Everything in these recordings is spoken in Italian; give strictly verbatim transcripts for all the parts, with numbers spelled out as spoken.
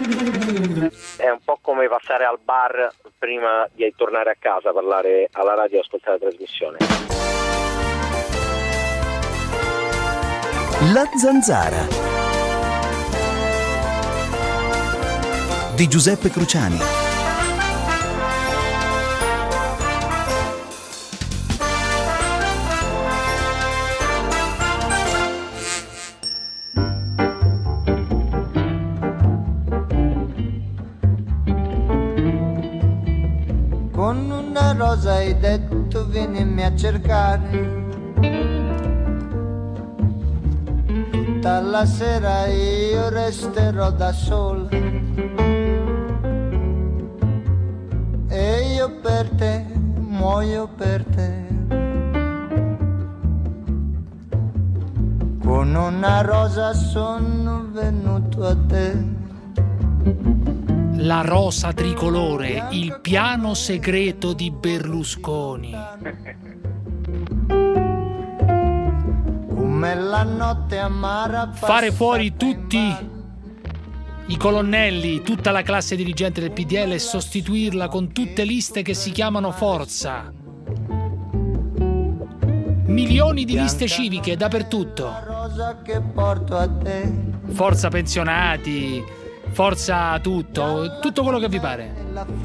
È un po' come passare al bar prima di tornare a casa, parlare alla radio e ascoltare la trasmissione. La Zanzara di Giuseppe Cruciani. Con una rosa hai detto vienimi a cercare, tutta la sera io resterò da sola e io per te muoio per te. Con una rosa sono venuto a te. La rosa tricolore, il piano segreto di Berlusconi. Come la notte amara. Fare fuori tutti i colonnelli, tutta la classe dirigente del P D L e sostituirla con tutte liste che si chiamano Forza. Milioni di liste civiche dappertutto. Forza pensionati, forza tutto, tutto quello che vi pare.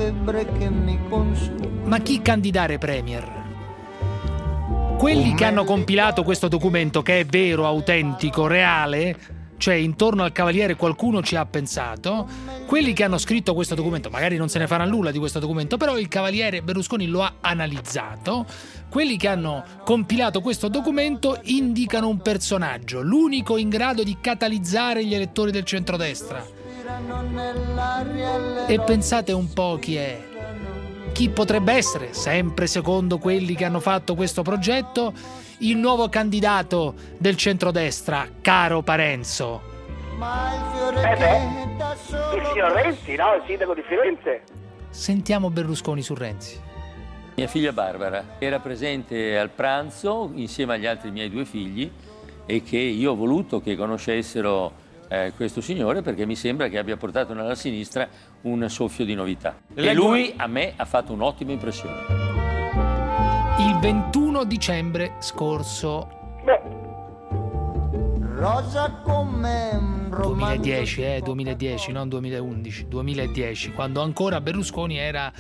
Ma chi candidare premier? Quelli che hanno compilato questo documento, che è vero, autentico, reale, cioè intorno al Cavaliere qualcuno ci ha pensato, quelli che hanno scritto questo documento, magari non se ne farà nulla di questo documento, però il Cavaliere Berlusconi lo ha analizzato, quelli che hanno compilato questo documento indicano un personaggio, l'unico in grado di catalizzare gli elettori del centrodestra. E pensate un po' chi è. Chi potrebbe essere, sempre secondo quelli che hanno fatto questo progetto, il nuovo candidato del centrodestra, caro Parenzo? Eh beh, il signor Renzi, no? Il sindaco di Firenze. Sentiamo Berlusconi su Renzi. Mia figlia Barbara era presente al pranzo insieme agli altri miei due figli e che io ho voluto che conoscessero Eh, questo signore, perché mi sembra che abbia portato nella sinistra un soffio di novità. E lui a me ha fatto un'ottima impressione. Il ventuno dicembre scorso. Beh. Rosa come un duemiladieci, eh, duemiladieci, non duemilaundici, duemiladieci, quando ancora Berlusconi era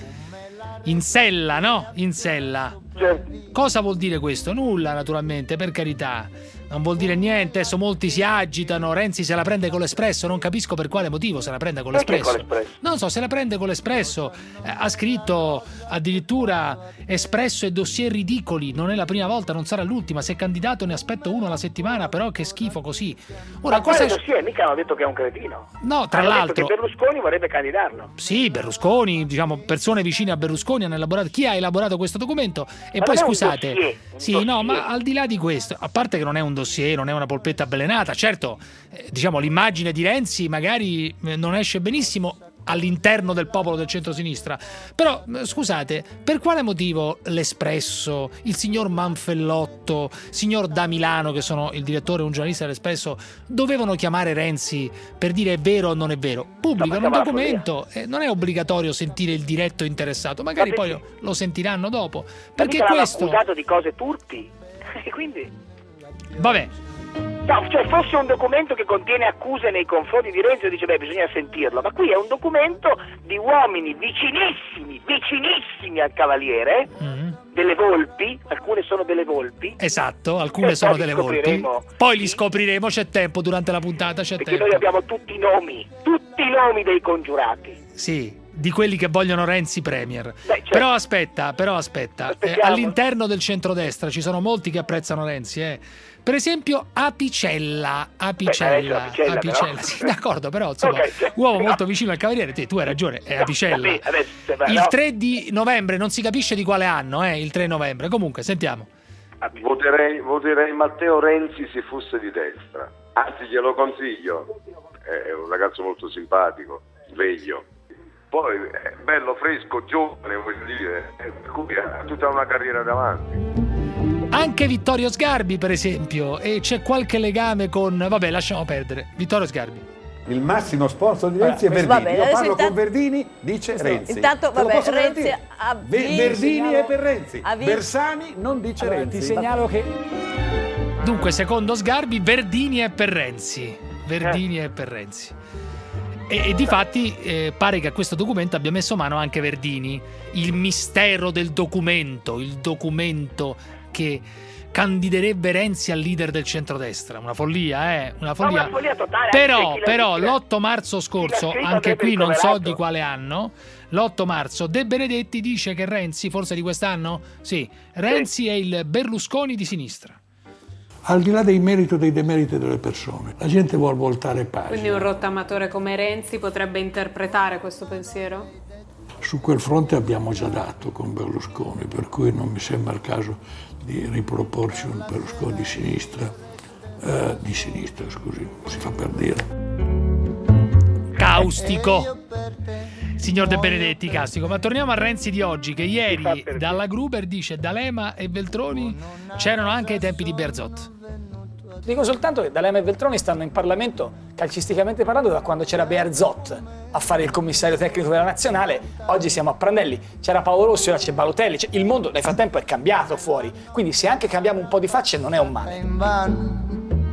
in sella, no? In sella. Cosa vuol dire questo? Nulla, naturalmente, per carità. Non vuol dire niente, adesso molti si agitano, Renzi se la prende con l'Espresso, non capisco per quale motivo se la prende con l'Espresso. Perché con l'Espresso? Non so, se la prende con l'Espresso, eh, ha scritto addirittura Espresso e dossier ridicoli, non è la prima volta, non sarà l'ultima, se è candidato ne aspetto uno alla settimana, però che schifo così. Ora, Ma cosa quale dossier? Mica hanno detto che è un cretino. No, tra hanno l'altro detto che Berlusconi vorrebbe candidarlo. Sì, Berlusconi, diciamo, persone vicine a Berlusconi hanno elaborato. Chi ha elaborato questo documento? E Ma poi non è un scusate, dossier, un sì, dossier. no, ma al di là di questo, a parte che non è un dossier, non è una polpetta avvelenata, certo, eh, diciamo, l'immagine di Renzi magari eh, non esce benissimo all'interno del popolo del centrosinistra, però eh, scusate, per quale motivo l'Espresso, il signor Manfellotto, signor Da Milano, che sono il direttore e un giornalista dell'Espresso, dovevano chiamare Renzi per dire è vero o non è vero? Pubblicano un documento, eh, non è obbligatorio sentire il diretto interessato, magari poi lo sentiranno dopo, perché questo accusato di cose turpi e quindi vabbè. No, cioè fosse un documento che contiene accuse nei confronti di Renzi, dice beh bisogna sentirlo, ma qui è un documento di uomini vicinissimi, vicinissimi al Cavaliere, mm-hmm. delle volpi, alcune sono delle volpi. Esatto, alcune sono delle volpi. Poi li scopriremo, c'è tempo durante la puntata, c'è perché tempo. Noi abbiamo tutti i nomi, tutti i nomi dei congiurati. Sì, di quelli che vogliono Renzi premier. Beh, certo. Però aspetta, però aspetta, eh, all'interno del centrodestra ci sono molti che apprezzano Renzi, eh. Per esempio Apicella, Apicella, Beh, Apicella, Apicella, però. sì, d'accordo, però insomma, okay, cioè, uomo no. molto vicino al Cavaliere, te, tu hai ragione, è Apicella. No, adesso, beh, il no. tre di novembre, non si capisce di quale anno, eh, il tre novembre. Comunque, sentiamo. Voterei, voterei Matteo Renzi se fosse di destra, anzi glielo consiglio, è un ragazzo molto simpatico, sveglio. Poi è bello, fresco, giovane, voglio dire, per cui ha tutta una carriera davanti. Anche Vittorio Sgarbi, per esempio, e c'è qualche legame con... Vabbè, lasciamo perdere. Vittorio Sgarbi. il massimo sponsor di Renzi allora, è Verdini. Vabbè, io parlo intanto... con Verdini, dice questo, Renzi. Intanto, vabbè, Renzi ha Ver- Verdini è per Renzi. Bersani non dice allora, Renzi. Ti segnalo che... Dunque, secondo Sgarbi, Verdini è per Renzi. Verdini eh. è per Renzi. E, e difatti eh, pare che a questo documento abbia messo mano anche Verdini. Il mistero del documento, il documento che candiderebbe Renzi al leader del centrodestra. Una follia, eh? Una follia. Una follia totale, però, però l'otto marzo scorso, anche qui non so di quale anno, l'otto marzo, De Benedetti dice che Renzi, forse di quest'anno? Sì, Renzi sì. è il Berlusconi di sinistra. Al di là dei meriti o dei demeriti delle persone, la gente vuole voltare pagina. Quindi un rottamatore come Renzi potrebbe interpretare questo pensiero? Su quel fronte abbiamo già dato con Berlusconi, per cui non mi sembra il caso di riproporci un Berlusconi di sinistra, eh, di sinistra, scusi, si fa per dire. Caustico. Signor De Benedetti, castico, ma torniamo a Renzi di oggi, che ieri dalla Gruber dice D'Alema e Veltroni c'erano anche ai tempi di Bearzot. Dico soltanto che D'Alema e Veltroni stanno in Parlamento, calcisticamente parlando, da quando c'era Bearzot a fare il commissario tecnico della nazionale. Oggi siamo a Prandelli, c'era Paolo Rossi, ora c'è Balotelli, cioè, il mondo nel frattempo è cambiato fuori, quindi se anche cambiamo un po' di facce non è un male.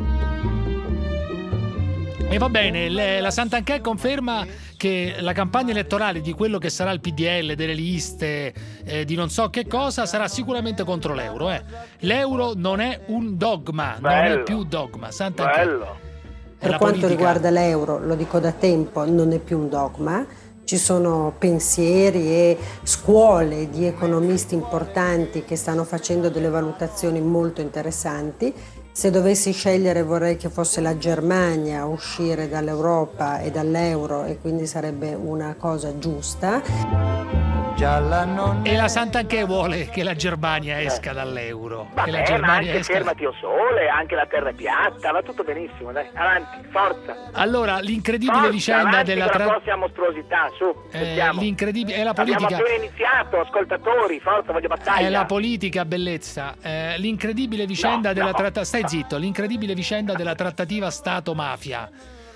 E va bene, le, la Santanchè conferma che la campagna elettorale di quello che sarà il P D L, delle liste, eh, di non so che cosa, sarà sicuramente contro l'euro. Eh. L'euro non è un dogma, bello, non è più dogma. Santanchè. Bello. Per quanto politica... riguarda l'euro, lo dico da tempo, non è più un dogma. Ci sono pensieri e scuole di economisti importanti che stanno facendo delle valutazioni molto interessanti. Se dovessi scegliere vorrei che fosse la Germania a uscire dall'Europa e dall'euro e quindi sarebbe una cosa giusta. E la Santanchè vuole che la Germania esca dall'euro. Vabbè, che la Germania ma anche esca... fermati o sole, anche la terra è piatta, va tutto benissimo, dai, avanti, forza. Allora, l'incredibile forza, vicenda avanti della tra... tra... la prossima mostruosità, su, eh, l'incredibile è la politica. Abbiamo appena iniziato, ascoltatori, forza, voglio battaglia. È la politica, bellezza. Eh, l'incredibile vicenda no, della no, tratta... Stai no. zitto, l'incredibile vicenda della trattativa Stato-mafia.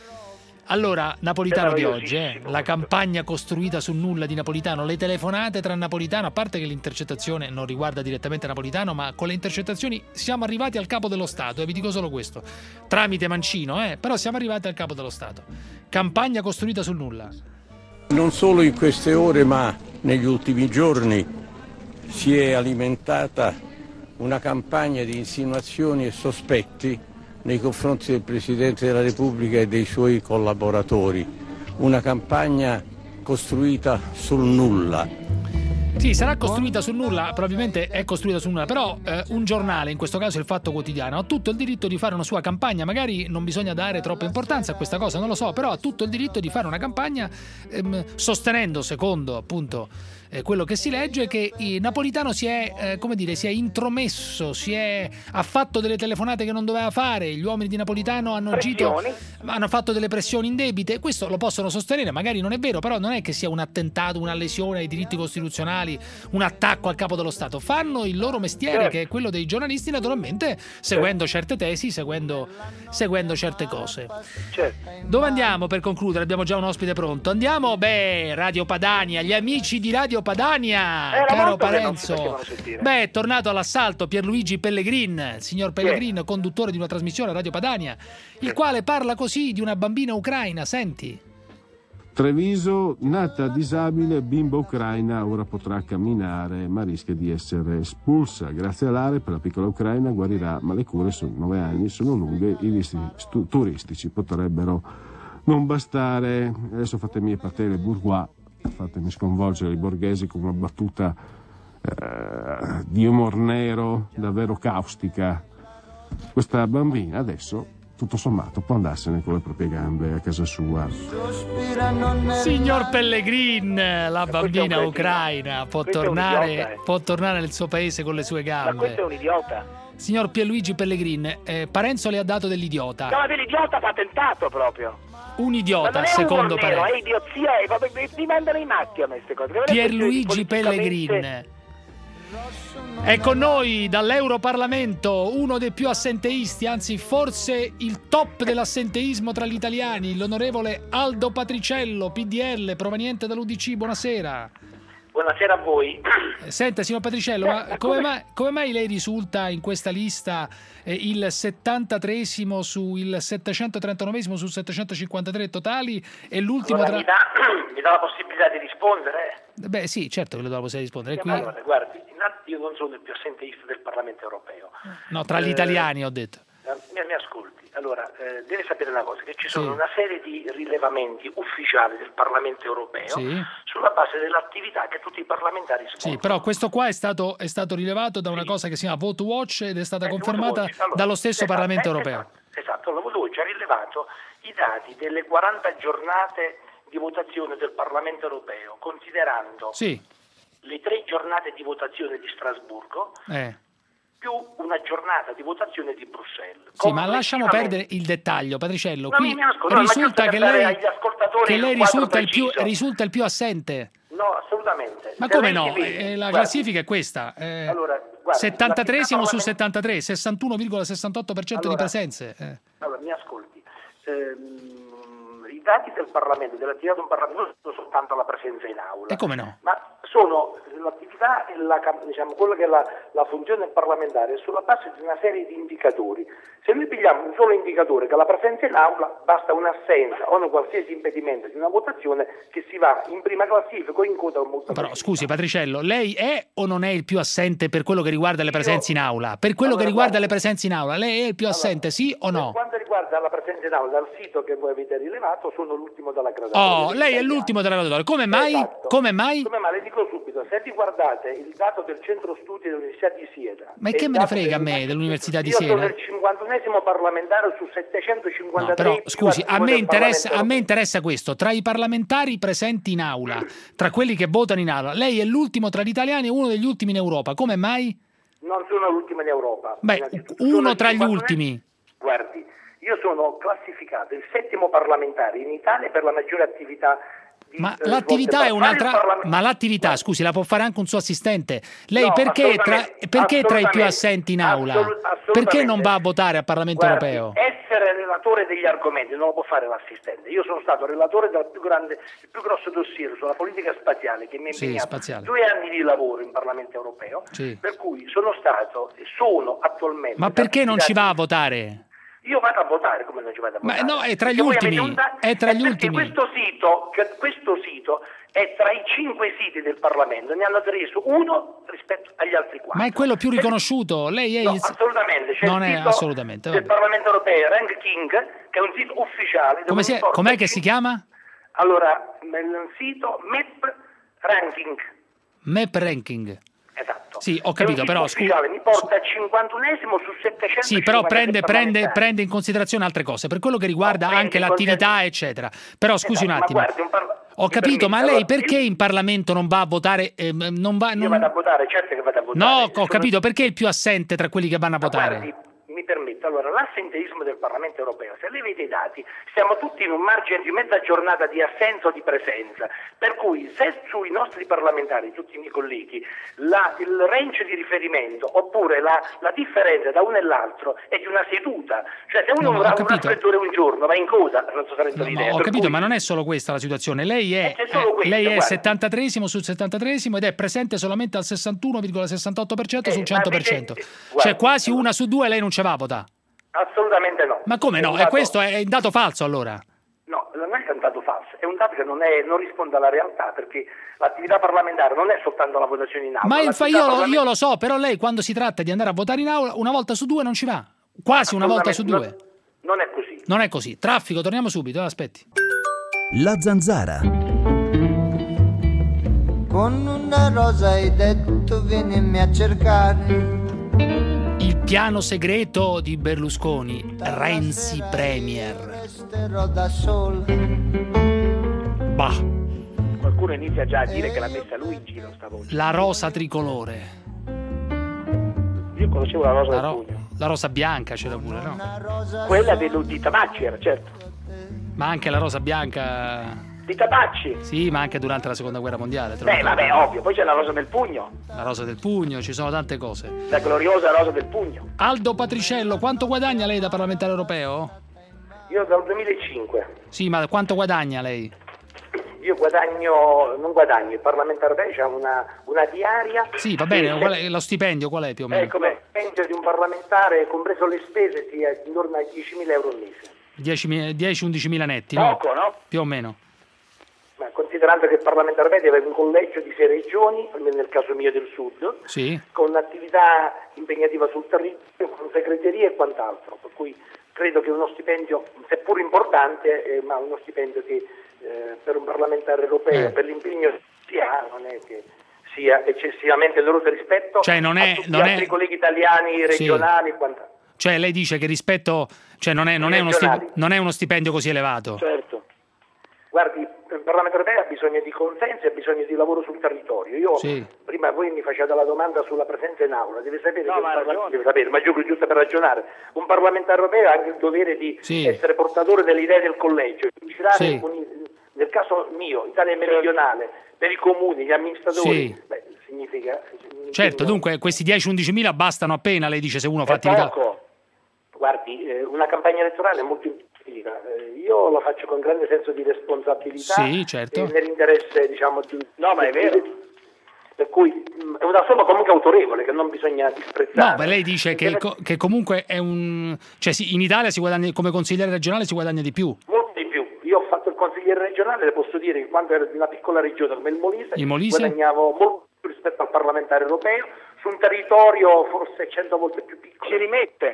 Allora, Napolitano di oggi, eh, la campagna costruita sul nulla di Napolitano, le telefonate tra Napolitano, a parte che l'intercettazione non riguarda direttamente Napolitano, ma con le intercettazioni siamo arrivati al capo dello Stato, e vi dico solo questo, tramite Mancino, eh, però siamo arrivati al capo dello Stato. Campagna costruita sul nulla. Non solo in queste ore, ma negli ultimi giorni si è alimentata una campagna di insinuazioni e sospetti nei confronti del Presidente della Repubblica e dei suoi collaboratori, una campagna costruita sul nulla. Sì, sarà costruita sul nulla, probabilmente è costruita sul nulla, però eh, un giornale, in questo caso il Fatto Quotidiano, ha tutto il diritto di fare una sua campagna, magari non bisogna dare troppa importanza a questa cosa, non lo so, però ha tutto il diritto di fare una campagna ehm, sostenendo, secondo appunto eh, quello che si legge, che il Napolitano si è, eh, come dire, si è intromesso, si è, ha fatto delle telefonate che non doveva fare, gli uomini di Napolitano hanno agito, hanno fatto delle pressioni indebite, questo lo possono sostenere, magari non è vero, però non è che sia un attentato, una lesione ai diritti costituzionali, un attacco al capo dello Stato, fanno il loro mestiere, certo, che è quello dei giornalisti, naturalmente seguendo certe tesi, seguendo, seguendo certe cose. Certo. Dove andiamo per concludere? Abbiamo già un ospite pronto. Andiamo, beh, Radio Padania, gli amici di Radio Padania, Era caro molto Parenzo. Beh, è tornato all'assalto Pierluigi Pellegrin, signor Pellegrin, sì, conduttore di una trasmissione a Radio Padania, il sì, quale parla così di una bambina ucraina, senti. Treviso, nata disabile, bimba ucraina, ora potrà camminare ma rischia di essere espulsa. Grazie all'A R E P la piccola ucraina guarirà, ma le cure sono nove anni, sono lunghe, i visti stu- turistici potrebbero non bastare. Adesso fatemi partire bourgeois, fatemi sconvolgere i borghesi con una battuta eh, di umor nero davvero caustica. Questa bambina adesso, tutto sommato, può andarsene con le proprie gambe a casa sua. Signor Pellegrin, la bambina ucraina può tornare, idiota, eh. può tornare nel suo paese con le sue gambe. Ma questo è un idiota. Signor Pierluigi Pellegrin, eh, Parenzo le ha dato dell'idiota. No, dell'idiota patentato proprio. Un idiota, ma secondo Parenzo. Parenzo. È idiozia, è, mi mandano i matti a me queste cose. Pierluigi Pellegrin. È con noi dall'Europarlamento uno dei più assenteisti, anzi forse il top dell'assenteismo tra gli italiani, l'onorevole Aldo Patriciello, P D L, proveniente dall'U D C. Buonasera. Buonasera a voi. Senta, signor Patriciello, ma come mai, come mai lei risulta in questa lista eh, il settantatreesimo su il settecentotrentannovesimo su settecentocinquantatré totali e l'ultimo allora, tra... mi, dà, mi dà la possibilità di rispondere? Beh sì, certo che le do la possibilità di rispondere. Sì, Qui... allora, guardi, io non sono il più assenteista del Parlamento europeo. No, tra gli eh, italiani ho detto. Mi, mi ascolti. Allora, eh, deve sapere una cosa, che ci sono sì. una serie di rilevamenti ufficiali del Parlamento europeo sì. sulla base dell'attività che tutti i parlamentari svolgono. Sì, però questo qua è stato, è stato rilevato da una sì. cosa che si chiama Vote Watch ed è stata eh, confermata allora, dallo stesso esatto, Parlamento eh, europeo. Esatto, esatto, la Vote Watch ha rilevato i dati delle quaranta giornate di votazione del Parlamento europeo, considerando sì. le tre giornate di votazione di Strasburgo, eh. più una giornata di votazione di Bruxelles. Sì, ma lasciamo perdere il dettaglio, Patriciello. No, qui ascolto, risulta no, che lei, che lei risulta, il più, risulta il più assente. No, assolutamente. Ma se come no? Vede, eh, la guarda, classifica è questa. Eh, allora, guarda, settantatreesimo su settantatré, sessantuno virgola sessantotto per cento allora, di presenze. Eh. Allora, mi ascolti. Ehm, I dati del Parlamento, dell'attività di un Parlamento, non sono soltanto la presenza in aula. E come no? Ma sono l'attività e la, diciamo, quello che è la, la funzione parlamentare è sulla base di una serie di indicatori. Se noi pigliamo un solo indicatore, che è la presenza in aula, basta un'assenza o un qualsiasi impedimento di una votazione che si va in prima classifica o in coda o molto. Però scusi Patriciello, lei è o non è il più assente per quello che riguarda le presenze in aula? Per quello allora, che riguarda guarda, le presenze in aula, lei è il più assente, allora, sì o no? Per quanto riguarda la presenza in aula, dal sito che voi avete rilevato, sono l'ultimo della graduatoria. Oh, lei è l'ultimo della graduatoria. Come mai? Esatto. Come mai? Come mai? Le dico subito, se riguardate il dato del centro studi dell'Università di Siena. Ma che me ne frega a me dell'Università di Siena? Io sono il cinquantunesimo parlamentare su settecentocinquantatré. No, però scusi, a me, interessa, a me interessa questo, tra i parlamentari presenti in aula, tra quelli che votano in aula, lei è l'ultimo tra gli italiani e uno degli ultimi in Europa, come mai? Non sono l'ultimo in Europa. Beh, uno tra gli ultimi. Guardi, io sono classificato il settimo parlamentare in Italia per la maggiore attività. Ma l'attività è un'altra. Ma l'attività, scusi, la può fare anche un suo assistente. Lei no, perché, tra, perché tra i più assenti in aula? Assolut- perché non va a votare al Parlamento Guardi, europeo? Essere relatore degli argomenti non lo può fare l'assistente. Io sono stato relatore del più grande, il più grosso dossier sulla politica spaziale che mi ha impegnato sì, due anni di lavoro in Parlamento europeo, sì. per cui sono stato e sono attualmente. Ma perché non ci va a votare? Io vado a votare, come non ci vado a votare? Ma no, è tra gli ultimi. È tra gli ultimi. Questo sito, questo sito è tra i cinque siti del Parlamento, ne hanno preso uno rispetto agli altri quattro. Ma è quello più riconosciuto. Lei è no, il... assolutamente. C'è non il è sito assolutamente. del Parlamento europeo, Rank King, che è un sito ufficiale. Come si è... Com'è che si chiama? Allora, nel sito M E P Ranking. M E P Ranking. Esatto. Sì, ho capito, però scusa. Mi porta al cinquantunesimo su settecento. Sì, però prende, prende, prende in considerazione altre cose, per quello che riguarda no, anche l'attività, eccetera. Però scusi esatto, un attimo. Ma guardi, un parla... Ho capito, ma lei allora, perché io... in Parlamento non va a votare? Eh, non va, non... Io vado a votare, certo che vado a votare. No, ho Sono... capito, perché è il più assente tra quelli che vanno a ma votare? Guardi, mi permetto, allora l'assenteismo del Parlamento europeo, se lei vede i dati, siamo tutti in un margine di mezza giornata di assenza o di presenza, per cui se sui nostri parlamentari, tutti i miei colleghi, la, il range di riferimento oppure la, la differenza da uno e l'altro è di una seduta, cioè se uno no, ha un raffreddore un giorno va in coda, non so se no, l'idea. Ho capito, cui... ma non è solo questa la situazione, lei è, è, eh, lei è settantatreesimo sul settantatreesimo ed è presente solamente al sessantuno virgola sessantotto per cento eh, sul cento per cento, eh, guarda, cioè quasi una su due lei non ce va a votare. Assolutamente no. Ma come no? Un e dato... questo è un dato falso allora? No, non è un dato falso, è un dato che non, è, non risponde alla realtà, perché l'attività parlamentare non è soltanto la votazione in aula. Ma il fa, io, parlament... io lo so, però lei quando si tratta di andare a votare in aula, una volta su due non ci va. Quasi una volta su due. Non, non è così. Non è così. Traffico, torniamo subito, aspetti. La Zanzara. Con una rosa hai detto vienimi a cercare. Il piano segreto di Berlusconi, Renzi Premier. Resterò da sola. Bah. Qualcuno inizia già a dire che l'ha messa lui in giro stavolta. La rosa tricolore. Io conoscevo la rosa la, del ro- la rosa bianca c'era pure, no? Quella dell'Udita Macci era, certo. Ma anche la rosa bianca... di tabacci. Sì, ma anche durante la seconda guerra mondiale. Beh, vabbè, ovvio, poi c'è la rosa del pugno. La rosa del pugno, ci sono tante cose. La gloriosa rosa del pugno. Aldo Patriciello, quanto guadagna lei da parlamentare europeo? Io dal duemilacinque. Sì, ma quanto guadagna lei? Io guadagno, non guadagno, il parlamentare europeo ha una, una diaria. Sì, va bene, qual è, lo stipendio qual è più o meno? Eh, come stipendio di un parlamentare, compreso le spese, sia intorno ai diecimila euro al mese. dieci undicimila netti, Poco, no? no? Più o meno. Ma considerando che il parlamentare europeo aveva un collegio di sei regioni, almeno nel caso mio del sud, sì. con attività impegnativa sul territorio, con segreteria e quant'altro, per cui credo che uno stipendio, seppur importante, eh, ma uno stipendio che eh, per un parlamentare europeo, eh. per l'impegno che si ha, non è che sia eccessivamente doloroso rispetto cioè, non è, a tutti non gli altri è... colleghi italiani, regionali e sì. quant'altro. Cioè lei dice che rispetto, cioè non è, non, è uno stipendio, non è uno stipendio così elevato. Certo. Guardi, il Parlamento europeo ha bisogno di consensi, ha bisogno di lavoro sul territorio. Io sì. prima voi mi facevate la domanda sulla presenza in aula, deve sapere, no, che ma, parla- deve sapere ma giusto, giusto per ragionare. Un parlamentare europeo ha anche il dovere di sì. essere portatore delle idee del collegio, girare sì. con i, nel caso mio, Italia meridionale, per i comuni, gli amministratori, sì. beh, significa... Certo, dunque questi dieci undicimila bastano appena, lei dice, se uno fa è attività... Poco. Guardi, eh, una campagna elettorale è molto impegnativa. Eh, io la faccio con grande senso di responsabilità. Sì, certo. E nell'interesse, diciamo, di... No, ma è vero. Per cui mh, è una somma comunque autorevole che non bisogna disprezzare. No, ma lei dice che, co- che comunque è un... Cioè sì, in Italia si guadagna, come consigliere regionale si guadagna di più. Molto di più. Io ho fatto il consigliere regionale, le posso dire che quando ero di una piccola regione come il Molise, il Molise? guadagnavo molto più rispetto al parlamentare europeo, su un territorio forse cento volte più piccolo. Ci rimette.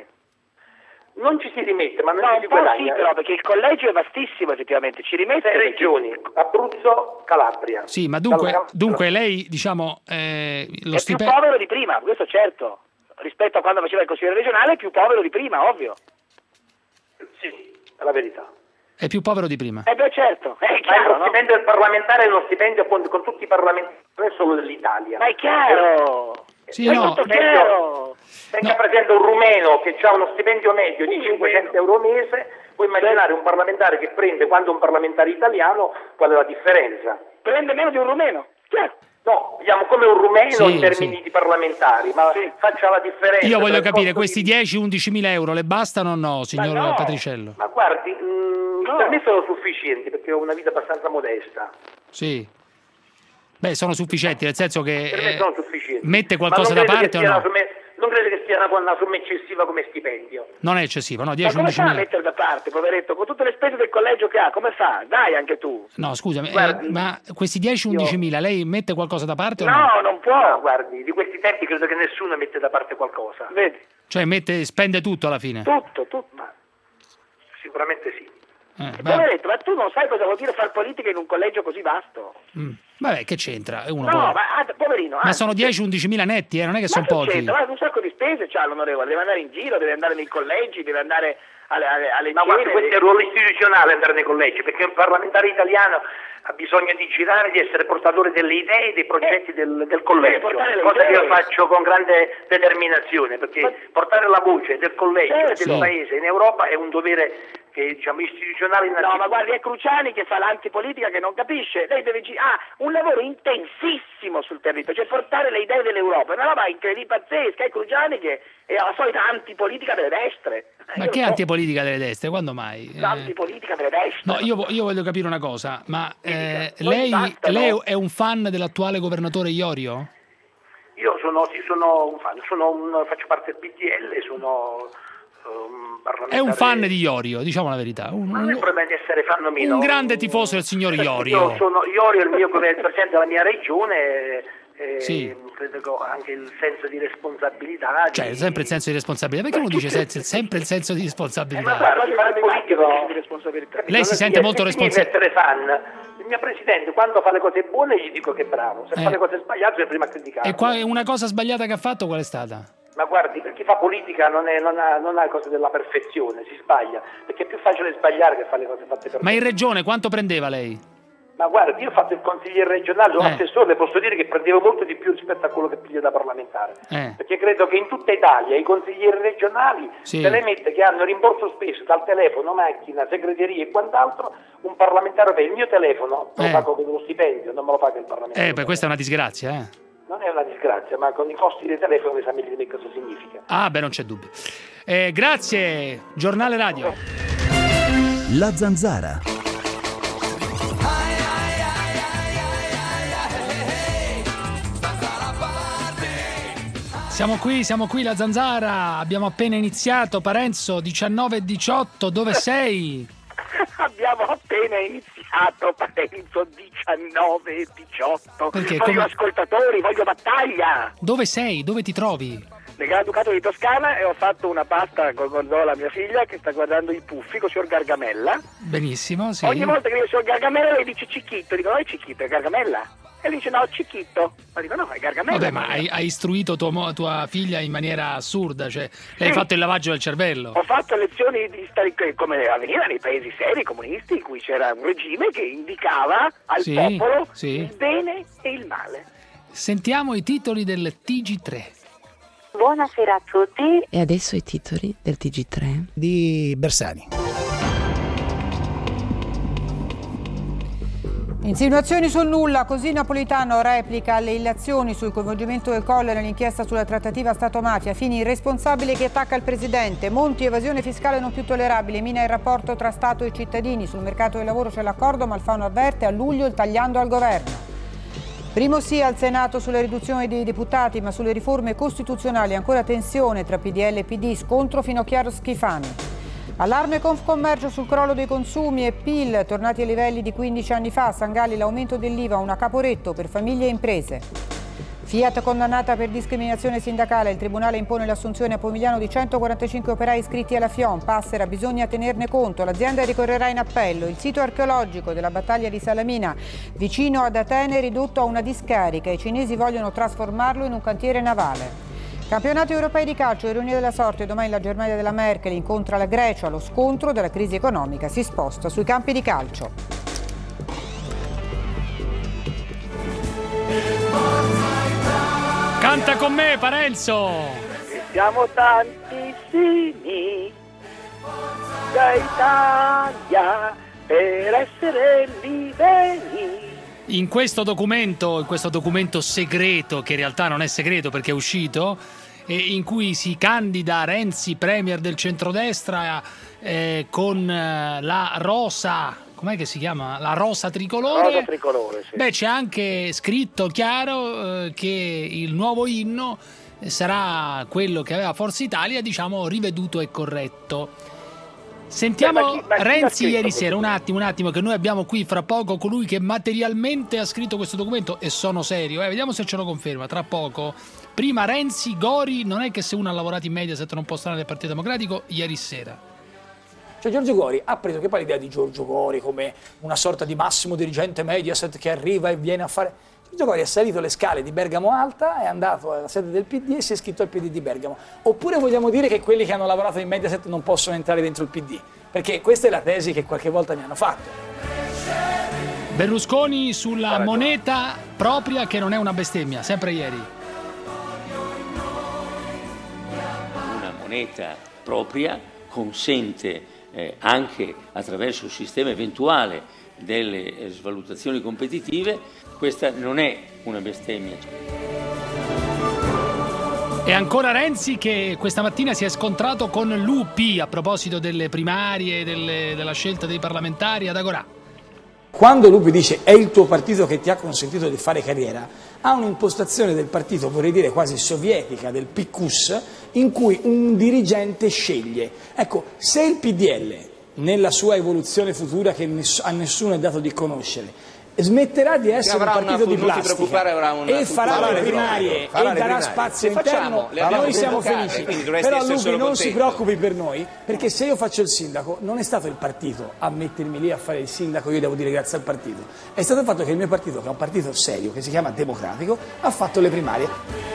Non ci si rimette, ma non no, ci si un po' guadagna. sì, però, perché il collegio è vastissimo effettivamente, ci rimette sei regioni, Abruzzo, Calabria. Sì, ma dunque, Dalla... dunque lei, diciamo, eh, lo è stipendio... più povero di prima, questo certo, rispetto a quando faceva il consigliere regionale è più povero di prima, ovvio. Sì, è la verità. È più povero di prima. Eh beh, certo, è Ma chiaro, lo no? stipendio del parlamentare è uno stipendio con, con tutti i parlamentari, non è solo dell'Italia. Ma è chiaro! Sì, è no. tutto chiaro! Tenga no. presente un rumeno che ha uno stipendio medio di cinquecento euro al mese, puoi immaginare un parlamentare che prende quando un parlamentare italiano, qual è la differenza? Prende meno di un rumeno, chiaro. No, vediamo come un rumeno sì, in termini sì. di parlamentari, ma sì. faccia la differenza. Io voglio capire, questi di... dieci undicimila euro le bastano o no, signor ma no, Patriciello? Ma guardi, mh, no. per me sono sufficienti perché ho una vita abbastanza modesta. Sì. Beh, sono sufficienti, nel senso che per me sono sufficienti. Mette qualcosa da parte o no? Me, non credo che sia una, una somma eccessiva come stipendio. Non è eccessivo, no? dieci undicimila. Ma come fa a undicimila. mettere da parte, poveretto, con tutte le spese del collegio che ha, come fa? Dai anche tu. No, scusami, guardi, eh, ma questi dieci undicimila lei mette qualcosa da parte no, o no? No, non può. No, guardi, di questi tempi credo che nessuno mette da parte qualcosa. Vedi? Cioè mette, spende tutto alla fine? Tutto, tutto. Ma sicuramente sì. Eh, poveretto, ma tu non sai cosa vuol dire fare politica in un collegio così vasto. Mm. Vabbè, che c'entra? Uno no, può... ma ah, poverino. Ma anzi, sono dieci undicimila netti, eh, non è che ma sono pochi. C'entra? Ma un sacco di spese c'ha l'onorevole, deve andare in giro, deve andare nei collegi, deve andare alle, alle, alle ma guarda, questo è il ruolo istituzionale andare nei collegi, perché un parlamentare italiano ha bisogno di girare, di essere portatore delle idee, dei progetti eh, del, del collegio, cosa che io faccio con grande determinazione, perché ma... portare la voce del collegio e del sì. paese in Europa è un dovere che, diciamo, istituzionale innanzitutto. No, ma guardi, è Cruciani che fa l'antipolitica, che non capisce, lei deve gi- ha un lavoro intensissimo sul territorio, cioè portare le idee dell'Europa, è una roba incredibile, pazzesca, è Cruciani che è la solita antipolitica delle destre. Ma io che so. antipolitica delle destre? Quando mai? L'antipolitica delle destre. No, io, io voglio capire una cosa, ma eh, lei, basta, lei no? è un fan dell'attuale governatore Iorio? Io sono, sì, sono un fan, sono un, faccio parte del P D L, sono um, parlamentare... È un fan di Iorio, diciamo la verità. Un, non è il problema di essere fan o meno. Un grande tifoso del signor Iorio. Io sono Iorio, il mio come presidente della mia regione, eh, sì. credo che ho anche il senso di responsabilità. Cioè, di... sempre il senso di responsabilità. Perché uno dice se, sempre il senso di responsabilità? Eh, ma guarda, fare politico di responsabilità. Lei si sente molto responsabile. essere fan. Il mio presidente, quando fa le cose buone, gli dico che è bravo. Se eh. fa le cose sbagliate, è prima a criticarlo. E qua, una cosa sbagliata che ha fatto, qual è stata? Ma guardi, per chi fa politica non, è, non, ha, non ha cose della perfezione, si sbaglia, perché è più facile sbagliare che fare le cose fatte per Ma in regione quanto prendeva lei? Ma guarda, io ho fatto il consigliere regionale, un Eh. assessore, posso dire che prendevo molto di più rispetto a quello che piglio da parlamentare. Eh. Perché credo che in tutta Italia i consiglieri regionali, Sì. se le mette che hanno rimborso spesso dal telefono, macchina, segreteria e quant'altro, un parlamentare per il mio telefono me lo Eh. pago con uno stipendio, non me lo paga il Parlamento. Eh, beh, questa è una disgrazia, eh. Non è una disgrazia, ma con i costi dei telefoni sapete di che cosa significa. Ah, beh, non c'è dubbio. Eh, grazie, Giornale Radio. La Zanzara. Siamo qui, siamo qui, La Zanzara. Abbiamo appena iniziato. Parenzo, diciannove e diciotto, dove sei? Abbiamo appena iniziato, Parenzo, diciannove e diciotto. Perché, voglio come- ascoltatori, voglio battaglia. Dove sei? Dove ti trovi? Nel Granducato di Toscana e ho fatto una pasta con Gonzola, mia figlia, che sta guardando i Puffi con signor Gargamella. Benissimo, sì. Ogni volta che viene il signor Gargamella lei dice Cicchitto, dico no è Cicchitto, è Gargamella. E lui dice no, Cicchitto. Ma dico no, è Gargamella. Vabbè, ma hai, hai istruito tua, mo- tua figlia in maniera assurda, cioè le hai Sì. fatto il lavaggio del cervello. Ho fatto lezioni di stare come avveniva nei paesi seri comunisti in cui c'era un regime che indicava al Sì, popolo sì. il bene e il male. Sentiamo i titoli del T G tre. Buonasera a tutti. E adesso i titoli del T G tre di Bersani. Insinuazioni sul nulla, così Napolitano replica alle illazioni sul coinvolgimento del Colle nell'inchiesta sulla trattativa Stato-mafia. Fini, irresponsabile che attacca il presidente. Monti, evasione fiscale non più tollerabile. Mina il rapporto tra Stato e cittadini. Sul mercato del lavoro c'è l'accordo, ma Alfano avverte a luglio il tagliando al governo. Primo sì al Senato sulle riduzioni dei deputati, ma sulle riforme costituzionali ancora tensione tra P D L e P D, scontro fino a Chiaro Schifani. Allarme Confcommercio sul crollo dei consumi e P I L tornati ai livelli di quindici anni fa. Sangalli, l'aumento dell'I V A, una caporetto per famiglie e imprese. Fiat condannata per discriminazione sindacale, il Tribunale impone l'assunzione a Pomigliano di centoquarantacinque operai iscritti alla FIOM. Passera, bisogna tenerne conto, l'azienda ricorrerà in appello. Il sito archeologico della battaglia di Salamina, vicino ad Atene, ridotto a una discarica. I cinesi vogliono trasformarlo in un cantiere navale. Campionati europei di calcio, ironia della sorte, domani la Germania della Merkel incontra la Grecia, lo scontro della crisi economica si sposta sui campi di calcio. Canta con me, Parenzo! E siamo tantissimi da Italia per essere liberi. In questo documento, in questo documento segreto, che in realtà non è segreto perché è uscito, e in cui si candida Renzi premier del centrodestra eh, con eh, la rosa, com'è che si chiama? La rosa tricolore. Rosa tricolore, sì. Beh, c'è anche scritto chiaro eh, che il nuovo inno sarà quello che aveva Forza Italia, diciamo, riveduto e corretto. Sentiamo Beh, ma chi- ma chi l'ha Renzi scritto ieri questo sera, un attimo, un attimo, che noi abbiamo qui fra poco colui che materialmente ha scritto questo documento, e sono serio, eh, vediamo se ce lo conferma, tra poco. Prima Renzi, Gori, non è che se uno ha lavorato in Mediaset non può stare nel Partito Democratico, ieri sera. Cioè Giorgio Gori ha preso che poi l'idea di Giorgio Gori come una sorta di massimo dirigente Mediaset che arriva e viene a fare... Giorgio Gori è salito le scale di Bergamo Alta, è andato alla sede del P D e si è iscritto al P D di Bergamo. Oppure vogliamo dire che quelli che hanno lavorato in Mediaset non possono entrare dentro il P D? Perché questa è la tesi che qualche volta mi hanno fatto. Berlusconi sulla moneta propria che non è una bestemmia, sempre ieri. Una moneta propria consente eh, anche attraverso un sistema eventuale delle eh, svalutazioni competitive. Questa non è una bestemmia. E ancora Renzi che questa mattina si è scontrato con l'U P a proposito delle primarie, delle, della scelta dei parlamentari ad Agorà. Quando Lupi dice è il tuo partito che ti ha consentito di fare carriera, ha un'impostazione del partito, vorrei dire quasi sovietica, del P Q S, in cui un dirigente sceglie. Ecco, se il P D L, nella sua evoluzione futura che a nessuno è dato di conoscere, smetterà di essere un partito di plastica e farà le primarie e darà spazio interno, noi siamo felici. Però Lupi non si preoccupi per noi, perché se io faccio il sindaco non è stato il partito a mettermi lì a fare il sindaco, io devo dire grazie al partito, è stato il fatto che il mio partito, che è un partito serio, che si chiama Democratico, ha fatto le primarie.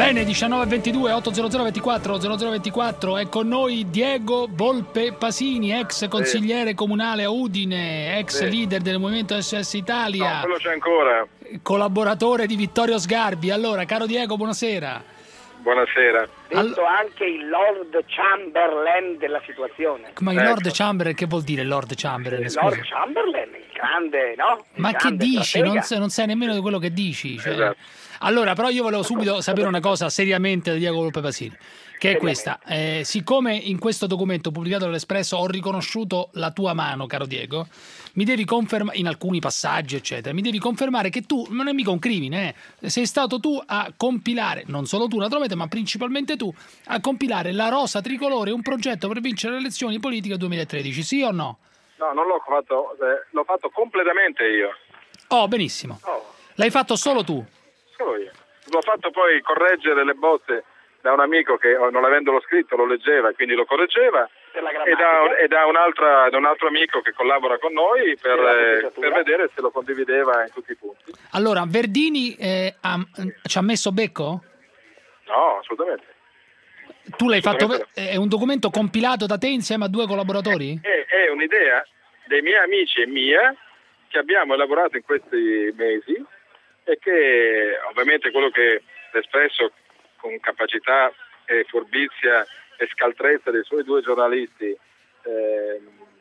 Bene, diciannove e ventidue, ottocento ventiquattro zero zero ventiquattro, è con noi Diego Volpe Pasini, ex consigliere sì. comunale a Udine, ex sì. leader del Movimento S S Italia. No, quello c'è ancora. Collaboratore di Vittorio Sgarbi. Allora, caro Diego, buonasera. Buonasera. Detto anche il Lord Chamberlain della situazione. Ma il ecco. Lord Chamberlain, che vuol dire Lord Chamberlain? Il Lord Chamberlain, il grande, no? Il Ma grande che dici? Non sai, non sai nemmeno di quello che dici. Cioè. Esatto. Allora, però io volevo subito sapere una cosa seriamente da Diego Volpe Pasini, che è questa. Eh, siccome in questo documento pubblicato dall'Espresso ho riconosciuto la tua mano, caro Diego, mi devi confermare, in alcuni passaggi, eccetera, mi devi confermare che tu, non è mica un crimine, eh, sei stato tu a compilare, non solo tu naturalmente, ma principalmente tu, a compilare la rosa tricolore, un progetto per vincere le elezioni politiche duemilatredici, sì o no? No, non l'ho fatto, eh, l'ho fatto completamente io. Oh, benissimo. Oh. L'hai fatto solo tu? Solo io. L'ho fatto poi correggere le bozze da un amico che, non avendolo scritto, lo leggeva e quindi lo correggeva, e da, e da, un altro, da un altro amico che collabora con noi per, eh, per vedere se lo condivideva in tutti i punti. Allora, Verdini eh, ha, ci ha messo becco? No, assolutamente. Tu l'hai fatto, è un documento compilato da te insieme a due collaboratori? È, è un'idea dei miei amici e mia che abbiamo elaborato in questi mesi e che ovviamente quello che l'Espresso con capacità e furbizia e scaltrezza dei suoi due giornalisti eh,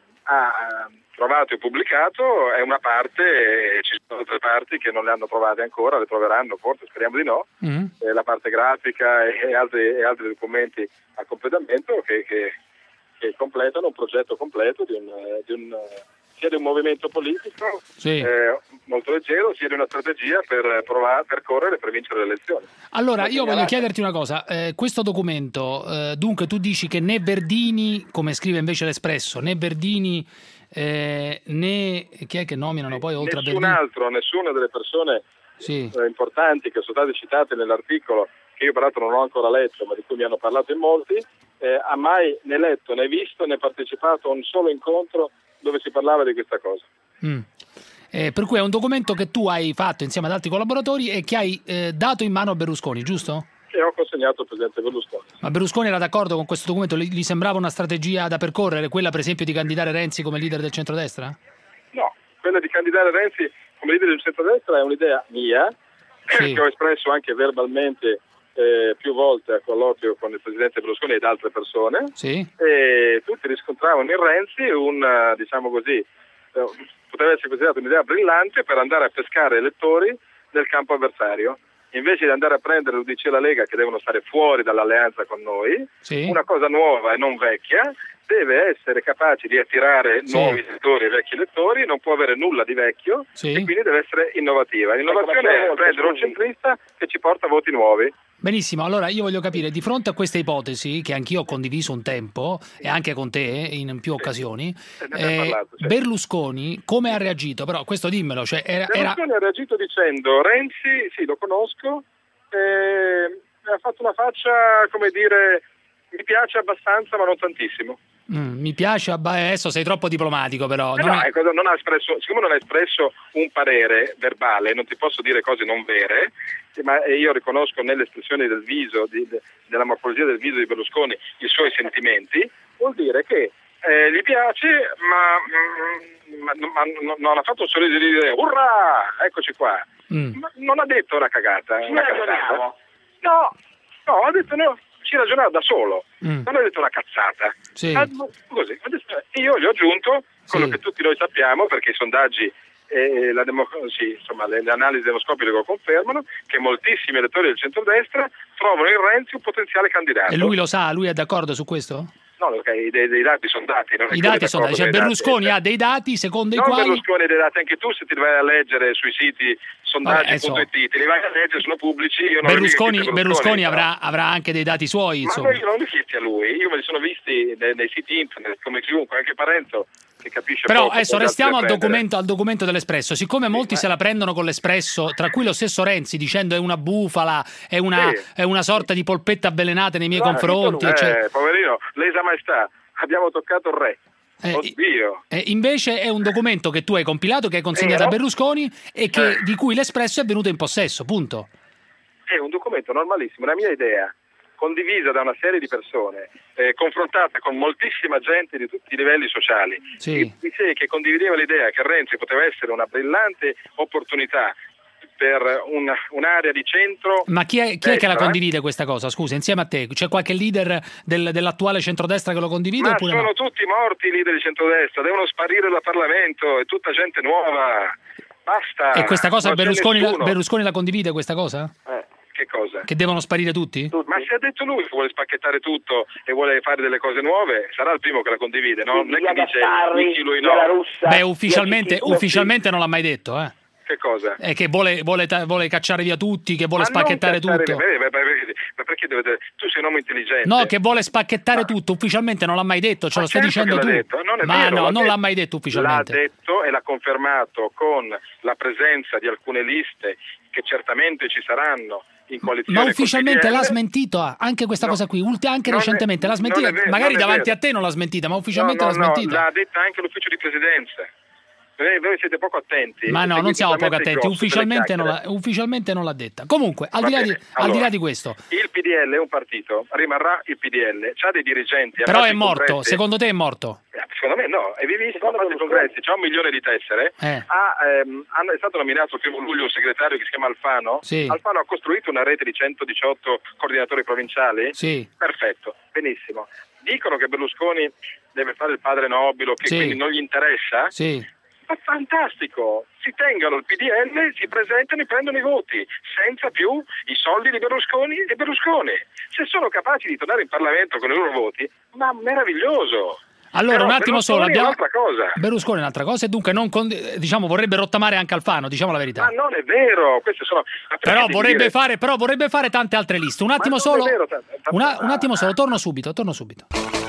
ha trovato e pubblicato è una parte, e ci sono altre parti che non le hanno trovate ancora, le troveranno forse, speriamo di no, mm. eh, la parte grafica e altri, e altri documenti a completamento che, che, che completano un progetto completo di un, di un sia di un movimento politico sì. eh, molto leggero, sia di una strategia per provare, per correre per vincere le elezioni. Allora, io voglio chiederti una cosa, eh, questo documento, eh, dunque tu dici che né Verdini, come scrive invece l'Espresso, né Verdini eh, né chi è che nominano poi oltre nessun a Verdini? altro, nessuna delle persone sì. eh, importanti che sono state citate nell'articolo, che io peraltro non ho ancora letto, ma di cui mi hanno parlato in molti, eh, ha mai né letto, né visto, né partecipato a un solo incontro dove si parlava di questa cosa. Mm. Eh, per cui è un documento che tu hai fatto insieme ad altri collaboratori e che hai eh, dato in mano a Berlusconi, giusto? E ho consegnato al Presidente Berlusconi. Ma Berlusconi era d'accordo con questo documento? Gli, gli sembrava una strategia da percorrere, quella per esempio di candidare Renzi come leader del centrodestra? No, quella di candidare Renzi come leader del centrodestra è un'idea mia, sì. che ho espresso anche verbalmente Eh, più volte a colloquio con il Presidente Berlusconi ed altre persone, sì. e tutti riscontravano in Renzi un, diciamo così, eh, poteva essere considerata un'idea brillante per andare a pescare elettori del campo avversario, invece di andare a prendere, lo dice la Lega, che devono stare fuori dall'alleanza con noi, sì. una cosa nuova e non vecchia, deve essere capace di attirare sì. nuovi elettori e vecchi elettori, non può avere nulla di vecchio sì. e quindi deve essere innovativa. L'innovazione è prendere un centrista che ci porta voti nuovi. Benissimo, allora io voglio capire, di fronte a questa ipotesi, che anch'io ho condiviso un tempo, e anche con te in più occasioni, eh, parlato, sì. Berlusconi come ha reagito? Però questo dimmelo. Cioè era, Berlusconi era... ha reagito dicendo, Renzi, sì lo conosco, eh, ha fatto una faccia, come dire, mi piace abbastanza ma non tantissimo. Mm, mi piace, adesso sei troppo diplomatico però. Eh non no, è... ecco, non ha espresso, siccome non ha espresso un parere verbale, non ti posso dire cose non vere, ma io riconosco nelle espressioni del viso, di, de, della morfologia del viso di Berlusconi, i suoi sentimenti, vuol dire che eh, gli piace, ma, ma, ma non, non ha fatto un sorriso di dire urrà, eccoci qua. Mm. Ma non ha detto una cagata. Una cagata. No, no, ha detto no. Ci ragionava da solo, mm. non ha detto una cazzata. Sì. Ah, così. Io gli ho aggiunto quello sì. che tutti noi sappiamo, perché i sondaggi e la demo- sì, insomma, le, le analisi demoscopiche lo confermano, che moltissimi elettori del centrodestra trovano in Renzi un potenziale candidato. E lui lo sa? Lui è d'accordo su questo? No, perché dei, dei dati sono dati. Non I dati sono dati, cioè Berlusconi dati, ha dei dati secondo non i quali... Berlusconi ha dei dati, anche tu se ti vai a leggere sui siti sondaggi punto it, te li vai a leggere, sono pubblici. Io non Berlusconi, Berlusconi, Berlusconi no. avrà, avrà anche dei dati suoi, insomma. Ma noi non li chiesti a lui, io me li sono visti nei, nei siti internet, come chiunque, anche Parenzo, che capisce Però poco, adesso restiamo al documento, al documento dell'Espresso. Siccome sì, molti ma... se la prendono con l'Espresso, tra cui lo stesso Renzi, dicendo è una bufala, è una, sì. è una sorta di polpetta avvelenata nei miei no, confronti. Eh, cioè... poverino, lesa maestà, abbiamo toccato il re. Eh, Oddio. Eh, invece è un documento che tu hai compilato, che hai consegnato eh, a Berlusconi e che, eh. di cui l'Espresso è venuto in possesso, punto. è un documento normalissimo, una mia idea, condivisa da una serie di persone, eh, confrontata con moltissima gente di tutti i livelli sociali, sì. di sé che condivideva l'idea che Renzi poteva essere una brillante opportunità per un, un'area di centro. Ma chi è, chi è che la destra? condivide questa cosa? Scusa, insieme a te, c'è qualche leader del, dell'attuale centrodestra che lo condivide? Ma oppure sono no? tutti morti i leader di centrodestra, devono sparire dal Parlamento, è tutta gente nuova, basta. E questa cosa non c'è Berlusconi la, nessuno. Berlusconi la condivide questa cosa? Eh, che cosa? Che devono sparire tutti? Ma se ha detto lui che vuole spacchettare tutto e vuole fare delle cose nuove, sarà il primo che la condivide, no? Non è che dice sì, lui no. Beh, ufficialmente, ufficialmente non l'ha mai detto, eh. Che cosa? È che vuole, vuole, vuole cacciare via tutti, che vuole Ma spacchettare non cacciare- tutto. beh, beh, beh, Ma perché dovete... Tu sei un uomo intelligente. No, che vuole spacchettare tutto, ufficialmente non l'ha mai detto, ce Ma lo stai certo dicendo che tu. l'ha detto, non è Ma vero, no, l'ha non detto. l'ha mai detto ufficialmente. L'ha detto e l'ha confermato con la presenza di alcune liste che certamente ci saranno in coalizione. Ma ufficialmente col P D L. l'ha smentito ah, anche questa No, cosa qui, ulti- anche non è- recentemente l'ha non smentita, è vero, magari non è davanti vero. a te non l'ha smentita, ma ufficialmente no, l'ha no, smentita. No, l'ha detta anche l'ufficio di presidenza. Voi, voi siete poco attenti. Ma no, non siamo poco attenti, Ufficialmente ufficialmente non, l'ha, ufficialmente non l'ha detta. Comunque, al Va di, là di, bene, al di là allora, di questo, Il P D L è un partito, rimarrà il P D L, c'ha dei dirigenti. ha però fatto è i morto, congressi. secondo te è morto? Eh, Secondo me no, è vivissimo, ha fatto i congressi, c'ha un milione di tessere, Eh. ha, ehm, hanno- è stato nominato il primo luglio un segretario che si chiama Alfano, Sì. Alfano ha costruito una rete di centodiciotto coordinatori provinciali, Sì. perfetto, benissimo. Dicono che Berlusconi deve fare il padre nobile, che Sì. quindi non gli interessa, Sì. ma fantastico, si tengano il P D L, si presentano e prendono i voti, senza più i soldi di Berlusconi e Berlusconi. Se sono capaci di tornare in Parlamento con i loro voti, ma meraviglioso. Allora, Però un attimo Berlusconi solo, è abbiamo... un'altra cosa. Berlusconi è un'altra cosa e dunque non con- diciamo vorrebbe rottamare anche Alfano, diciamo la verità. Ma non è vero, queste sono... ma perché Però devi vorrebbe, dire- fare, però vorrebbe fare tante altre liste. Un Ma attimo non solo. è vero, t- t- Una- un attimo solo, torno subito, torno subito.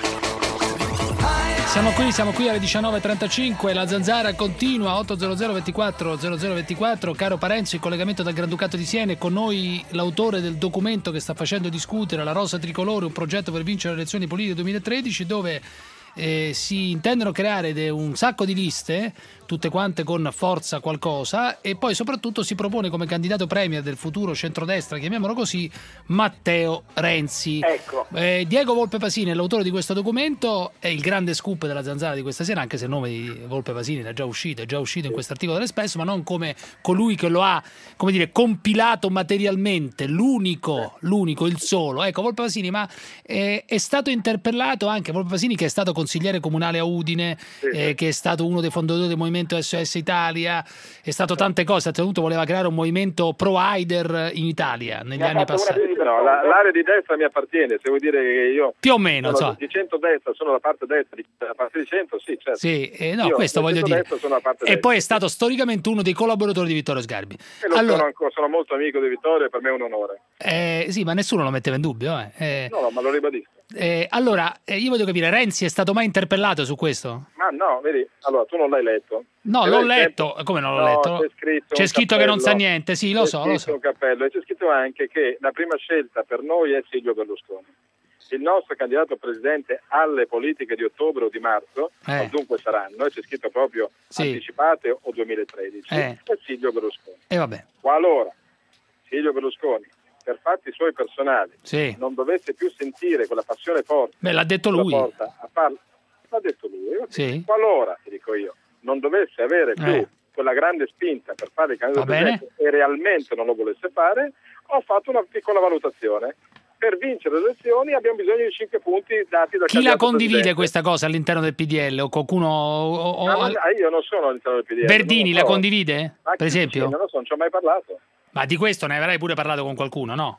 Siamo qui, siamo qui alle diciannove e trentacinque, la Zanzara continua, otto zero zero ventiquattro zero zero ventiquattro, caro Parenzo, in collegamento dal Granducato di Siena, e con noi l'autore del documento che sta facendo discutere la Rosa Tricolore, un progetto per vincere le elezioni politiche duemilatredici, dove eh, si intendono creare de- un sacco di liste, tutte quante con forza qualcosa, e poi soprattutto si propone come candidato premier del futuro centrodestra, chiamiamolo così, Matteo Renzi. Ecco. Eh, Diego Volpe Pasini è l'autore di questo documento, è il grande scoop della Zanzara di questa sera, anche se il nome di Volpe Pasini era già uscito, è già uscito in questo articolo dell'Espresso, ma non come colui che lo ha, come dire, compilato materialmente, l'unico, l'unico, il solo. Ecco, Volpe Pasini, ma eh, è stato interpellato anche Volpe Pasini, che è stato consigliere comunale a Udine, eh, che è stato uno dei fondatori del movimento S O S Italia, è stato tante cose, ha tenuto, voleva creare un movimento pro-Aider in Italia negli anni passati. No, la- l'area di destra mi appartiene, se vuol dire che io Più o meno, sono so. di centrodestra, sono la parte destra, di, la parte di centro, sì, certo. Sì, eh, no, Io questo del voglio dire. centrodestra sono la parte E destra. poi è stato storicamente uno dei collaboratori di Vittorio Sgarbi. E lo Allora, sono, ancora, sono molto amico di Vittorio e per me è un onore. eh, sì, ma nessuno lo metteva in dubbio. Eh. Eh, No, no, ma lo ribadisco. eh, allora, eh, io voglio capire, Renzi è stato mai interpellato su questo? Ma no, vedi, allora tu non l'hai letto. No, E l'ho noi letto. sempre- Come non l'ho No, letto? C'è scritto, C'è un scritto che non sa cappello. niente, sì, lo C'è so, lo scritto so. un cappello e c'è scritto anche che la prima scelta per noi è Silvio Berlusconi. Il nostro candidato presidente alle politiche di ottobre o di marzo, Eh. o dunque saranno, e c'è scritto proprio Sì. anticipate o duemilatredici, Eh. è Silvio Berlusconi. E vabbè. Qualora Silvio Berlusconi, per fatti suoi personali, Sì. non dovesse più sentire quella passione forte, Beh, l'ha detto che lo lui. porta a farlo, l'ha detto lui, va bene. Sì. Qualora, ti dico io, non dovesse avere più Eh. quella grande spinta per fare il candidato Va bene. presidente e realmente non lo volesse fare, ho fatto una piccola valutazione. Per vincere le elezioni abbiamo bisogno di cinque punti dati dal Chi la candidato condivide presidente. questa cosa all'interno del P D L? O qualcuno... o- o- Ah, ma- ah, io non sono all'interno del P D L. Verdini non lo la so. condivide? Ma Per chi- esempio? sì, non lo so, non ci ho mai parlato. Ma di questo ne avrai pure parlato con qualcuno, no?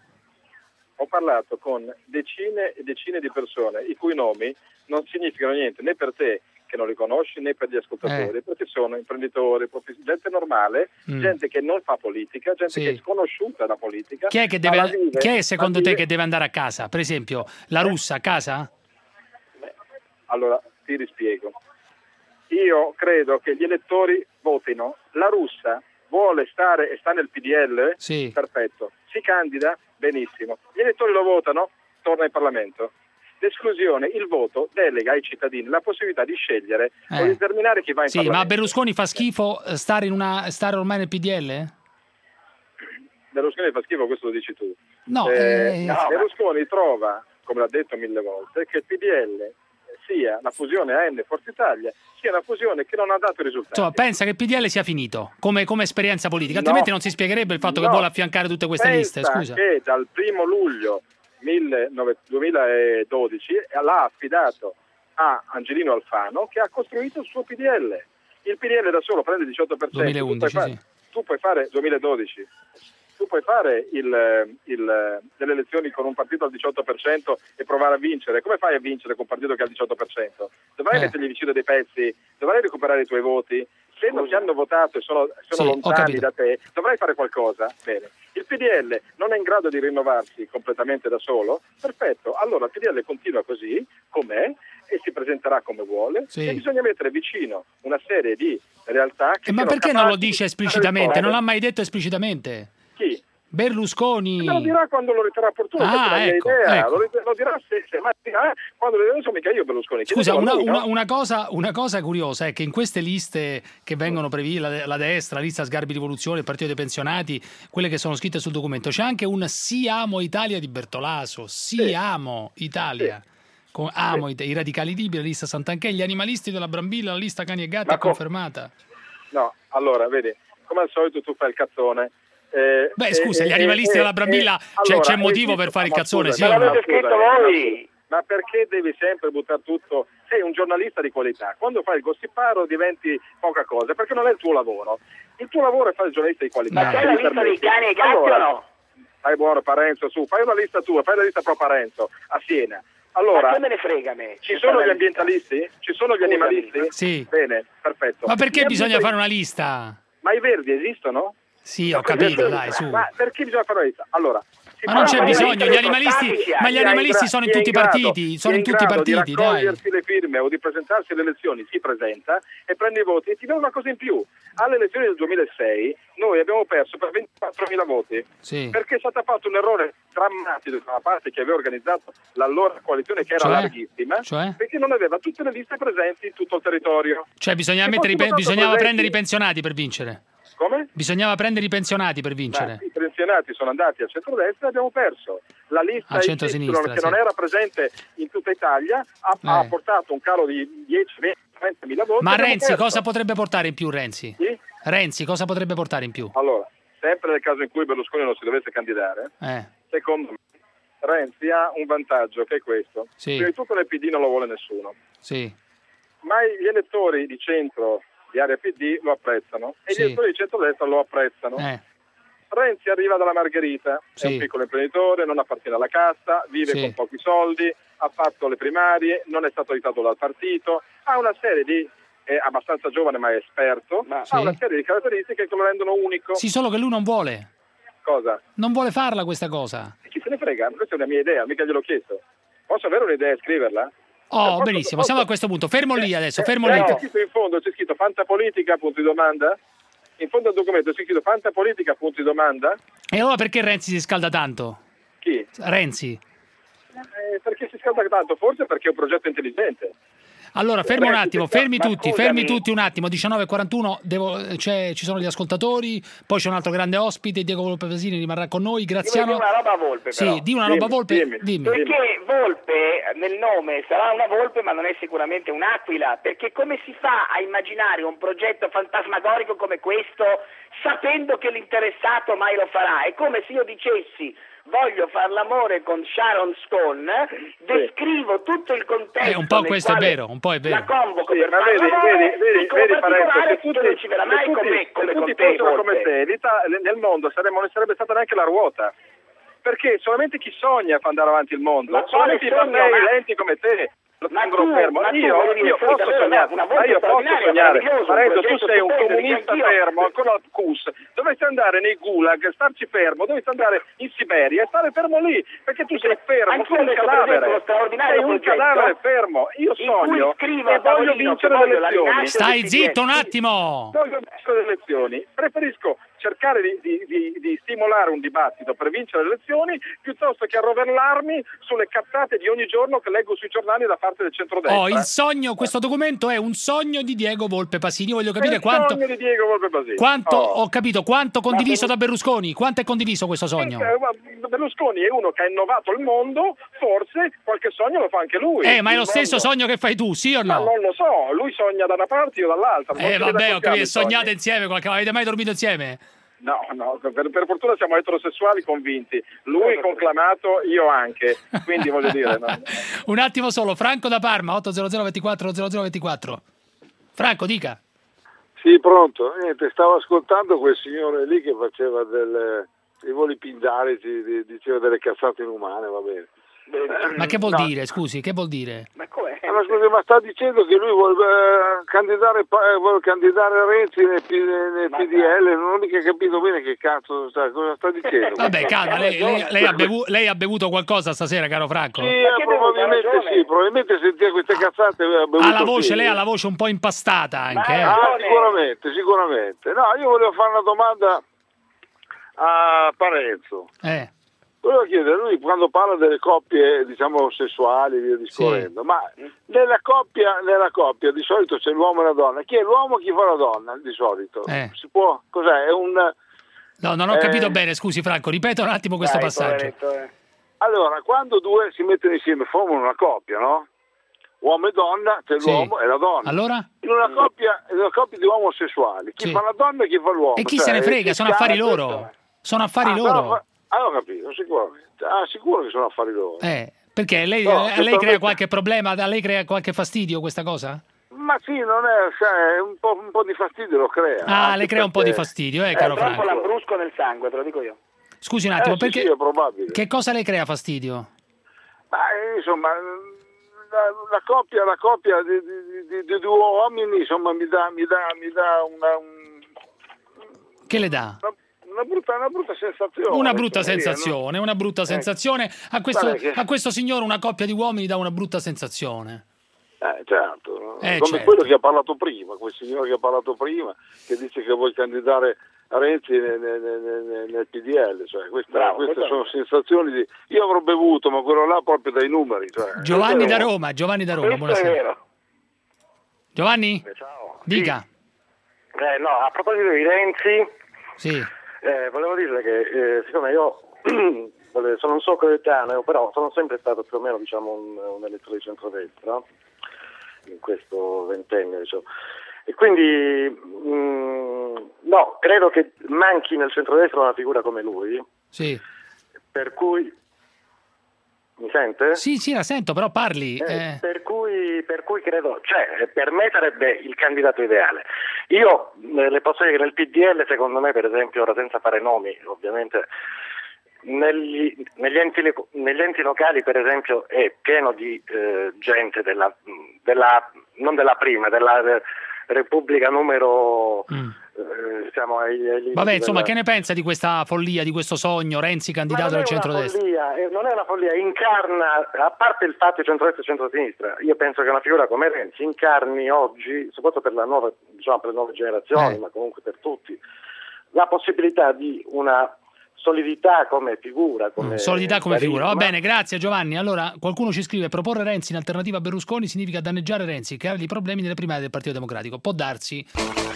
Ho parlato con decine e decine di persone i cui nomi non significano niente né per te che non li conosci né per gli ascoltatori, Eh. perché sono imprenditori, profes- gente normale, Mm. gente che non fa politica, gente Sì. che è sconosciuta da politica. Chi è, che ma la deve, vive- chi è la secondo te vive- che deve andare a casa? Per esempio, la russa a casa? Allora, ti rispiego. Io credo che gli elettori votino. La russa vuole stare e sta nel P D L? Sì. Perfetto. Si candida? Benissimo. Gli elettori lo votano? Torna in Parlamento. L'esclusione, il voto, delega ai cittadini la possibilità di scegliere Eh. o di determinare chi va in Sì, ma a Parlamento. Berlusconi fa schifo eh, stare, in una, stare ormai nel P D L? Berlusconi fa schifo, questo lo dici tu. No, eh, eh, no, Berlusconi trova, come l'ha detto mille volte, che il P D L sia la fusione A N Forza Italia, sia una fusione che non ha dato risultati. Insomma, pensa che il P D L sia finito come, come esperienza politica, altrimenti no, non si spiegherebbe il fatto no, che vuole affiancare tutte queste pensa liste. Scusa. Che dal primo luglio duemiladodici l'ha affidato a Angelino Alfano, che ha costruito il suo P D L. Il P D L da solo prende il diciotto per cento. duemilaundici, tu, puoi sì. fare, tu puoi fare duemiladodici. Tu puoi fare il, il, delle elezioni con un partito al diciotto per cento e provare a vincere. Come fai a vincere con un partito che ha il diciotto per cento? Dovrai eh. mettergli vicino dei pezzi, dovrai recuperare i tuoi voti. Se non ti hanno votato e sono, sono sì, lontani da te, dovrai fare qualcosa. Bene. Il P D L non è in grado di rinnovarsi completamente da solo? Perfetto. Allora il P D L continua così, com'è, e si presenterà come vuole, sì. E bisogna mettere vicino una serie di realtà che... Eh, ma perché non lo dice esplicitamente? Non l'ha mai detto esplicitamente? Chi? Berlusconi. E lo dirà quando lo riterrà opportuno, ah, questa è la mia ecco, idea, ecco. Lo, lo dirà se, se ma dirà quando non so mica io Berlusconi. Scusa, una, lui, una, no? una, cosa, una cosa curiosa è che in queste liste che vengono previste, la, la destra, la lista Sgarbi Rivoluzione, il partito dei pensionati, quelle che sono scritte sul documento, c'è anche un Sì amo Italia di Bertolaso, Sì, sì. amo Italia. Sì. Con, amo sì. i, i radicali liberi, la lista Santanchè, gli animalisti della Brambilla, la lista Cani e Gatti è confermata. No, allora, vedi, come al solito tu fai il cazzone. Eh, Beh, scusa, eh, gli animalisti eh, della Brambilla, eh, c'è, allora, c'è motivo esiste, per fare il cazzone, scusa, sì o no? l'avete scritto voi? Ma perché devi sempre buttare tutto? Sei un giornalista di qualità. Quando fai il gossiparo diventi poca cosa, perché non è il tuo lavoro. Il tuo lavoro è fare il giornalista di qualità. Ma c'è la lista dei cani e gatti allora, o no? Fai buono Parenzo, su, fai una lista tua, fai la lista pro Parenzo a Siena. Allora, ma che me ne frega a me? Ci sono gli ambientalisti? Ci sono gli animalisti? Sì. Bene, perfetto. Ma perché bisogna fare una lista? Ma i verdi esistono? Sì, ho capito, dai, su. Ma perché bisogna fare una lista? Allora, ma non c'è bisogno, gli animalisti, ma gli animalisti sono in tutti i partiti, sono in tutti i partiti, dai. Di raccogliersi le firme o di presentarsi alle elezioni, si presenta e prende i voti. E ti do una cosa in più. Alle elezioni del duemilasei noi abbiamo perso per ventiquattromila voti. Sì. Perché è stato fatto un errore drammatico da una parte che aveva organizzato l'allora coalizione, che era cioè? larghissima, Cioè? perché non aveva tutte le liste presenti in tutto il territorio. Cioè bisognava, mettere i pe- bisognava prendere i pensionati per vincere. Come? Bisognava prendere i pensionati per vincere. Beh, i pensionati sono andati al centrodestra e abbiamo perso. La lista Y, che sì. non era presente in tutta Italia, ha, eh. ha portato un calo di dieci, venti, trenta mila voti. Ma Renzi perso. Cosa potrebbe portare in più, Renzi? Sì? Renzi cosa potrebbe portare in più? Allora, sempre nel caso in cui Berlusconi non si dovesse candidare, eh. secondo me Renzi ha un vantaggio, che è questo. Sì. Prima di tutto nel P D non lo vuole nessuno. Sì. Ma gli elettori di centro di area P D lo apprezzano e sì. gli elettori di centrodestra lo apprezzano. Eh. Renzi arriva dalla Margherita, sì. è un piccolo imprenditore, non appartiene alla casta, vive sì. con pochi soldi, ha fatto le primarie, non è stato aiutato dal partito, ha una serie di, è abbastanza giovane ma è esperto, ma ha sì. una serie di caratteristiche che lo rendono unico. Sì, solo che lui non vuole. Cosa? Non vuole farla questa cosa. E chi se ne frega? Questa è una mia idea, mica gliel'ho chiesto. Posso avere un'idea e scriverla? Oh, benissimo, siamo a questo punto. Fermo lì adesso, fermo lì. C'è scritto in fondo, c'è scritto Fantapolitica, punto di domanda? In fondo al documento c'è scritto Fantapolitica, punto di domanda? E allora perché Renzi si scalda tanto? Chi? Renzi. Eh, perché si scalda tanto? Forse perché è un progetto intelligente. Allora, fermo un attimo, fermi tutti, fermi tutti un attimo, diciannove e quarantuno, devo, c'è, ci sono gli ascoltatori, poi c'è un altro grande ospite, Diego Volpe Pasini rimarrà con noi, Graziano. Di una roba Volpe, però. Sì, di una roba Volpe, dimmi, dimmi. Perché Volpe nel nome sarà una volpe ma non è sicuramente un'aquila, perché come si fa a immaginare un progetto fantasmagorico come questo sapendo che l'interessato mai lo farà? È come se io dicessi voglio far l'amore con Sharon Stone, descrivo tutto il contesto. Eh, un po' questo è vero, un po' è vero. La convoco sì, per ma vedi, vedi, vedi, vedi Parenzo, se tutti, non ci verrà mai tutti, come, come tutti con te, fossero come te, nel mondo saremmo, non sarebbe stata neanche la ruota. Perché solamente chi sogna fa andare avanti il mondo, ma solamente i partei ma... lenti come te lo tengono fermo. Io, io posso sognare, una ma io posso sognare. Parenzo, tu sei un comunista fermo, ancora al C U S, dovresti andare nei gulag, starci fermo, dovresti andare in Siberia e stare fermo lì, perché tu sei fermo, sei un cadavere, sei un cadavere fermo. Io sogno e voglio vincere le elezioni. Stai zitto un attimo! Voglio vincere le elezioni, preferisco cercare di, di, di, di stimolare un dibattito per vincere le elezioni piuttosto che arrovellarmi sulle cazzate di ogni giorno che leggo sui giornali da parte del centrodestra. Oh, il sogno, questo documento è un sogno di Diego Volpe Pasini. Io voglio capire il quanto. sogno di Diego Volpe Pasini. Quanto oh. ho capito, quanto condiviso da Berlusconi? Quanto è condiviso questo sogno? Eh, Berlusconi è uno che ha innovato il mondo, forse qualche sogno lo fa anche lui. Eh, ma è lo il stesso mondo. sogno che fai tu, sì o no? Ma non lo so, lui sogna da una parte io dall'altra. Eh, vabbè, ho capito, sognate insieme, qualche... avete mai dormito insieme? No, no, per, per fortuna siamo eterosessuali convinti. Lui conclamato, io anche. Quindi voglio dire. No? Un attimo solo, Franco da Parma, otto zero zero ventiquattro zero zero ventiquattro. Franco, dica. Sì, pronto. Niente, stavo ascoltando quel signore lì che faceva delle, i voli pindarici, diceva delle cazzate inumane, va bene. Ma che vuol no. dire, scusi, che vuol dire? Ma com'è? Ma scusi, ma sta dicendo che lui vuole eh, candidare, eh, vuole candidare Renzi nel, nel P D L, non ho mica capito bene che cazzo sta, cosa sta dicendo. Vabbè, calma, lei, lei, lei, ha bevu, lei ha bevuto qualcosa stasera, caro Franco? Sì, eh, probabilmente sì, probabilmente sentiva queste cazzate. Ha bevuto ha la voce, sì. Lei ha la voce un po' impastata anche. Eh. Ah, sicuramente, sicuramente. No, io volevo fare una domanda a Parenzo. Eh. Volevo chiedere, lui quando parla delle coppie, diciamo, sessuali, via discorrendo, sì. ma nella coppia, nella coppia di solito c'è l'uomo e la donna. Chi è l'uomo e chi fa la donna, di solito? Eh. Si può, cos'è? È un... No, non ho eh... capito bene, scusi Franco, ripeta un attimo questo Dai, passaggio. eh. Allora, quando due si mettono insieme, formano una coppia, no? Uomo e donna, c'è sì. l'uomo e la donna. Allora? In una coppia, in una coppia di omosessuali, chi sì. fa la donna e chi fa l'uomo. E chi cioè, se ne frega, sono affari loro. Questo. Sono affari ah, loro. Però, ah, ho capito, sicuramente. Ah, sicuro che sono affari loro. Eh, perché lei, no, a lei crea qualche problema, a lei crea qualche fastidio questa cosa? Ma sì, non è, sai, un po', un po' di fastidio lo crea. Ah, le crea un po' di fastidio, eh, caro è Franco. È troppo lambrusco nel sangue, te lo dico io. Scusi un attimo, eh, perché sì, sì, è probabile. Che cosa le crea fastidio? Ma insomma, la, la coppia, la coppia di, di, di, di due uomini, insomma, mi dà, mi dà, mi dà una... Un... Che le dà? Una... Una brutta, una brutta sensazione. Una brutta sensazione, dire, no? una brutta sensazione. A questo, che... a questo signore una coppia di uomini dà una brutta sensazione. Eh, certo. No? Eh, Come certo. quello che ha parlato prima, quel signore che ha parlato prima, che dice che vuole candidare Renzi nel, nel, nel, nel P D L. Cioè, questa, Bravo, queste questo... sono sensazioni di... Io avrò bevuto, ma quello là proprio dai numeri. Cioè, Giovanni da Roma, Giovanni da Roma, buonasera. È vero. Giovanni? Eh, ciao. Dica. Sì. Eh, no, a proposito di Renzi... Sì. Eh, volevo dirle che eh, siccome io sono un suo coetaneo, però sono sempre stato più o meno diciamo un, un elettore di centrodestra in questo ventennio, diciamo. E quindi mh, no, credo che manchi nel centrodestra una figura come lui. Sì. Per cui mi sente? Sì, sì, la sento, però parli. Eh, eh. Per cui per cui credo, cioè per me sarebbe il candidato ideale. Io eh, le posso dire che nel P D L secondo me, per esempio, ora senza fare nomi ovviamente, negli, negli, enti, negli enti locali per esempio è pieno di eh, gente della, della non della prima, della de, Repubblica numero mm. eh, siamo ai, ai Vabbè, insomma, della... che ne pensa di questa follia, di questo sogno, Renzi candidato del centrodestra? Follia, non è una follia, incarna, a parte il fatto di centrodestra e centrosinistra, io penso che una figura come Renzi incarni oggi, soprattutto per, la nuova, diciamo, per le nuove generazioni, eh. ma comunque per tutti, la possibilità di una solidità come figura. Come solidità come carisma. figura, va bene, grazie Giovanni. Allora, qualcuno ci scrive: proporre Renzi in alternativa a Berlusconi significa danneggiare Renzi, creargli problemi nelle primarie del Partito Democratico. Può darsi.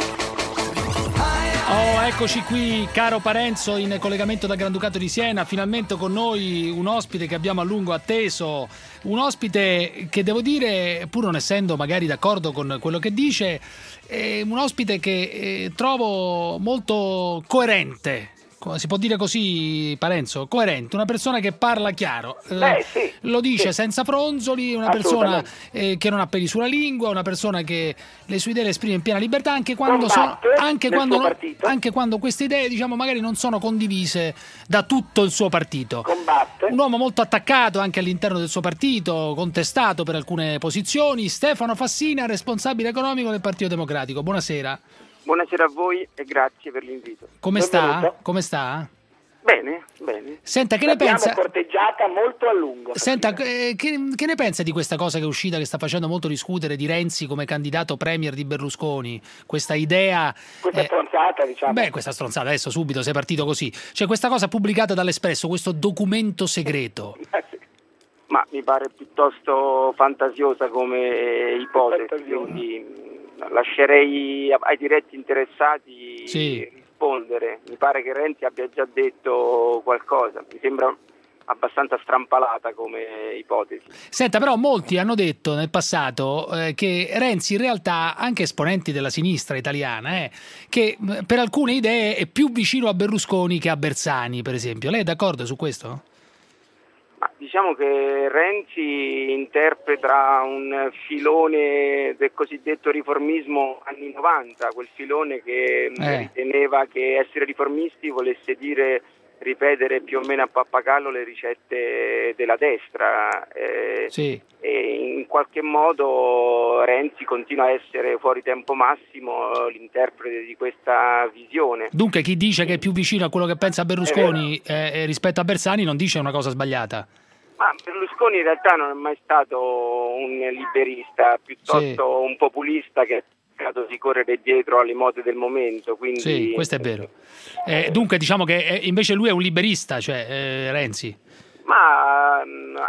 Oh, eccoci qui, caro Parenzo, in collegamento da Granducato di Siena. Finalmente con noi un ospite che abbiamo a lungo atteso, un ospite che devo dire, pur non essendo magari d'accordo con quello che dice, è un ospite che eh, trovo molto coerente. Si può dire così, Parenzo? Coerente, una persona che parla chiaro, Beh, sì, lo dice sì. senza fronzoli, una persona eh, che non ha peli sulla lingua, una persona che le sue idee le esprime in piena libertà, anche quando, sono, anche quando, no, anche quando queste idee, diciamo, magari non sono condivise da tutto il suo partito. Combatte. Un uomo molto attaccato anche all'interno del suo partito, contestato per alcune posizioni. Stefano Fassina, responsabile economico del Partito Democratico. Buonasera. Buonasera a voi e grazie per l'invito. Come sta? Come sta? Bene, bene. Senta, che ne pensa? L'abbiamo corteggiata molto a lungo. Senta, eh, che, che ne pensa di questa cosa che è uscita, che sta facendo molto discutere, di Renzi come candidato premier di Berlusconi? Questa idea... Questa eh, stronzata, diciamo. Beh, questa stronzata, adesso subito sei partito così. Cioè questa cosa pubblicata dall'Espresso, questo documento segreto. Ma mi pare piuttosto fantasiosa come ipotesi, quindi lascerei ai diretti interessati sì. rispondere. Mi pare che Renzi abbia già detto qualcosa, mi sembra abbastanza strampalata come ipotesi. Senta, però molti hanno detto nel passato eh, che Renzi in realtà, anche esponenti della sinistra italiana, eh, che per alcune idee è più vicino a Berlusconi che a Bersani, per esempio. Lei è d'accordo su questo? Ma diciamo che Renzi interpreta un filone del cosiddetto riformismo anni novanta, quel filone che eh. riteneva che essere riformisti volesse dire ripetere più o meno a pappagallo le ricette della destra. Eh, sì. E in qualche modo Renzi continua a essere fuori tempo massimo l'interprete di questa visione. Dunque chi dice che è più vicino a quello che pensa Berlusconi eh, rispetto a Bersani non dice una cosa sbagliata? Ma Berlusconi in realtà non è mai stato un liberista, piuttosto sì. un populista che di correre dietro alle mode del momento, quindi... Sì, questo è vero. Eh, dunque diciamo che eh, invece lui è un liberista, cioè eh, Renzi. Ma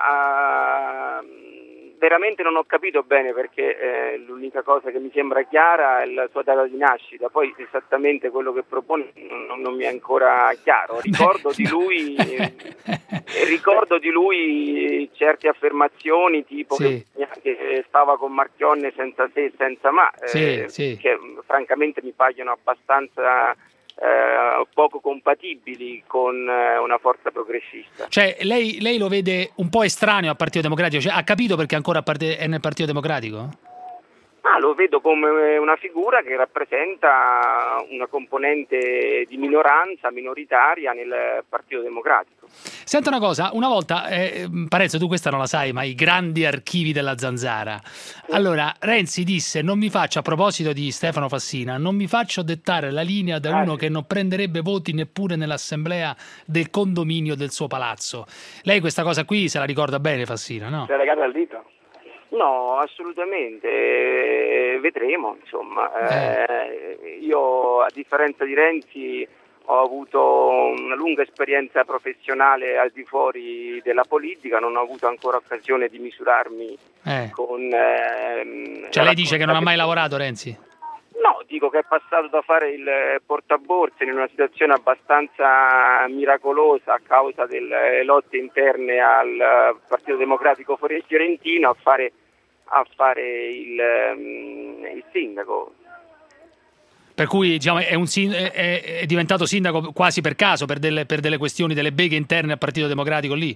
uh, veramente non ho capito bene, perché eh, l'unica cosa che mi sembra chiara è la sua data di nascita, poi esattamente quello che propone non, non mi è ancora chiaro. Ricordo di lui ricordo di lui certe affermazioni tipo sì. che, che stava con Marchionne senza se e senza ma, sì, eh, sì. che francamente mi paiono abbastanza Eh, poco compatibili con eh, una forza progressista. Cioè lei, lei lo vede un po' estraneo al Partito Democratico, cioè, ha capito perché ancora è nel Partito Democratico? Ah, lo vedo come una figura che rappresenta una componente di minoranza, minoritaria nel Partito Democratico. Senta una cosa, una volta, eh, Parenzo tu questa non la sai, ma i grandi archivi della Zanzara. Allora, Renzi disse, non mi faccio, a proposito di Stefano Fassina, non mi faccio dettare la linea da uno che non prenderebbe voti neppure nell'assemblea del condominio del suo palazzo. Lei questa cosa qui se la ricorda bene, Fassina, no? Si è legata al dito? No, assolutamente, eh, vedremo, insomma. Eh, io, a differenza di Renzi, ho avuto una lunga esperienza professionale al di fuori della politica, non ho avuto ancora occasione di misurarmi eh. con... Ehm, cioè lei dice che non ha mai lavorato, Renzi? No, dico che è passato da fare il portaborse in una situazione abbastanza miracolosa a causa delle lotte interne al Partito Democratico fiorentino a fare, a fare il, il sindaco. Per cui diciamo, è, un, è, è diventato sindaco quasi per caso, per delle, per delle questioni, delle beghe interne al Partito Democratico lì?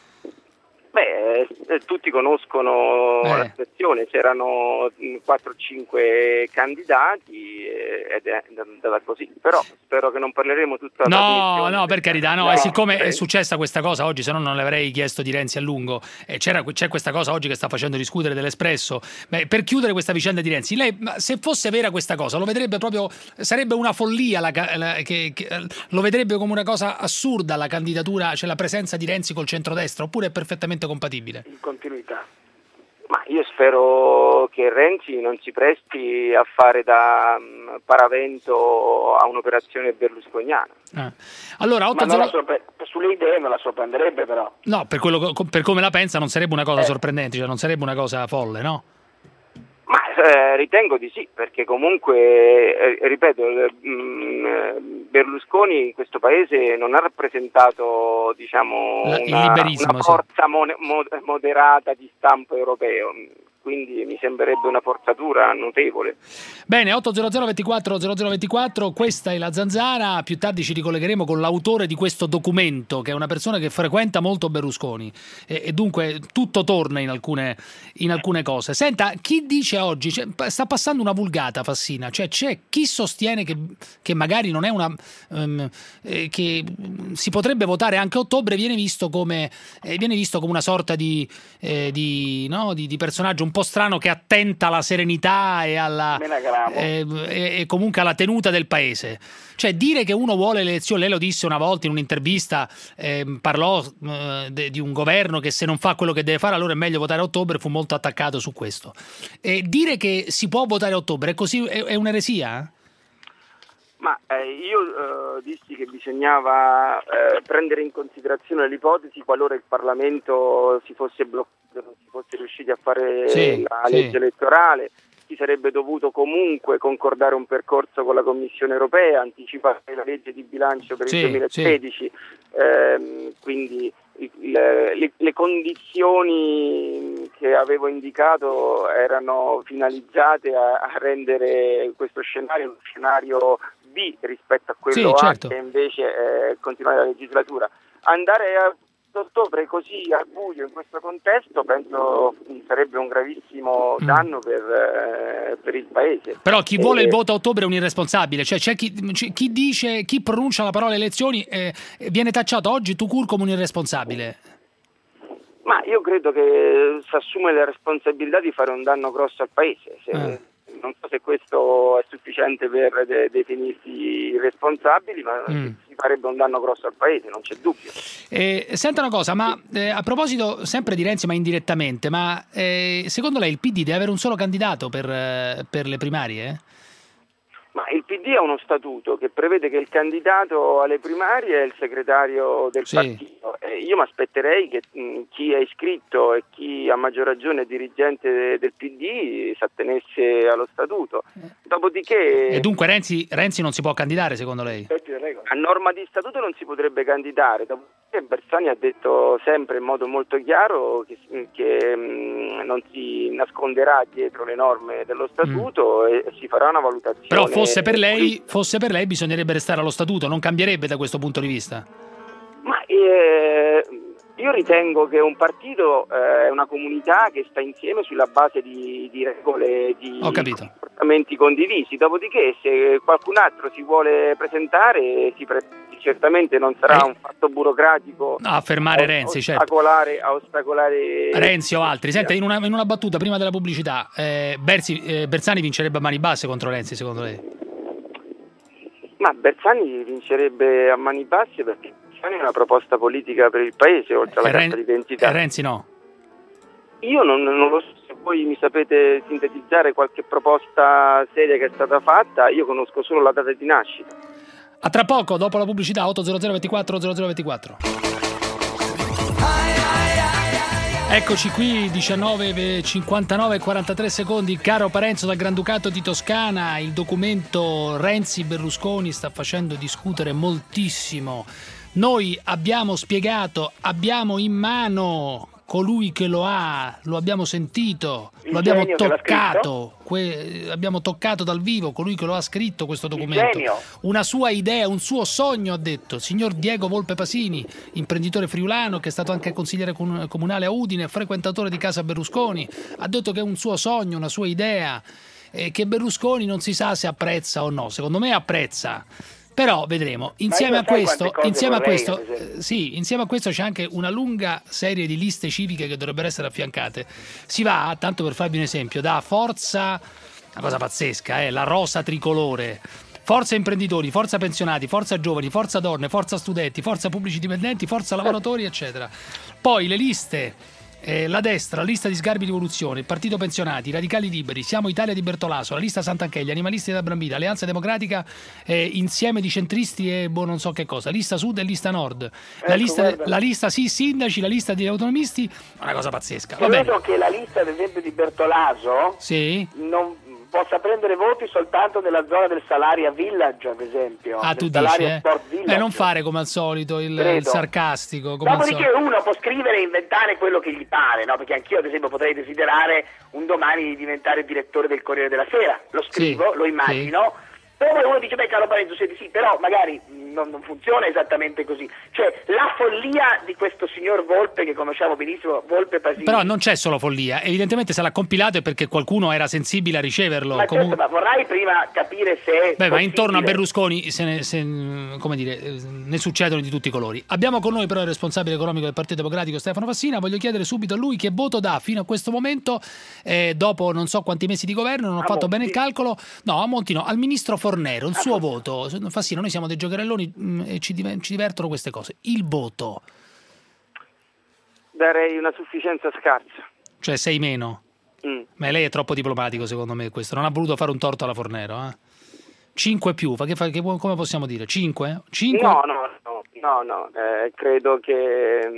Beh, eh, tutti conoscono eh. la situazione, c'erano quattro cinque candidati eh, ed è andata così, però spero che non parleremo tutta la No, no, per carità, no, no e siccome sì. è successa questa cosa oggi, se no non le avrei chiesto di Renzi a lungo, eh, c'era, c'è questa cosa oggi che sta facendo discutere dell'Espresso. Beh, per chiudere questa vicenda di Renzi, lei, ma se fosse vera questa cosa, lo vedrebbe proprio, sarebbe una follia, la, la, che, che, lo vedrebbe come una cosa assurda la candidatura, cioè la presenza di Renzi col centrodestra, oppure è perfettamente compatibile? In continuità. Ma io spero che Renzi non si presti a fare da um, paravento a un'operazione berlusconiana. Ah. Allora, Ma non la sorpre- sulle idee non la sorprenderebbe però. No, per, quello, per come la pensa non sarebbe una cosa eh. sorprendente, cioè non sarebbe una cosa folle, no? Ma eh, ritengo di sì, perché comunque, eh, ripeto, eh, mh, Berlusconi in questo paese non ha rappresentato, diciamo, una, una forza sì. mo- moderata di stampo europeo, quindi mi sembrerebbe una forzatura notevole. Bene, otto zero zero ventiquattro zero zero ventiquattro, questa è la Zanzara. Più tardi ci ricollegheremo con l'autore di questo documento, che è una persona che frequenta molto Berlusconi e, e dunque tutto torna in alcune, in alcune cose. Senta, chi dice oggi, cioè, sta passando una vulgata, Fassina, cioè c'è chi sostiene che, che magari non è una um, eh, che si potrebbe votare anche a ottobre, viene visto come eh, viene visto come una sorta di, eh, di, no, di, di personaggio un po' po' strano che attenta alla serenità e alla eh, e, e comunque alla tenuta del paese. Cioè dire che uno vuole le elezioni, lei lo disse una volta in un'intervista, eh, parlò eh, de, di un governo che se non fa quello che deve fare allora è meglio votare a ottobre, fu molto attaccato su questo. E dire che si può votare a ottobre è così, è, è un'eresia? Ma eh, io eh, dissi che bisognava eh, prendere in considerazione l'ipotesi qualora il Parlamento si fosse bloccato, non si fosse riusciti a fare sì, la sì. legge elettorale, si sarebbe dovuto comunque concordare un percorso con la Commissione europea, anticipare la legge di bilancio per sì, il duemilasedici, sì. ehm, quindi le, le, le condizioni che avevo indicato erano finalizzate a, a rendere questo scenario un scenario B rispetto a quello sì, A, certo. che invece è continuare la legislatura. Andare a ottobre così al buio in questo contesto penso sarebbe un gravissimo danno per, eh, per il paese. Però chi vuole e... il voto a ottobre è un irresponsabile, cioè c'è chi, chi dice, chi pronuncia la parola elezioni eh, viene tacciato oggi tu cur come un irresponsabile. Ma io credo che si assume la responsabilità di fare un danno grosso al paese. Se, eh. Non so se questo è sufficiente per de- definirsi irresponsabili, ma mm. si farebbe un danno grosso al paese, non c'è dubbio. Eh, senta una cosa, ma eh, a proposito sempre di Renzi, ma indirettamente, ma eh, secondo lei il P D deve avere un solo candidato per, eh, per le primarie? Ma il P D ha uno statuto che prevede che il candidato alle primarie è il segretario del sì. partito. E io mi aspetterei che mh, chi è iscritto e chi a maggior ragione è dirigente de- del P D si attenesse allo statuto. Dopodiché... E dunque Renzi, Renzi non si può candidare secondo lei? A norma di statuto non si potrebbe candidare. Dopodiché Bersani ha detto sempre in modo molto chiaro che, che mh, non si nasconderà dietro le norme dello statuto mm. e, e si farà una valutazione. Però fosse per lei, fosse per lei bisognerebbe restare allo statuto, non cambierebbe da questo punto di vista? Ma eh, io ritengo che un partito è eh, una comunità che sta insieme sulla base di, di regole, di Ho capito. comportamenti condivisi. Dopodiché se qualcun altro si vuole presentare, si presenta. Certamente non sarà eh. un fatto burocratico no, a fermare a, Renzi, ostacolare, certo. a ostacolare Renzi o altri. Senta, in una, in una battuta prima della pubblicità, eh, Berzi, eh, Bersani vincerebbe a mani basse contro Renzi, secondo lei? Ma Bersani vincerebbe a mani basse perché Bersani è una proposta politica per il paese, oltre alla Ren- carta d'identità. E Renzi no? Io non, non lo so se voi mi sapete sintetizzare qualche proposta seria che è stata fatta, io conosco solo la data di nascita. A tra poco, dopo la pubblicità, otto zero zero ventiquattro zero zero ventiquattro. Eccoci qui, diciannove cinquantanove e quarantatré secondi. Caro Parenzo dal Granducato di Toscana, il documento Renzi-Berlusconi sta facendo discutere moltissimo. Noi abbiamo spiegato, abbiamo in mano colui che lo ha, lo abbiamo sentito, il lo abbiamo genio toccato, que- abbiamo toccato dal vivo colui che lo ha scritto questo documento. Una sua idea, un suo sogno, ha detto. Signor Diego Volpe Pasini, imprenditore friulano che è stato anche consigliere com- comunale a Udine, frequentatore di casa Berlusconi, ha detto che è un suo sogno, una sua idea, eh, che Berlusconi non si sa se apprezza o no. Secondo me apprezza. Però vedremo. Insieme a questo, insieme a questo, eh, sì, insieme a questo c'è anche una lunga serie di liste civiche che dovrebbero essere affiancate. Si va, tanto per farvi un esempio, da Forza, una cosa pazzesca, eh, la rosa tricolore, Forza imprenditori, Forza pensionati, Forza giovani, Forza donne, Forza studenti, Forza pubblici dipendenti, Forza lavoratori, eccetera. Poi le liste. Eh, la destra, la lista di Sgarbi Rivoluzione, il Partito Pensionati, i Radicali Liberi, Siamo Italia di Bertolaso, la lista Sant'Anché, gli Animalisti da Brambilla, Alleanza Democratica, eh, insieme di centristi e boh non so che cosa, lista Sud e lista Nord, la, ecco, lista, la lista sì sindaci, la lista degli autonomisti, una cosa pazzesca. Va Credo bene. che la lista ad esempio di Bertolaso sì. non possa prendere voti soltanto nella zona del Salaria Village, ad esempio. Ah, tu dici, eh? Eh, non fare come al solito il, il sarcastico. Come Dopodiché al sol- uno può scrivere e inventare quello che gli pare, no? Perché anch'io, ad esempio, potrei desiderare un domani di diventare direttore del Corriere della Sera. Lo scrivo, sì, lo immagino, Poi uno dice, beh, caro Parenzo, senti, sì, però magari non, non funziona esattamente così. Cioè, la follia di questo signor Volpe, che conosciamo benissimo, Volpe Pasini. Però non c'è solo follia, evidentemente se l'ha compilato è perché qualcuno era sensibile a riceverlo. Ma Comun- certo, ma vorrei prima capire se è Beh, ma possibile. intorno a Berlusconi se ne, se, come dire, ne succedono di tutti i colori. Abbiamo con noi però il responsabile economico del Partito Democratico, Stefano Fassina. Voglio chiedere subito a lui che voto dà fino a questo momento, eh, dopo non so quanti mesi di governo, non ho a fatto Monti. bene il calcolo. No, a Monti no, al ministro Fornero, il suo voto. Fassina, noi siamo dei giocherelloni mh, e ci, div- ci divertono queste cose. Il voto, darei una sufficienza scarsa. cioè sei meno. Mm. Ma lei è troppo diplomatico secondo me questo, non ha voluto fare un torto alla Fornero, eh? cinque più, che fa, che, come possiamo dire? cinque? cinque? No, no, no, no, no. Eh, credo che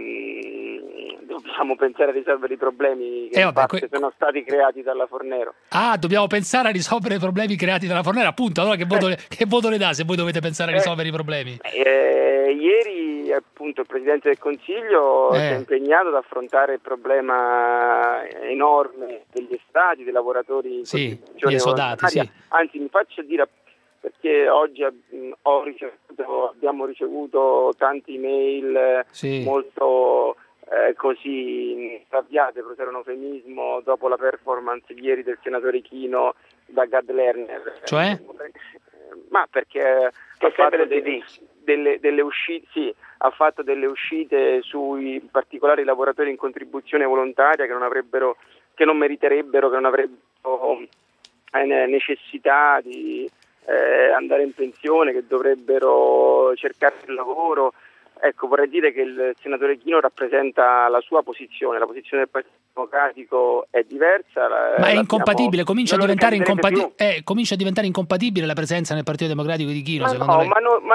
mh, dobbiamo pensare a risolvere i problemi che Eh, in vabbè, parte que- sono stati creati dalla Fornero. Ah, dobbiamo pensare a risolvere i problemi creati dalla Fornero, appunto. Allora che voto, le, che voto le dà se voi dovete pensare a risolvere i problemi? Eh, ieri appunto il Presidente del Consiglio Eh. si è impegnato ad affrontare il problema enorme degli estati, dei lavoratori in Sì, contribuzione gli esodati, volontaria. sì. Anzi, mi faccio dire, perché oggi mh, ho ricevuto, abbiamo ricevuto tante email eh, Sì. molto eh, così arrabbiate, per usare un eufemismo, dopo la performance ieri del senatore Chino da Gad Lerner. Cioè? Eh, Ma perché ha fatto delle, delle, delle uscite, sì, ha fatto delle uscite sui in particolare i lavoratori in contribuzione volontaria che non avrebbero, che non meriterebbero, che non avrebbero eh, necessità di eh, andare in pensione, che dovrebbero cercare il lavoro. Ecco, vorrei dire che il senatore Chino rappresenta la sua posizione, la posizione del Partito Democratico è diversa. Ma è incompatibile, comincia a, non lo diventare ricandiderete incompati- eh, comincia a diventare incompatibile la presenza nel Partito Democratico di Chino, Ma secondo no, lei? ma, no, ma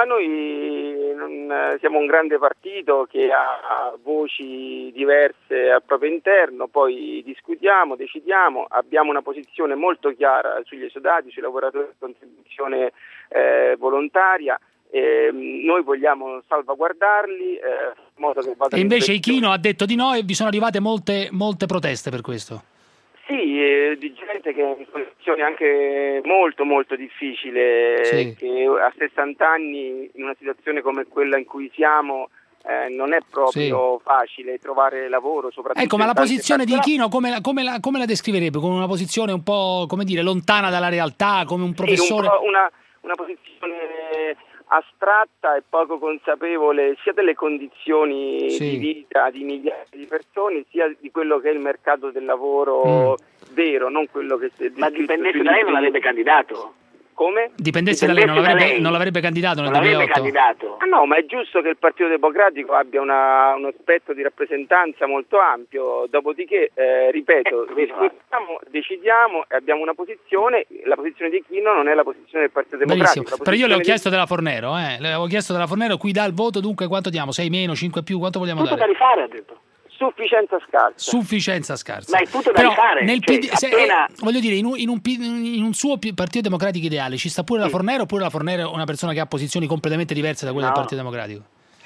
noi non, siamo un grande partito che ha voci diverse al proprio interno, poi discutiamo, decidiamo, abbiamo una posizione molto chiara sugli esodati, sui lavoratori di contribuzione eh, volontaria. Eh, noi vogliamo salvaguardarli eh, in modo che vadano E invece in Ichino ha detto di no e vi sono arrivate molte, molte proteste per questo. Sì, eh, di gente che è in condizioni anche molto molto difficili, Sì. che a sessanta anni in una situazione come quella in cui siamo eh, non è proprio facile trovare lavoro, soprattutto Ecco, ma in la tante posizione di parti. Ichino come la, come, la, come la descriverebbe? Come una posizione un po', come dire, lontana dalla realtà, come un Sì, professore... un po' una, una posizione astratta e poco consapevole sia delle condizioni Sì. di vita di migliaia di persone, sia di quello che è il mercato del lavoro Mm. vero, non quello che si è Ma descritto dipendesse sui da lei non libri. l'avrebbe candidato? Come? Dipendesse da lei, non Dipendesse da l'avrebbe, lei. non l'avrebbe candidato nel Non l'avrebbe duemilaotto? candidato? Ah no, ma è giusto che il Partito Democratico abbia una, uno spettro di rappresentanza molto ampio, dopodiché, eh, ripeto, Eh, discutiamo, decidiamo e abbiamo una posizione, la posizione di Chino non è la posizione del Partito Democratico. Benissimo, la però io le ho posizione di- chiesto della Fornero, eh. Le avevo chiesto della Fornero, qui dà il voto, dunque quanto diamo? sei meno, cinque più, quanto vogliamo Tutto da dare? rifare, ha detto. Sufficienza scarsa. Sufficienza scarsa. Ma è tutto da Però rifare, nel cioè, P D se- appena- eh, voglio dire, in un, in un P- in un suo P- Partito Democratico ideale ci sta pure la Fornero, oppure la Fornero è una persona che ha posizioni completamente diverse da quelle No. del Partito Democratico?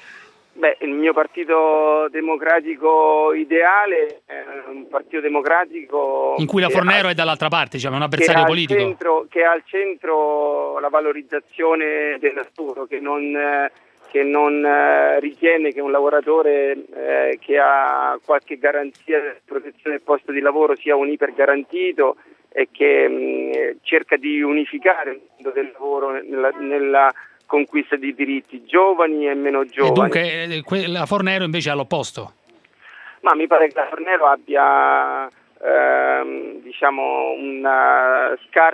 Beh, il mio partito democratico ideale è un partito democratico In cui la che Fornero ha- è dall'altra parte, diciamo, è un che avversario ha al politico. centro- che ha al centro la valorizzazione del lavoro, che non, eh, che non eh, ritiene che un lavoratore eh, che ha qualche garanzia di protezione del posto di lavoro sia un ipergarantito e che mh, cerca di unificare il mondo del lavoro nella, nella conquista di diritti giovani e meno E giovani. dunque eh, que- la Fornero invece è all'opposto. Ma mi pare che la Fornero abbia ehm, diciamo una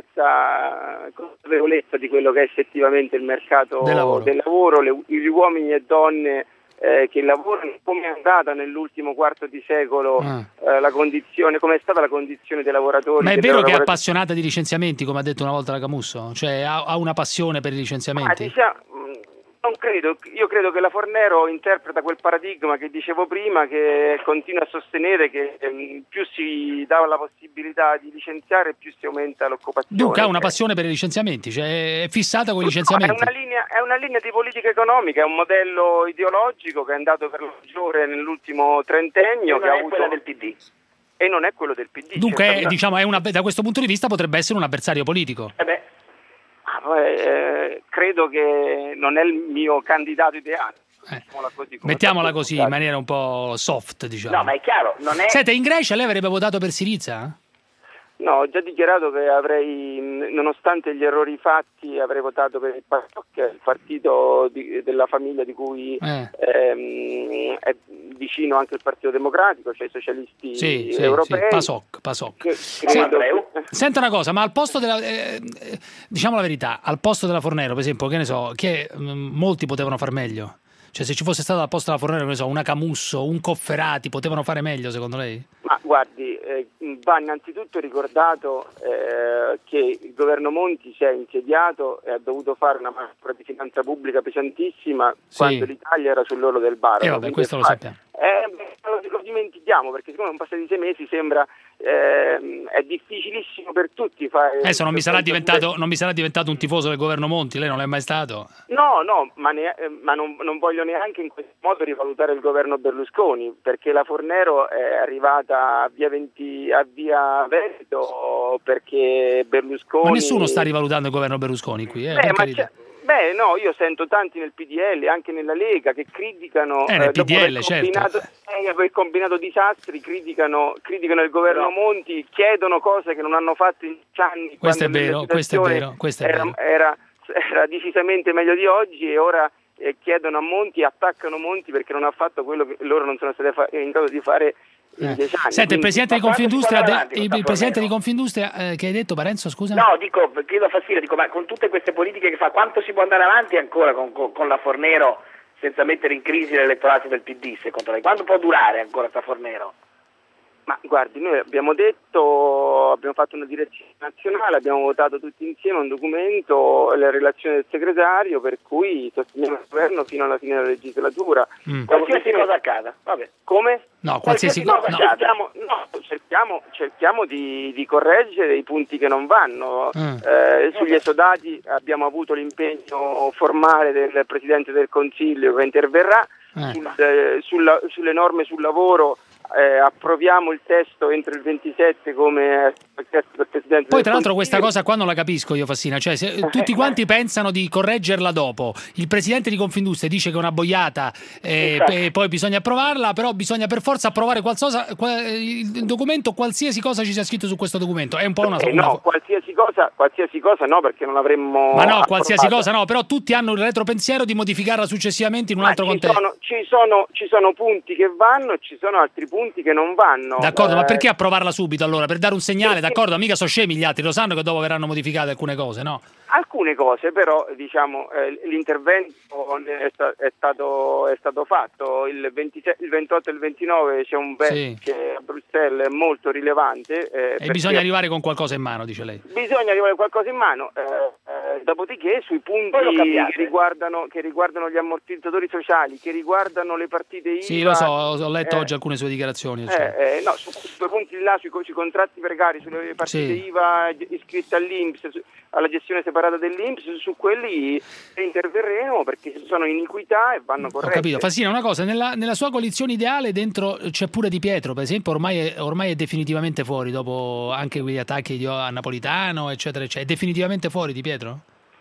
scarsa consapevolezza di quello che è effettivamente il mercato Del lavoro. del lavoro, le- gli uomini e donne eh, che lavorano, come è andata nell'ultimo quarto di secolo Ah. eh, la condizione, come è stata la condizione dei lavoratori. Ma è delle vero che è lavoratrici. appassionata di licenziamenti, come ha detto una volta la Camusso? Cioè ha, ha una passione per i Ma licenziamenti? diciamo, mh, non credo, io credo che la Fornero interpreta quel paradigma che dicevo prima, che continua a sostenere che mh, più si dà la possibilità di licenziare più si aumenta l'occupazione. Dunque ha una passione per i licenziamenti, cioè è fissata con i No, è licenziamenti. una linea, è una linea di politica economica, è un modello ideologico che è andato per la maggiore nell'ultimo trentennio, Non che ha è avuto quella del P D. e non è quello del P D. Dunque, certo. diciamo, è una, da questo punto di vista potrebbe essere un avversario politico. Eh beh, ah, eh, credo che non è il mio candidato ideale. Eh. Così, mettiamola così in maniera un po' soft, diciamo. No, ma è chiaro, non è... Senta, in Grecia lei avrebbe votato per Syriza? No, ho già dichiarato che avrei, nonostante gli errori fatti, avrei votato per il PASOK, che è il partito di, della famiglia di cui eh. ehm, è vicino anche il Partito Democratico, cioè i socialisti sì, europei. Sì, PASOK, PASOK. Credo... Senta una cosa, ma al posto della, eh, diciamo la verità, al posto della Fornero, per esempio, che ne so, che mh, molti potevano far meglio. Cioè, se ci fosse stato al posto della Fornero, che ne so, una Camusso, un Cofferati, potevano fare meglio, secondo lei? Ma guardi, eh, va innanzitutto ricordato eh, che il governo Monti si è insediato e ha dovuto fare una manovra di finanza pubblica pesantissima sì. quando l'Italia era sull'orlo del baratro. E eh vabbè, questo lo sappiamo. Eh, beh, lo, lo dimentichiamo, perché siccome sono passati sei mesi sembra eh, è difficilissimo per tutti fare... Adesso non mi sarà diventato non mi sarà diventato un tifoso del governo Monti, lei non è mai stato? No, no, ma, ne, ma non, non voglio neanche in questo modo rivalutare il governo Berlusconi, perché la Fornero è arrivata a via, venti, a via Veneto perché Berlusconi... Ma nessuno sta rivalutando il governo Berlusconi qui, eh, Beh, ma c'è... Beh, no, io sento tanti nel P D L, anche nella Lega, che criticano eh, nel eh, P D L, certo. eh, aver combinato disastri, criticano, criticano il governo no. Monti, chiedono cose che non hanno fatto in anni. Questo è vero, questo è vero, questo è era, vero. Era, era decisamente meglio di oggi e ora eh, chiedono a Monti, attaccano Monti perché non ha fatto quello che loro non sono stati fa- in grado di fare in eh. dieci anni. Senta, il presidente di Confindustria, avanti, il, il presidente di Confindustria eh, che hai detto, Parenzo, scusa? No, dico, chiedo fastidio, dico, ma con tutte queste politiche che fa, quanto si può andare avanti ancora con, con, con la Fornero senza mettere in crisi l'elettorato del P D, secondo lei? Quanto può durare ancora sta Fornero? Ma guardi, noi abbiamo detto, abbiamo fatto una direzione nazionale, abbiamo votato tutti insieme un documento, la relazione del segretario, per cui sosteniamo il governo fino alla fine della legislatura. Mm. Qualsiasi cosa accada, vabbè. Come? No, qualsiasi, qualsiasi cosa no, cerchiamo, no, cerchiamo, cerchiamo di, di correggere i punti che non vanno. Mm. Eh, sugli esodati abbiamo avuto l'impegno formale del Presidente del Consiglio che interverrà, eh. sul, eh, sulla, sulle norme sul lavoro. Eh, approviamo il testo entro il ventisette come chiesto dal Presidente. Poi tra l'altro questa cosa qua non la capisco io, Fassina, cioè se tutti quanti pensano di correggerla dopo, il Presidente di Confindustria dice che è una boiata e eh, poi bisogna approvarla, però bisogna per forza approvare qualcosa, il documento, qualsiasi cosa ci sia scritto su questo documento, è un po' una... Eh, no, qualsiasi cosa, qualsiasi cosa no, perché non avremmo... Ma no, qualsiasi cosa no, però tutti hanno il retropensiero di modificarla successivamente in un Ma altro ci contesto. Sono, ci, sono, ci sono punti che vanno e ci sono altri punti che non vanno. D'accordo, eh... ma perché approvarla subito allora? Per dare un segnale, d'accordo? Mica sono scemi gli altri, lo sanno che dopo verranno modificate alcune cose, no? Alcune cose, però diciamo eh, l'intervento è, sta- è, stato, è stato fatto il, ventisei, il ventotto e il ventinove c'è un bet sì. che a Bruxelles è molto rilevante eh, e bisogna arrivare con qualcosa in mano, dice lei. Bisogna arrivare con qualcosa in mano eh, eh, dopodiché sui punti che riguardano, che riguardano gli ammortizzatori sociali, che riguardano le partite I V A. Sì, lo so, ho letto eh, oggi alcune sue dichiarazioni. eh, eh, no, su quei punti là, sui, sui contratti precari, sulle partite sì. I V A iscritte all'I N P S, su, alla gestione separata dell'I N P S, su quelli interverremo perché sono iniquità e vanno corrette. Ho capito. Fassina, una cosa, nella, nella sua coalizione ideale dentro c'è pure Di Pietro, per esempio, ormai è, ormai è definitivamente fuori, dopo anche quegli attacchi di, a Napolitano, eccetera, eccetera. È definitivamente fuori Di Pietro?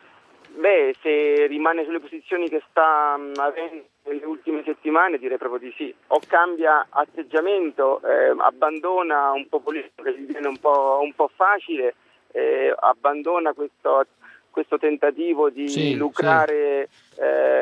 Beh, se rimane sulle posizioni che sta mh, avendo nelle ultime settimane direi proprio di sì. O cambia atteggiamento, eh, abbandona un populismo che gli viene un po', un po' facile, eh, abbandona questo, questo tentativo di sì, lucrare sì.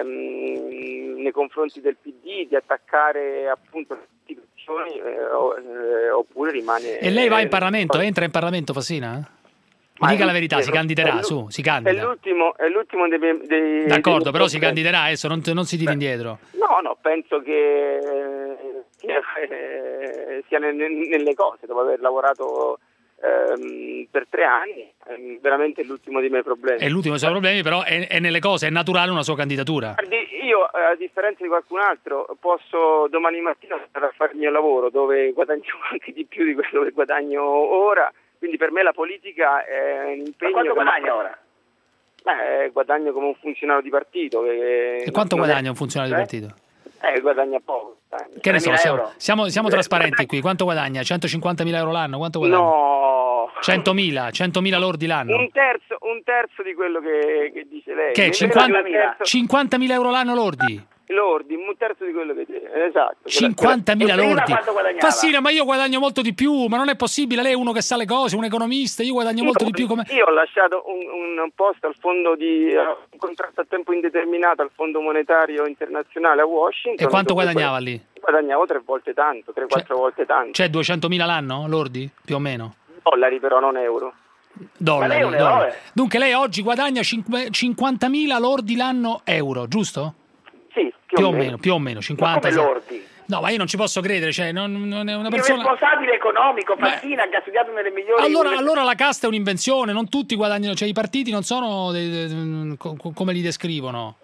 ehm, nei confronti del P D, di attaccare appunto le istituzioni, eh, o, eh, oppure rimane... E lei va in eh, Parlamento? poi... Entra in Parlamento, Fassina? Mi dica la verità, si candiderà, su, si candida. È l'ultimo, è l'ultimo dei, dei D'accordo, dei però si candiderà adesso, non, non si tira indietro. No, no, penso che sia, eh, sia nelle, nelle cose, dopo aver lavorato ehm, per tre anni, è veramente l'ultimo dei miei problemi. È l'ultimo dei suoi problemi, però è, è nelle cose, è naturale una sua candidatura. Guardi, io, a differenza di qualcun altro, posso domani mattina andare a fare il mio lavoro, dove guadagno anche di più di quello che guadagno ora. Quindi per me la politica è un impegno. Ma quanto guadagna ma... ora? Beh, guadagno come un funzionario di partito. Che e quanto guadagna è... un funzionario eh? di partito? Eh, guadagna poco. Eh. Che ne so, siamo, siamo, siamo trasparenti qui. Quanto guadagna? centocinquantamila euro l'anno? Quanto guadagna? No. centomila, centomila lordi l'anno? Un terzo, un terzo di quello che, che dice lei. Che è cinquantamila euro l'anno lordi? Lordi, un terzo di quello che dice, esatto. cinquantamila lordi? Fassina, ma io guadagno molto di più, ma non è possibile, lei è uno che sa le cose, un economista, io guadagno io, molto di più come... Io ho lasciato un, un posto al fondo di uh, un contratto a tempo indeterminato al Fondo Monetario Internazionale a Washington. E quanto guadagnava lì? Guadagnavo tre volte tanto, tre quattro volte tanto. Cioè duecentomila l'anno, lordi, più o meno? Dollari però, non euro. Dollari, lei dollari. Dunque lei oggi guadagna cinquantamila lordi l'anno euro, giusto? Sì, più, più o, o meno. meno, più o meno, cinquanta. Ma come lordi? No, ma io non ci posso credere, cioè non, non è una persona... Il responsabile economico, Fassina, che ha studiato nelle migliori... Allora, allora la casta è un'invenzione, non tutti guadagnano, cioè i partiti non sono dei, dei, come li descrivono.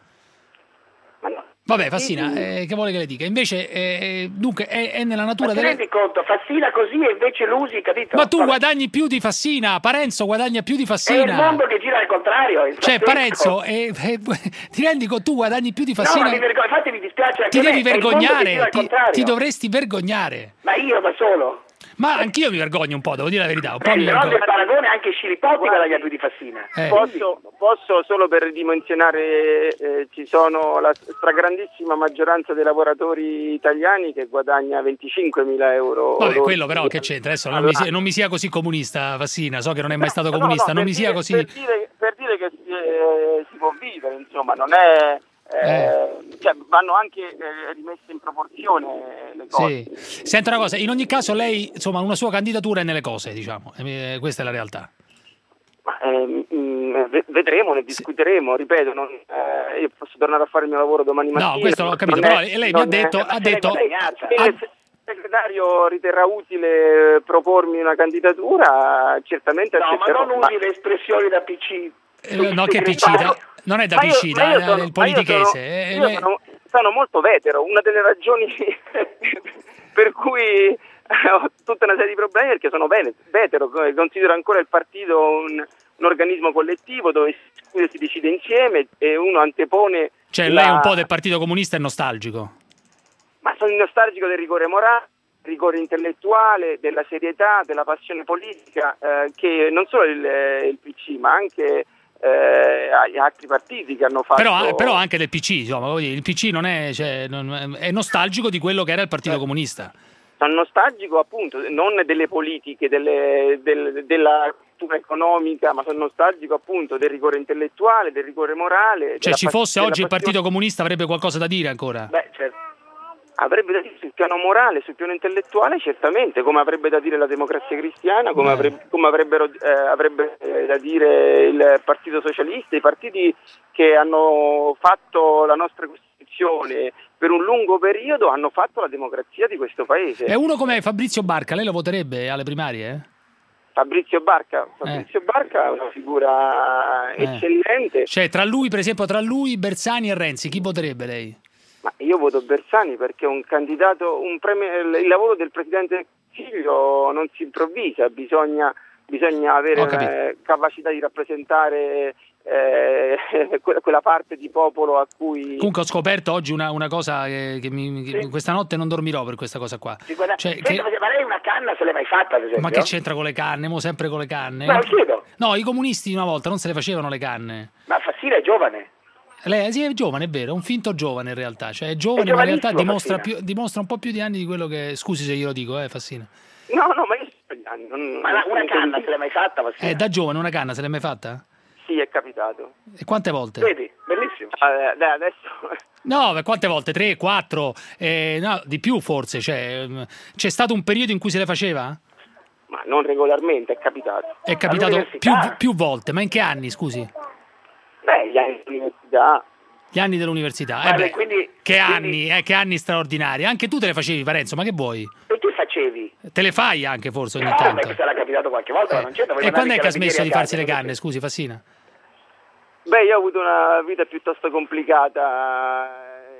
Ma no. Vabbè, Fassina, eh, che vuole che le dica? Invece, eh, dunque, è, è nella natura... Ma ti delle... rendi conto, Fassina così e invece l'usi, capito? Ma tu Vabbè. guadagni più di Fassina, Parenzo guadagna più di Fassina. È il mondo che gira al contrario. Cioè, Parenzo, eh, eh, ti rendi conto, tu guadagni più di Fassina? No, ma mi vergogno, infatti mi dispiace anche Ti devi me, vergognare, ti, ti dovresti vergognare. Ma io da solo? Ma anch'io mi vergogno un po', devo dire la verità. Un po' eh, mi però vergogno. del paragone anche Scilipotti guadagna più di Fassina. Eh. Posso, posso solo per ridimensionare, eh, ci sono la stragrandissima maggioranza dei lavoratori italiani che guadagna venticinquemila euro. Vabbè, quello però che c'entra? Adesso non mi, sia, non mi sia così comunista, Fassina, so che non è mai stato comunista, no, no, non mi dire, sia così... Per dire, per dire che si, eh, si può vivere, insomma, non è... Eh, eh. Cioè, vanno anche eh, rimesse in proporzione le cose. Sì. Senta una cosa, in ogni caso lei, insomma, una sua candidatura è nelle cose, diciamo, eh, questa è la realtà. Ma, eh, mh, vedremo, ne discuteremo, ripeto, non, eh, io posso tornare a fare il mio lavoro domani mattina. No, questo l'ho capito, però è, lei mi ha detto... È, ha detto se il segretario riterrà utile propormi una candidatura, certamente no, accetterò. No, ma non usi ma... le espressioni da P C. Eh, no, che P C, da, non è da P C, da, sono, del politichese. Io, sono, io sono, sono molto vetero, una delle ragioni per cui ho tutta una serie di problemi perché sono vetero, considero ancora il partito un, un organismo collettivo dove si decide insieme e uno antepone... Cioè la... lei un po' del Partito Comunista è nostalgico? Ma sono nostalgico del rigore morale, rigore intellettuale, della serietà, della passione politica, eh, che non solo il, il P C, ma anche eh, altri partiti che hanno fatto... Però, però anche del P C, insomma, il P C non è, cioè, non, è nostalgico di quello che era il Partito eh. Comunista. Sono nostalgico appunto, non delle politiche, delle, del, della cultura economica, ma sono nostalgico appunto del rigore intellettuale, del rigore morale. Cioè ci fosse oggi il passione... Partito Comunista avrebbe qualcosa da dire ancora? Beh, certo. Avrebbe da dire sul piano morale, sul piano intellettuale, certamente, come avrebbe da dire la Democrazia Cristiana, come, avrebbe, come avrebbero, eh, avrebbe da dire il Partito Socialista, i partiti che hanno fatto la nostra Costituzione per un lungo periodo hanno fatto la democrazia di questo Paese. E uno come Fabrizio Barca, lei lo voterebbe alle primarie? Eh? Fabrizio Barca, Fabrizio eh. Barca è una figura eh. eccellente. Cioè tra lui, per esempio, tra lui, Bersani e Renzi, chi voterebbe lei? Ma io voto Bersani perché un candidato, un premio, il lavoro del Presidente del Consiglio non si improvvisa, bisogna, bisogna avere eh, capacità di rappresentare eh, quella parte di popolo a cui... Comunque ho scoperto oggi una, una cosa che, che, mi, che sì. questa notte non dormirò per questa cosa qua. Sì, guarda, cioè, senta, che... ma lei una canna se l'è mai fatta, ad esempio? Ma che c'entra con le canne? Mo sempre con le canne? No, chiedo. No, i comunisti una volta non se le facevano le canne. Ma Fassina è giovane. Lei sì, è giovane, è vero, è un finto giovane in realtà, cioè è giovane, è ma in realtà dimostra, più, dimostra un po' più di anni di quello che... Scusi se glielo dico, eh, Fassina. No, no, ma io sto gli anni. Non, ma non una canna se l'hai mai fatta, Fassina? Eh, da giovane una canna se l'hai mai fatta? Sì, è capitato. E quante volte? Vedi, bellissimo. Eh, dai, adesso... No, ma quante volte? Tre, quattro? Eh, no, di più forse, cioè, c'è stato un periodo in cui se le faceva? Ma non regolarmente, è capitato. È capitato più, più volte, ma in che anni, scusi? Beh, gli anni dell'università. Gli anni dell'università, vale, eh beh, quindi, che quindi... anni, eh, che anni straordinari. Anche tu te le facevi, Parenzo, ma che vuoi? E tu facevi? Te le fai anche forse ogni no, tanto? No, sarà capitato qualche volta, eh. ma non c'è. E quando è che ha smesso di farsi le canne, scusi, Fassina? Beh, io ho avuto una vita piuttosto complicata,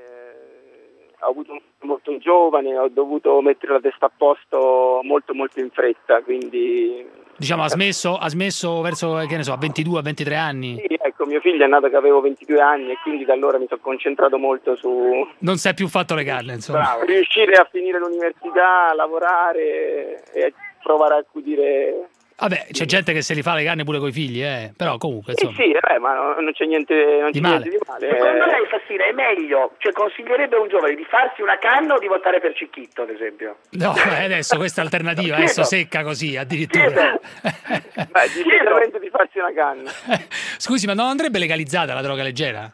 ho avuto un molto giovane, ho dovuto mettere la testa a posto molto molto in fretta, quindi... Diciamo, ha smesso, ha smesso verso, che ne so, a ventidue, a ventitré anni? Sì, ecco, mio figlio è nato che avevo ventidue anni e quindi da allora mi sono concentrato molto su... Non si è più fatto le canne, insomma. Bravo, riuscire a finire l'università, a lavorare e provare a accudire Vabbè, c'è gente che se li fa le canne pure coi figli, eh. Però comunque, insomma. Sì, sì, eh, ma non, non c'è niente, non di, c'è male. niente di male. Secondo eh. lei, Fassina, è meglio, cioè consiglierebbe a un giovane di farsi una canna o di votare per Cicchitto, ad esempio? No, eh, adesso questa è alternativa, adesso secca così, addirittura. Beh, decisamente di farsi una canna. Scusi, ma non andrebbe legalizzata la droga leggera?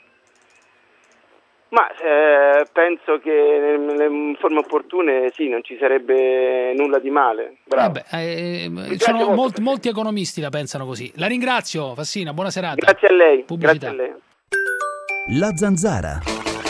Ma eh, penso che nelle forme opportune sì, non ci sarebbe nulla di male. Vabbè, eh, sono molti, molti economisti la pensano così. La ringrazio, Fassina, buona serata. Grazie a lei. Pubblicità. Grazie a lei. La Zanzara.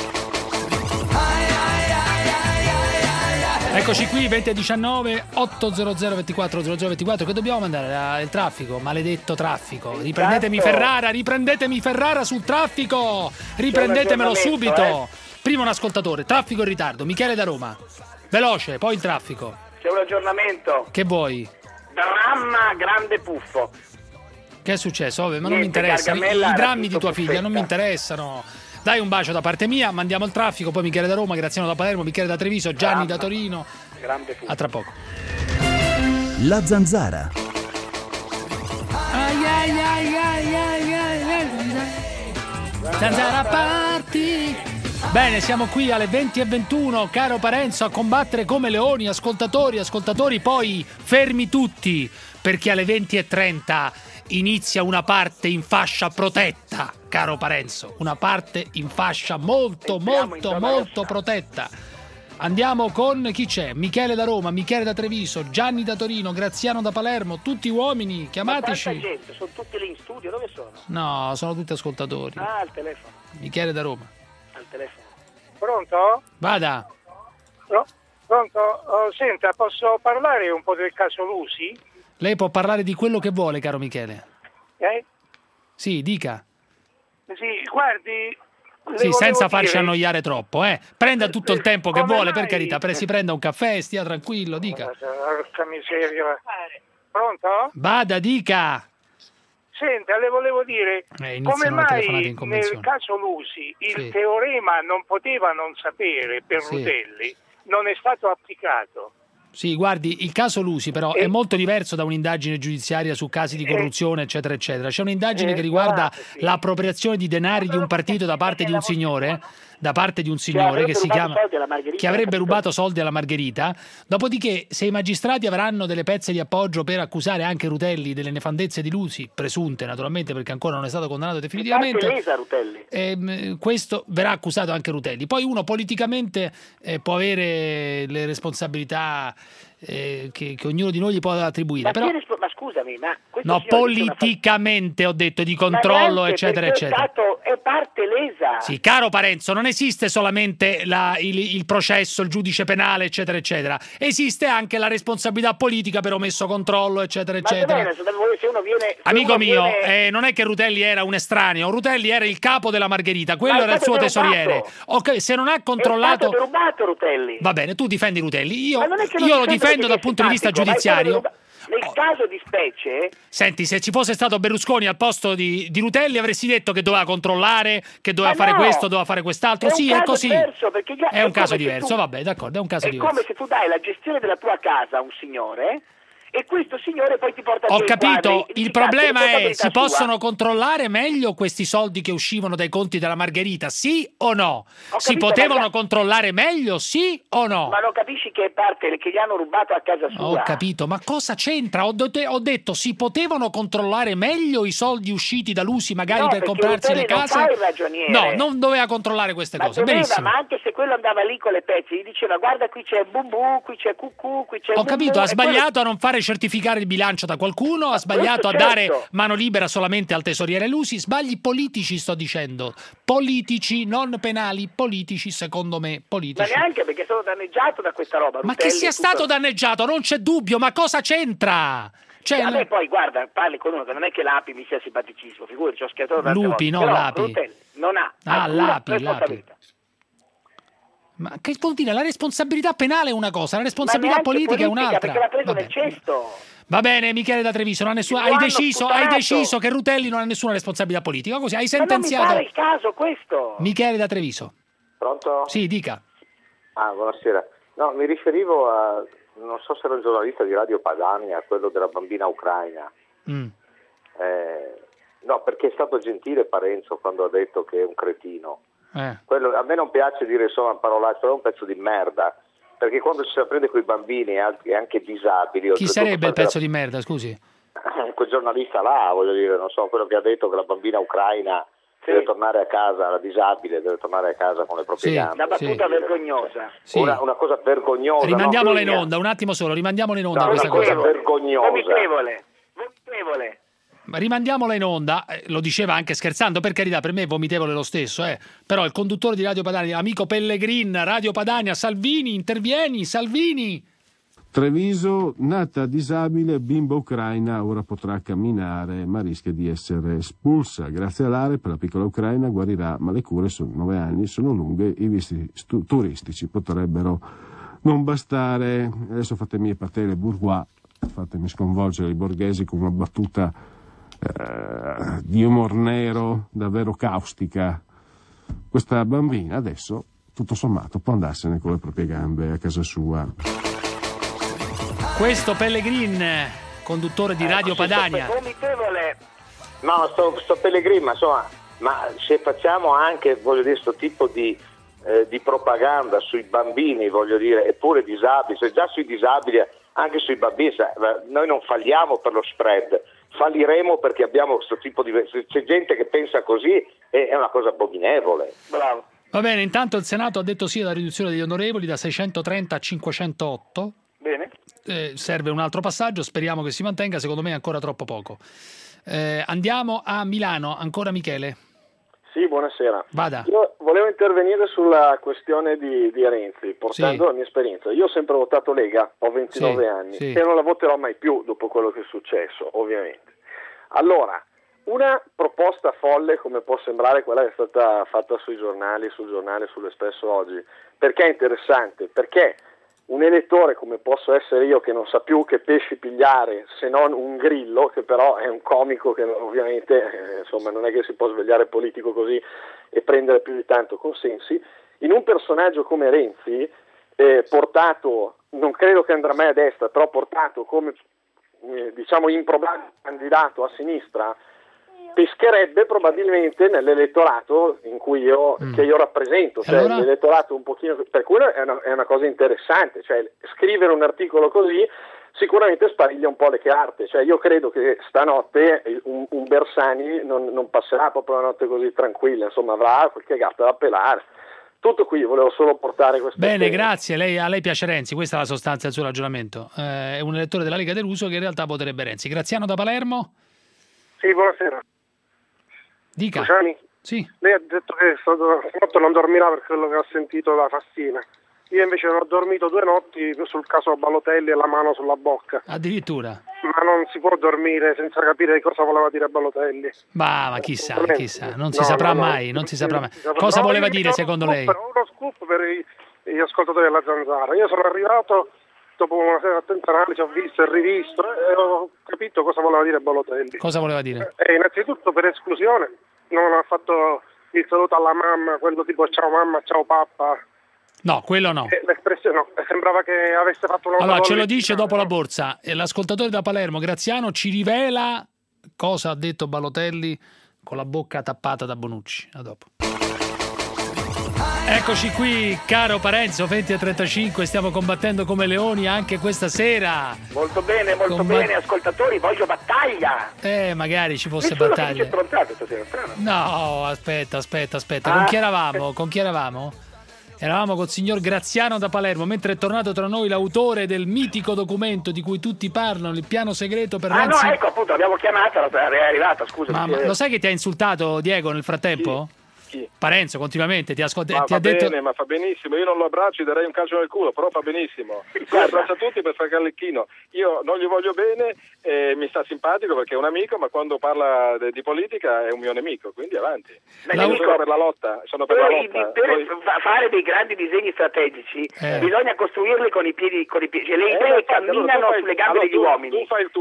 Eccoci qui, venti e diciannove, ottocento ventiquattro zero zero ventiquattro, che dobbiamo mandare? Il traffico, maledetto traffico. Riprendetemi Ferrara, riprendetemi Ferrara sul traffico, riprendetemelo subito. Eh. Prima un ascoltatore, traffico in ritardo, Michele da Roma. Veloce, poi il traffico. C'è un aggiornamento. Che vuoi? Dramma grande puffo. Che è successo? Ovvio, ma non mi Niente, interessano. I, Gargamella i era drammi di tutto tua figlia puffetta. non mi interessano. Dai un bacio da parte mia, mandiamo il traffico, poi Michele da Roma, Graziano da Palermo, Michele da Treviso, Gianni da Torino. Grande puffo. A tra poco. La Zanzara. Ai ai ai ai ai ai ai. Zanzara party. Bene, siamo qui alle venti e ventuno, caro Parenzo, a combattere come leoni, ascoltatori, ascoltatori, poi fermi tutti, perché alle venti e trenta inizia una parte in fascia protetta, caro Parenzo, una parte in fascia molto, molto, molto protetta. Andiamo con chi c'è? Michele da Roma, Michele da Treviso, Gianni da Torino, Graziano da Palermo, tutti uomini, chiamateci. Ma tanta gente, sono tutti lì in studio, dove sono? No, sono tutti ascoltatori. Ah, al telefono. Michele da Roma. Al telefono. Pronto? Vada. No? Pronto? Oh, senta, posso parlare un po' del caso Lusi? Lei può parlare di quello che vuole, caro Michele. Eh? Sì, dica. Sì, guardi... Sì, senza farci dire... annoiare troppo, eh. Prenda tutto il tempo che Come vuole, mai? per carità. Pre- si prenda un caffè, stia tranquillo, dica. Porca miseria. Pronto? Vada, dica. Senta, le volevo dire, Eh, come iniziano le telefonate mai in convenzione. nel caso Lusi il Sì. teorema non poteva non sapere per Sì. Rutelli non è stato applicato? Sì, guardi, il caso Lusi però è molto diverso da un'indagine giudiziaria su casi di corruzione, eccetera, eccetera. C'è un'indagine Eh, che riguarda guarda, sì. l'appropriazione di denari di un partito da parte di un signore, da parte di un signore avrebbe che si rubato chiama soldi alla Margherita, che avrebbe capito? rubato soldi alla Margherita. Dopodiché, se i magistrati avranno delle pezze di appoggio per accusare anche Rutelli delle nefandezze di Lusi, presunte naturalmente perché ancora non è stato condannato definitivamente, Anche lesa, Rutelli. ehm, questo verrà accusato anche Rutelli. Poi uno politicamente eh, può avere le responsabilità eh, che, che ognuno di noi gli può attribuire. Ma, Però, chi rispo- ma scusami, ma questo no, signore dice una politicamente ho detto di fa- controllo, Ma neanche, eccetera, perché eccetera. È, stato, è parte lesa. Sì, caro Parenzo, non esiste solamente la- il, il processo, il giudice penale, eccetera, eccetera. Esiste anche la responsabilità politica per omesso controllo, eccetera, Ma eccetera. dov'è? Se dove- se uno viene, se Amico uno mio, viene- eh, non è che Rutelli era un estraneo, Rutelli era il capo della Margherita, quello Ma è era il suo stato tesoriere. derubato. Ok, se non ha è controllato... stato derubato Rutelli. Va bene, tu difendi Rutelli, io, Ma non è che non io lo difendo difendo perché dal punto di vista simpatico, ma è stato giudiziario. derubato. Nel caso di specie, Senti, se ci fosse stato Berlusconi al posto di, di Rutelli avresti detto che doveva controllare, che doveva Ma fare no! questo, doveva fare quest'altro. È un Sì, è caso così. diverso, perché già- È è un caso come se diverso, tu- vabbè, d'accordo, è un caso è diverso. come se tu dai la gestione della tua casa a un signore e questo signore poi ti porta Ho via i capito, quadri e il dici, problema "Cazzo, è, responsabilità si sua". possono controllare meglio questi soldi che uscivano dai conti della Margherita, sì o no? Ho Si capito, potevano ma- controllare meglio, sì o no? Ma non capisci che è parte che gli hanno rubato a casa sua? Ho capito, ma cosa c'entra? Ho, de- ho detto, si potevano controllare meglio i soldi usciti da Lusi magari No, per perché comprarsi le Rutelli non case? fa il ragioniere. No, non doveva controllare queste Ma cose, doveva, benissimo. ma anche se quello andava lì con le pezze, gli diceva guarda qui c'è Bubu, qui c'è Cucù, qui c'è Ho Bubu", capito, ha e sbagliato a non fare certificare il bilancio da qualcuno, ha sbagliato a questo dare certo. mano libera solamente al tesoriere Lusi, sbagli politici sto dicendo, politici, non penali, politici secondo me, Ma politici. neanche perché sono danneggiato da questa roba. Ma Rutelli che sia e tutto. stato danneggiato, non c'è dubbio, ma cosa c'entra? Cioè, A me poi guarda, parli con uno che non è che l'Api mi sia simpaticissimo, figurati, ci ho schiattato tante Lupi, volte. no, Però l'Api. Rutelli non ha Ah, alcuna l'Api, responsabilità. Ma che vuol dire? La responsabilità penale è una cosa, la Ma responsabilità neanche politica è un'altra. perché l'ha preso Vabbè. nel cesto. Va bene, Michele da Treviso, non ha nessuna... Lo hai, hanno deciso, hai sputato. deciso che Rutelli non ha nessuna responsabilità politica, così hai Ma non mi sentenziato. pare il caso questo. Michele da Treviso. Pronto? Sì, dica. Ah, buonasera. No, mi riferivo a non so se era un giornalista di Radio Padania, quello della bambina ucraina. Mm. Eh, no, perché è stato gentile Parenzo quando ha detto che è un cretino. Eh. Quello, a me non piace dire insomma parolacce, però è un pezzo di merda, perché quando si prende coi bambini e anche, anche disabili... Chi sarebbe il pezzo la... di merda, scusi? Quel giornalista là, voglio dire, non so, quello che ha detto che la bambina ucraina sì. deve tornare a casa, la disabile deve tornare a casa con le proprie sì, gambe. Una battuta sì. vergognosa. Sì. Una, una cosa vergognosa. Rimandiamola no? in onda, un attimo solo, rimandiamola in onda no, questa una cosa. cosa. vergognosa. Vomitevole. Vomitevole. Rimandiamola in onda, eh, lo diceva anche scherzando, per carità, per me è vomitevole lo stesso, eh. Però il conduttore di Radio Padania, amico Pellegrin, Radio Padania, Salvini, intervieni, Salvini! Treviso, nata disabile, bimba ucraina, ora potrà camminare, ma rischia di essere espulsa. Grazie all'A R E P la piccola ucraina guarirà, ma le cure sono nove anni, sono lunghe, i visti stu- turistici potrebbero non bastare. Adesso fatemi patele bourgeois, fatemi sconvolgere i borghesi con una battuta eh, di umor nero, davvero caustica. Questa bambina adesso, tutto sommato, può andarsene con le proprie gambe a casa sua. Questo Pellegrin, conduttore di Radio Padania. Vomitevole. No, sto, sto Pellegrin, ma insomma, ma se facciamo anche, voglio dire, questo tipo di, eh, di propaganda sui bambini, voglio dire, eppure disabili, se già sui disabili, anche sui bambini, noi non falliamo per lo spread, falliremo perché abbiamo questo tipo di... c'è gente che pensa così, è una cosa abominevole. Bravo. Va bene, intanto il Senato ha detto sì alla riduzione degli onorevoli da seicentotrenta a cinquecentootto. Bene. Eh, serve un altro passaggio, speriamo che si mantenga, secondo me è ancora troppo poco. Eh, andiamo a Milano, ancora Michele. Sì, buonasera. Vada. Io volevo intervenire sulla questione di, di Renzi, portando sì. la mia esperienza. Io ho sempre votato Lega, ho ventinove sì, anni sì. e non la voterò mai più dopo quello che è successo, ovviamente. Allora, una proposta folle come può sembrare quella che è stata fatta sui giornali, sul giornale, sull'Espresso oggi, perché è interessante? Perché un elettore come posso essere io che non sa più che pesci pigliare se non un grillo, che però è un comico che ovviamente eh, insomma non è che si può svegliare politico così e prendere più di tanto consensi, in un personaggio come Renzi, eh, portato, non credo che andrà mai a destra, però portato come eh, diciamo improbabile candidato a sinistra, pescherebbe probabilmente nell'elettorato in cui io, mm. che io rappresento, cioè allora... l'elettorato un pochino, per cui è una, è una cosa interessante, cioè scrivere un articolo così sicuramente spariglia un po' le carte, cioè io credo che stanotte un, un Bersani non, non passerà proprio una notte così tranquilla, insomma avrà qualche gatta da pelare. Tutto qui, volevo solo portare questo. Bene, tema. grazie. Lei, a lei piace Renzi, questa è la sostanza del suo ragionamento. Eh, è un elettore della Lega deluso che in realtà voterebbe Renzi. Graziano da Palermo? Sì, buonasera. Dica. Luciani? Sì. Lei ha detto che stanotte non dormirà per quello che ha sentito da Fassina. Io invece non ho dormito due notti sul caso Balotelli e la mano sulla bocca. Addirittura? Ma non si può dormire senza capire cosa voleva dire Balotelli. Ma, ma chissà, chissà, non si no, saprà no, mai, no, non si saprà mai. si saprà. Cosa no, voleva io dire secondo uno lei? Scoop, uno scoop per i, gli ascoltatori della Zanzara. Io sono arrivato dopo una serie di attenta analisi, ho visto e rivisto e ho capito cosa voleva dire Balotelli. Cosa voleva dire? E innanzitutto per esclusione non ha fatto il saluto alla mamma, quello tipo ciao mamma, ciao papà. No, quello no. L'espressione no, sembrava che avesse fatto una Allora, ce lo dice dopo la borsa. L'ascoltatore da Palermo, Graziano, ci rivela cosa ha detto Balotelli con la bocca tappata da Bonucci. A dopo. Eccoci qui, caro Parenzo, venti e trentacinque, stiamo combattendo come leoni anche questa sera. Molto bene, molto Combat- bene, ascoltatori, voglio battaglia. Eh, magari ci fosse Nessuno battaglia. che dice stronzate stasera, strano. No, aspetta, aspetta, aspetta. Ah. Con chi eravamo? Con chi eravamo? Eravamo col signor Graziano da Palermo, mentre è tornato tra noi l'autore del mitico documento di cui tutti parlano, il piano segreto per Ah Renzi. no, ecco appunto, l'abbiamo chiamata, è arrivata, scusa. Ma, ma lo sai che ti ha insultato Diego nel frattempo? Chi? Chi? Parenzo continuamente ti, ascolt- Ma ti va ha detto bene, ma fa benissimo. Io non lo abbraccio, gli darei un calcio nel culo, però fa benissimo. Lui abbraccia tutti per fare Gallecchino. Io non gli voglio bene, eh, mi sta simpatico perché è un amico, ma quando parla de- di politica è un mio nemico, quindi avanti. Ma Sono nemico, per la lotta, sono per per, la i- lotta. per Poi- fa- fare dei grandi disegni strategici Eh. bisogna costruirli con i piedi, con i piedi. Cioè, le Eh, idee infatti, allora camminano tu fai- sulle gambe allora degli tu- uomini. Tu fai il tuo,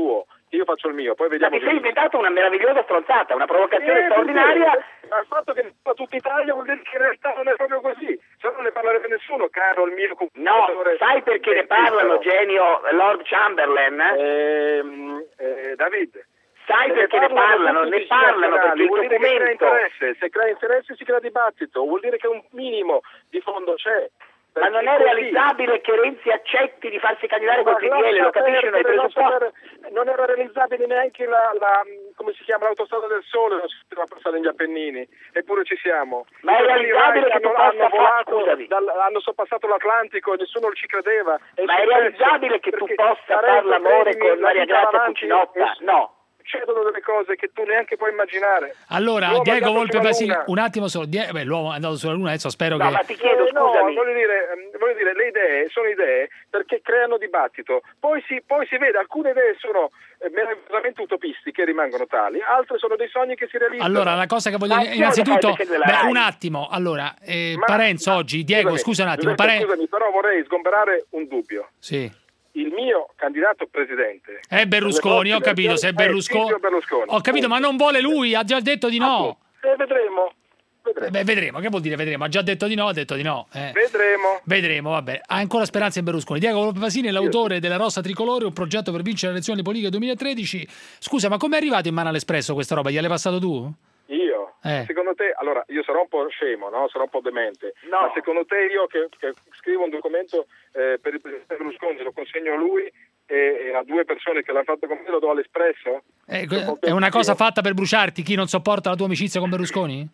io faccio il mio, poi vediamo. Ma ti sei inventato una meravigliosa stronzata, una provocazione Eh, straordinaria. perché? Ma il fatto che fa tutta Italia vuol dire che in realtà non è proprio così, se no non ne parlerebbe nessuno, caro il mio No, sai perché ne parlano, genio Lord Chamberlain? Ehm, eh, David. Sai perché ne parlano? Ne parlano perché il vuol dire che crea documento... interesse, se crea interesse si crea dibattito, vuol dire che un minimo di fondo c'è. Ma non è realizzabile che Renzi accetti di farsi candidare col P D L, lo capisci nei presupposti? Non era realizzabile neanche la, la come si chiama, l'autostrada del sole, non si poteva passare negli Appennini, eppure ci siamo. Ma è realizzabile che tu hanno, possa hanno fare, volato, scusami. dal, hanno sorpassato l'Atlantico e nessuno ci credeva. Ma è realizzabile che tu possa fare l'amore con Maria Grazia Cucinotta? No. Succedono delle cose che tu neanche puoi immaginare. Allora, L'uomo è Diego andato Volpe sulla Basini, Luna. un attimo solo. Die- beh, l'uomo è andato sulla Luna, adesso spero No, che... ma ti chiedo, Eh, no, scusami. voglio dire, ehm, voglio dire, le idee sono idee perché creano dibattito. Poi si, poi si vede, alcune idee sono eh, meravigliosamente utopistiche, rimangono tali, altre sono dei sogni che si realizzano. Allora, la cosa che voglio Ma dire, innanzitutto, perché della beh, Rai? un attimo, allora, eh, Ma- Parenzo oggi, Diego, Scusami, scusa un attimo, Giuseppe, Parenzo... scusami, però vorrei sgomberare un dubbio. Sì. Il mio candidato presidente È Berlusconi, ho capito, se è Berlusconi... Silvio Berlusconi. Ho capito, ma non vuole lui, ha già detto di no. Eh, vedremo. Eh, Beh, vedremo, che vuol dire vedremo? Ha già detto di no, ha detto di no. eh. Vedremo. Vedremo, vabbè. Ha ancora speranza in Berlusconi. Diego Volpe Basini è l'autore della Rossa Tricolore, un progetto per vincere le elezioni politiche duemilatredici. Scusa, ma come è arrivato in mano all'Espresso questa roba? Gliel'hai passato tu? Io? Eh. Secondo te, allora, io sarò un po' scemo, no? Sarò un po' demente, ma secondo te io che, che scrivo un documento eh, per il presidente Berlusconi, lo consegno a lui e, e a due persone che l'hanno fatto con me, lo do all'Espresso? Eh, è una cosa fatta per bruciarti chi non sopporta la tua amicizia con Berlusconi?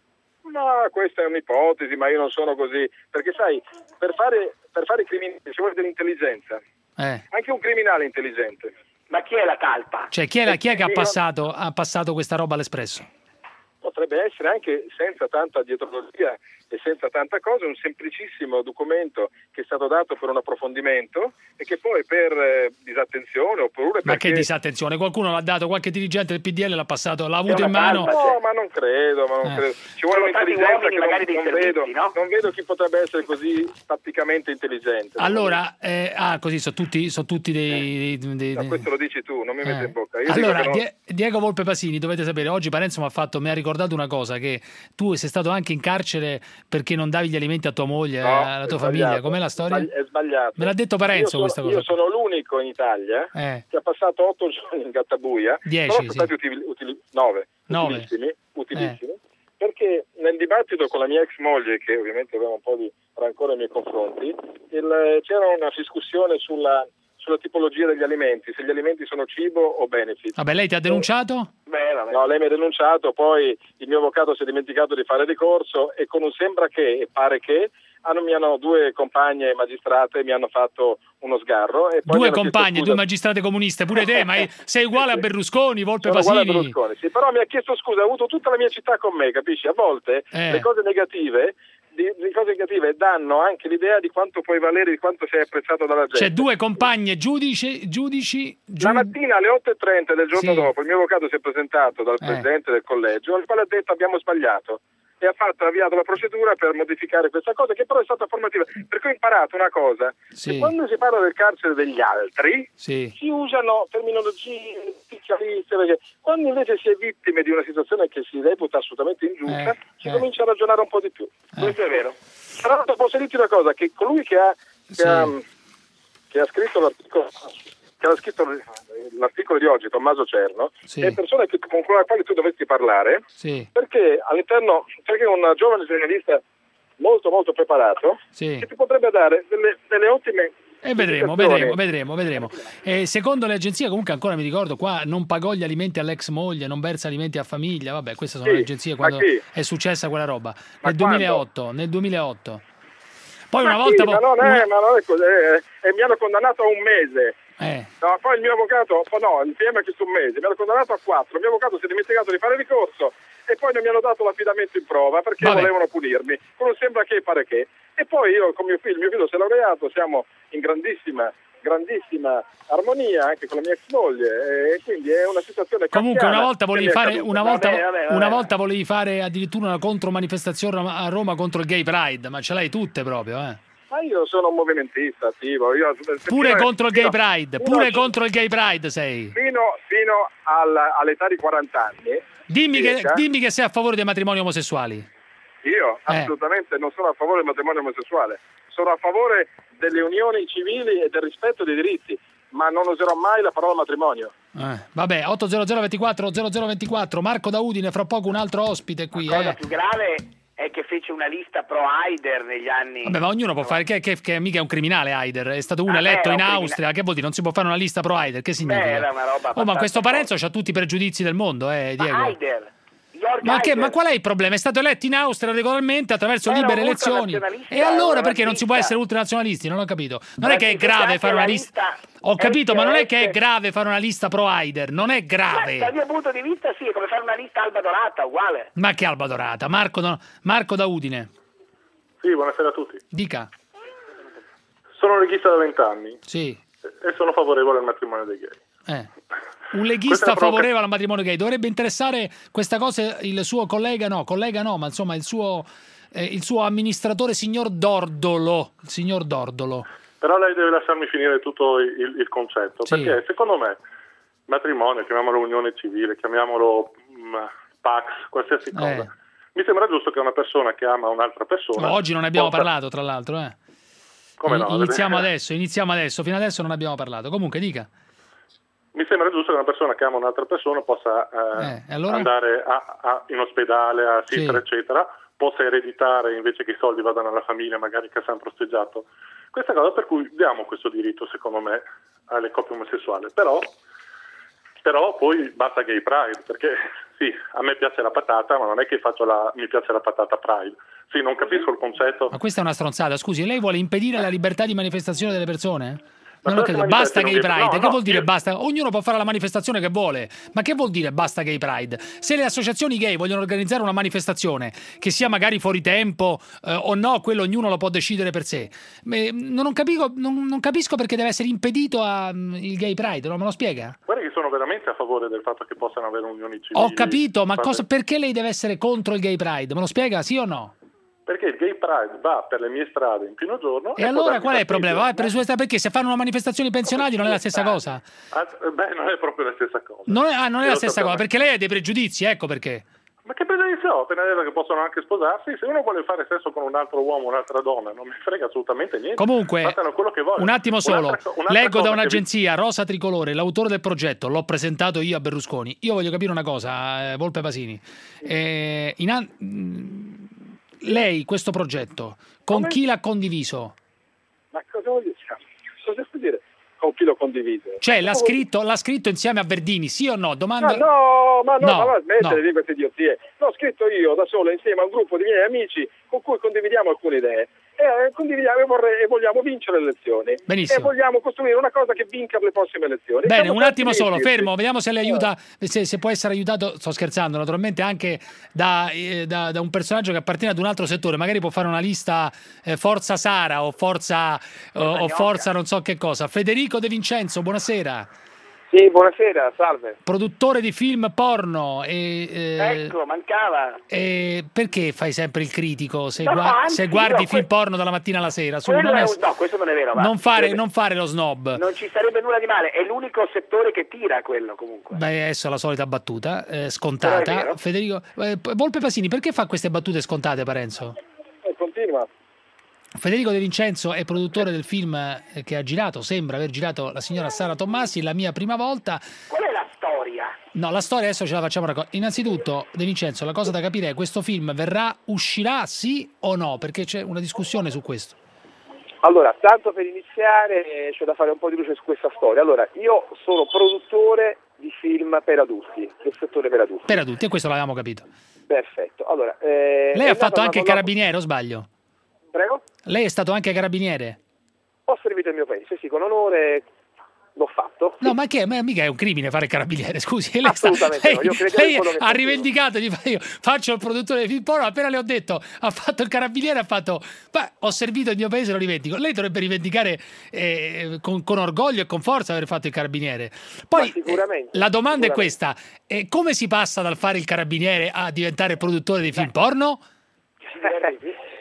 No, questa è un'ipotesi, ma io non sono così, perché sai, per fare, per fare i criminali ci vuole dell'intelligenza, Eh. anche un criminale è intelligente. Ma chi è la talpa? Cioè, chi è, la- chi è che ha Io- passato, ha passato questa roba all'Espresso? Potrebbe essere anche senza tanta dietrologia e senza tanta cosa un semplicissimo documento che è stato dato per un approfondimento e che poi per eh, disattenzione oppure Ma perché... che disattenzione, qualcuno l'ha dato, qualche dirigente del P D L l'ha passato, l'ha avuto È in una mano. calma, No, ma non credo, ma non Eh. credo. Ci vuole Sono stati un'intelligenza uomini che non, magari dei non servizi, vedo, no? non vedo chi potrebbe essere così tatticamente intelligente. Allora, eh, ah, così sono tutti, sono tutti dei... dei- dei- Ma questo lo dici tu, non mi Eh. metto in bocca. Io Allora, dico che non- Die- Diego Volpe Basini, dovete sapere, oggi Parenzo mi ha fatto, mi ha ricordato una cosa, che tu sei stato anche in carcere perché non davi gli alimenti a tua moglie, No, alla è tua sbagliato. famiglia. Com'è la storia? È sbagliato. Me l'ha detto Parenzo Io sono- questa cosa. Io sono l'unico in Italia Eh. che ha passato otto giorni in gattabuia. Dieci, però sono sì. stati utili, utili- nove, Nove. utilissimi, utilissimi perché nel dibattito con la mia ex moglie, che ovviamente aveva un po' di rancore nei miei confronti, il- c'era una discussione sulla, sulla tipologia degli alimenti, se gli alimenti sono cibo o benefit. Vabbè, lei ti ha denunciato? Beh, vabbè. No, lei mi ha denunciato, poi il mio avvocato si è dimenticato di fare ricorso e con un sembra che e pare che hanno, mi hanno due compagne magistrate mi hanno fatto uno sgarro. E poi mi Due hanno chiesto compagne, scusa. due magistrate comuniste, pure te, ma è- sei uguale a Berlusconi, Volpe Sono uguale a Basini. Berlusconi, sì, però mi ha chiesto scusa, ha avuto tutta la mia città con me, capisci? A volte Eh. le cose negative di, di cose negative danno anche l'idea di quanto puoi valere, di quanto sei apprezzato dalla gente. C'è due compagne giudici, giudici giu- La mattina alle otto e trenta del giorno Sì. dopo il mio avvocato si è presentato dal Eh. presidente del collegio, al quale ha detto abbiamo sbagliato e ha fatto ha avviato la procedura per modificare questa cosa, che però è stata formativa, perché ho imparato una cosa, Sì. che quando si parla del carcere degli altri Sì. si usano terminologie specialiste, perché quando invece si è vittime di una situazione che si reputa assolutamente ingiusta, Eh, si eh. comincia a ragionare un po' di più. Questo è vero. Tra l'altro posso dirti una cosa, che colui che ha, che Sì. ha, che ha scritto l'articolo che ha scritto l'articolo di oggi, Tommaso Cerno, Sì. è persona che, con la quale tu dovresti parlare, Sì, perché all'interno, perché è un giovane giornalista molto molto preparato, sì. che ti potrebbe dare delle, delle ottime E vedremo, indicazioni. vedremo, vedremo, vedremo. E secondo le agenzie, comunque ancora mi ricordo, qua non pagò gli alimenti all'ex moglie, non versa alimenti a famiglia, vabbè, queste sono Sì, le agenzie ma quando chi? è successa quella roba. Ma Nel duemilaotto, nel duemilaotto. Poi Ma una sì, volta... ma non è, ma non è così, eh, e mi hanno condannato a un mese. Eh, No, poi il mio avvocato, poi no, il P M ha chiesto un mese, mi hanno condannato a quattro, il mio avvocato si è dimenticato di fare ricorso e poi non mi hanno dato l'affidamento in prova perché Vabbè. volevano punirmi, con un sembra che pare che. E poi io con mio figlio, mio figlio si è laureato, siamo in grandissima, grandissima armonia anche con la mia ex moglie e quindi è una situazione comunque kafkiana una volta che volevi mi è fare accaduta. una volta, Vabbè, vabbè, vabbè. una volta volevi fare addirittura una contromanifestazione a Roma contro il Gay Pride, ma ce l'hai tutte proprio, eh. Ma io sono un movimentista attivo. Io, pure fino, contro il Gay fino, Pride, fino pure a, contro il Gay Pride sei. Fino, fino al, all'età di quaranta anni. Dimmi che, circa, dimmi che sei a favore dei matrimoni omosessuali. Io Eh. assolutamente non sono a favore del matrimonio omosessuale. Sono a favore delle unioni civili e del rispetto dei diritti, ma non userò mai la parola matrimonio. Eh, vabbè, otto zero zero ventiquattro zero zero ventiquattro, Marco da Udine, fra poco un altro ospite qui. La cosa Eh. più grave è che fece una lista pro Haider negli anni... Vabbè, ma ognuno può fare, che, che, che mica è un criminale Haider, è stato uno Ah, eletto beh, in un Austria, criminale. che vuol dire? Non si può fare una lista pro Haider, che significa? Beh, era una roba Oh, ma abbastanza questo Parenzo ha tutti i pregiudizi del mondo, eh, Diego. Ma Haider, Jörg Ma, che, Haider. ma qual è il problema? È stato eletto in Austria regolarmente attraverso Era libere un elezioni. ultranazionalista, E allora era perché non si può razzista. essere ultranazionalisti? Non ho capito. Non è che è Perché grave anche fare una la lista. lista Ho capito, ma non è che è S S. grave fare una lista pro Haider. Non è Ma grave. dal mio punto di vista sì, è come fare una lista Alba Dorata, uguale. Ma che Alba Dorata? Marco da, Marco da Udine. Sì, buonasera a tutti. Dica. Sono leghista da vent'anni Sì. e sono favorevole al matrimonio dei gay. Eh. Un Questa è leghista la provoca- favorevole al matrimonio gay. Dovrebbe interessare questa cosa il suo collega, no, collega no, ma insomma il suo, eh, il suo amministratore signor Dordolo. Il signor Dordolo. Però lei deve lasciarmi finire tutto il, il- il concetto, Sì. perché secondo me matrimonio, chiamiamolo unione civile, chiamiamolo mh, Pax, qualsiasi cosa, Eh. mi sembra giusto che una persona che ama un'altra persona... No, oggi non ne abbiamo possa- parlato, tra l'altro. Eh. Come no? Iniziamo adesso, iniziamo adesso. Fino adesso non abbiamo parlato. Comunque, dica. Mi sembra giusto che una persona che ama un'altra persona possa eh, Eh, e allora? andare a- a- in ospedale, a assistere, Sì. eccetera, possa ereditare invece che i soldi vadano alla famiglia, magari che si hanno prosteggiato. Questa cosa per cui diamo questo diritto, secondo me, alle coppie omosessuali. Però, però poi basta Gay Pride, perché sì, a me piace la patata, ma non è che faccio la, mi piace la patata Pride. Sì, non capisco il concetto. Ma questa è una stronzata. Scusi, lei vuole impedire la libertà di manifestazione delle persone? Ma Non ho cosa capito. Basta manifestano? Gay Pride. No, che no, vuol dire io- basta? Ognuno può fare la manifestazione che vuole. Ma che vuol dire basta Gay Pride? Se le associazioni gay vogliono organizzare una manifestazione che sia magari fuori tempo eh, o no, quello ognuno lo può decidere per sé. Eh, non, non capisco, non, non capisco perché deve essere impedito a, mm, il Gay Pride. Non me lo spiega? Guarda che sono veramente a favore del fatto che possano avere unioni civili. Ho capito, ma Fate- cosa, perché lei deve essere contro il Gay Pride? Me lo spiega, sì o no? Perché il Gay Pride va per le mie strade in pieno giorno. E può allora darmi qual è il fastidio. problema? Vai per le sue strade, perché se fanno una manifestazione ai pensionati non è la stessa cosa? Ah, beh, non è proprio la stessa cosa. Non è, ah, non è Io la lo stessa sapevo. cosa, perché lei ha dei pregiudizi, ecco perché. Ma che pregiudizio ho? Appena detto che possono anche sposarsi, se uno vuole fare sesso con un altro uomo o un'altra donna, non mi frega assolutamente niente. Comunque, Fatelo quello che vogliono. un attimo solo, Un'altra- un'altra leggo da cosa che un'agenzia, Rosa Tricolore, l'autore del progetto, l'ho presentato io a Berlusconi. Io voglio capire una cosa, eh, Volpe Pasini. Eh, in an- mh, lei questo progetto, con Come? chi l'ha condiviso? Ma cosa vuol dire? Cosa vuol dire? Con chi lo condivide? Cioè, l'ha Cosa vuol- scritto, l'ha scritto insieme a Verdini, sì o no? Domanda... Ah, no, ma no, No, ma va a smettere no. di queste idiozie. L'ho scritto io da solo insieme a un gruppo di miei amici con cui condividiamo alcune idee. E eh, condividiamo e, vorrei, e vogliamo vincere le elezioni. Benissimo. E vogliamo costruire una cosa che vinca le prossime elezioni. Bene, Siamo un attimo tanti solo, amici. fermo, vediamo se le aiuta, se, se può essere aiutato, sto scherzando, naturalmente anche da, eh, da- da un personaggio che appartiene ad un altro settore, magari può fare una lista eh, Forza Sara o Forza, o, o Forza non so che cosa. Federico De Vincenzo, buonasera. Sì, buonasera, salve. Produttore di film porno e, eh, Ecco, mancava. e perché fai sempre il critico se, No, gua- anzi, se guardi no, film que- porno dalla mattina alla sera? Su, Quello non, è è- un- no, questo non è vero. va. non fare, Sarebbe- non fare lo snob. non ci sarebbe nulla di male, è l'unico settore che tira quello comunque. Beh, adesso è la solita battuta, eh, Però è scontata. vero. Federico, eh, Volpe Pasini, perché fa queste battute scontate, Parenzo? Eh, continua. Federico De Vincenzo è produttore del film eh, che ha girato, sembra aver girato La signora Sara Tommasi, La mia prima volta. Qual è la storia? No, la storia adesso ce la facciamo raccontare. Innanzitutto, De Vincenzo, la cosa da capire è: questo film verrà, uscirà sì o no? Perché c'è una discussione su questo. Allora, tanto per iniziare eh, c'è da fare un po' di luce su questa storia. Allora, io sono produttore di film per adulti, del settore per adulti. Per adulti, e questo l'avevamo capito. Perfetto. Allora, eh, Lei è ha fatto nata anche il una- carabiniere, o sbaglio? Prego? Lei è stato anche carabiniere? Ho servito il mio paese, sì, con onore l'ho fatto. No, ma che? Ma mica è un crimine fare il carabiniere, scusi. Lei, sta- Assolutamente no, lei- io credo lei in quello che ha facevo. rivendicato di fare io faccio il produttore di film porno, appena le ho detto ha fatto il carabiniere, ha fatto beh, ho servito il mio paese, lo rivendico. Lei dovrebbe rivendicare eh, con, con orgoglio e con forza aver fatto il carabiniere. Poi sicuramente, eh, la domanda è sicuramente. questa: eh, come si passa dal fare il carabiniere a diventare produttore di film porno?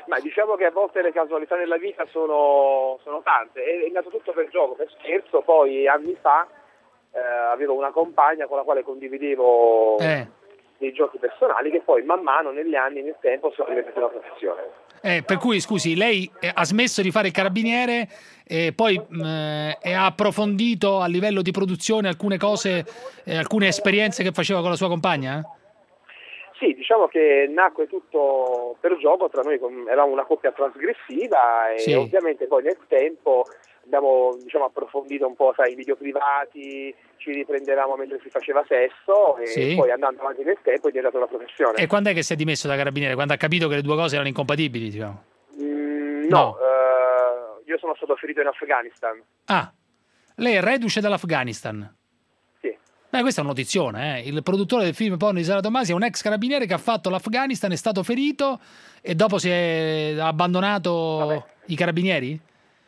Ma diciamo che a volte le casualità nella vita sono, sono tante, è, è nato tutto per gioco, per scherzo, poi anni fa eh, avevo una compagna con la quale condividevo Eh. dei giochi personali che poi man mano negli anni, nel tempo, sono diventati una professione. Eh, per cui, scusi, lei eh, ha smesso di fare il carabiniere e poi mh, e ha approfondito a livello di produzione alcune cose, eh, alcune esperienze che faceva con la sua compagna? Sì, diciamo che nacque tutto per gioco, tra noi com- eravamo una coppia trasgressiva e Sì. ovviamente poi nel tempo abbiamo, diciamo, approfondito un po', sai, i video privati, ci riprendevamo mentre si faceva sesso e Sì. poi andando avanti nel tempo è diventata una professione. E quando è che si è dimesso da carabiniere? Quando ha capito che le due cose erano incompatibili, diciamo? Mm, No. no, eh, io sono stato ferito in Afghanistan. Ah, lei è reduce dall'Afghanistan. Sì. Beh, questa è una notizione, eh. Il produttore del film porno di Sara Tommasi è un ex carabiniere che ha fatto l'Afghanistan, è stato ferito e dopo si è ha abbandonato Vabbè. i carabinieri?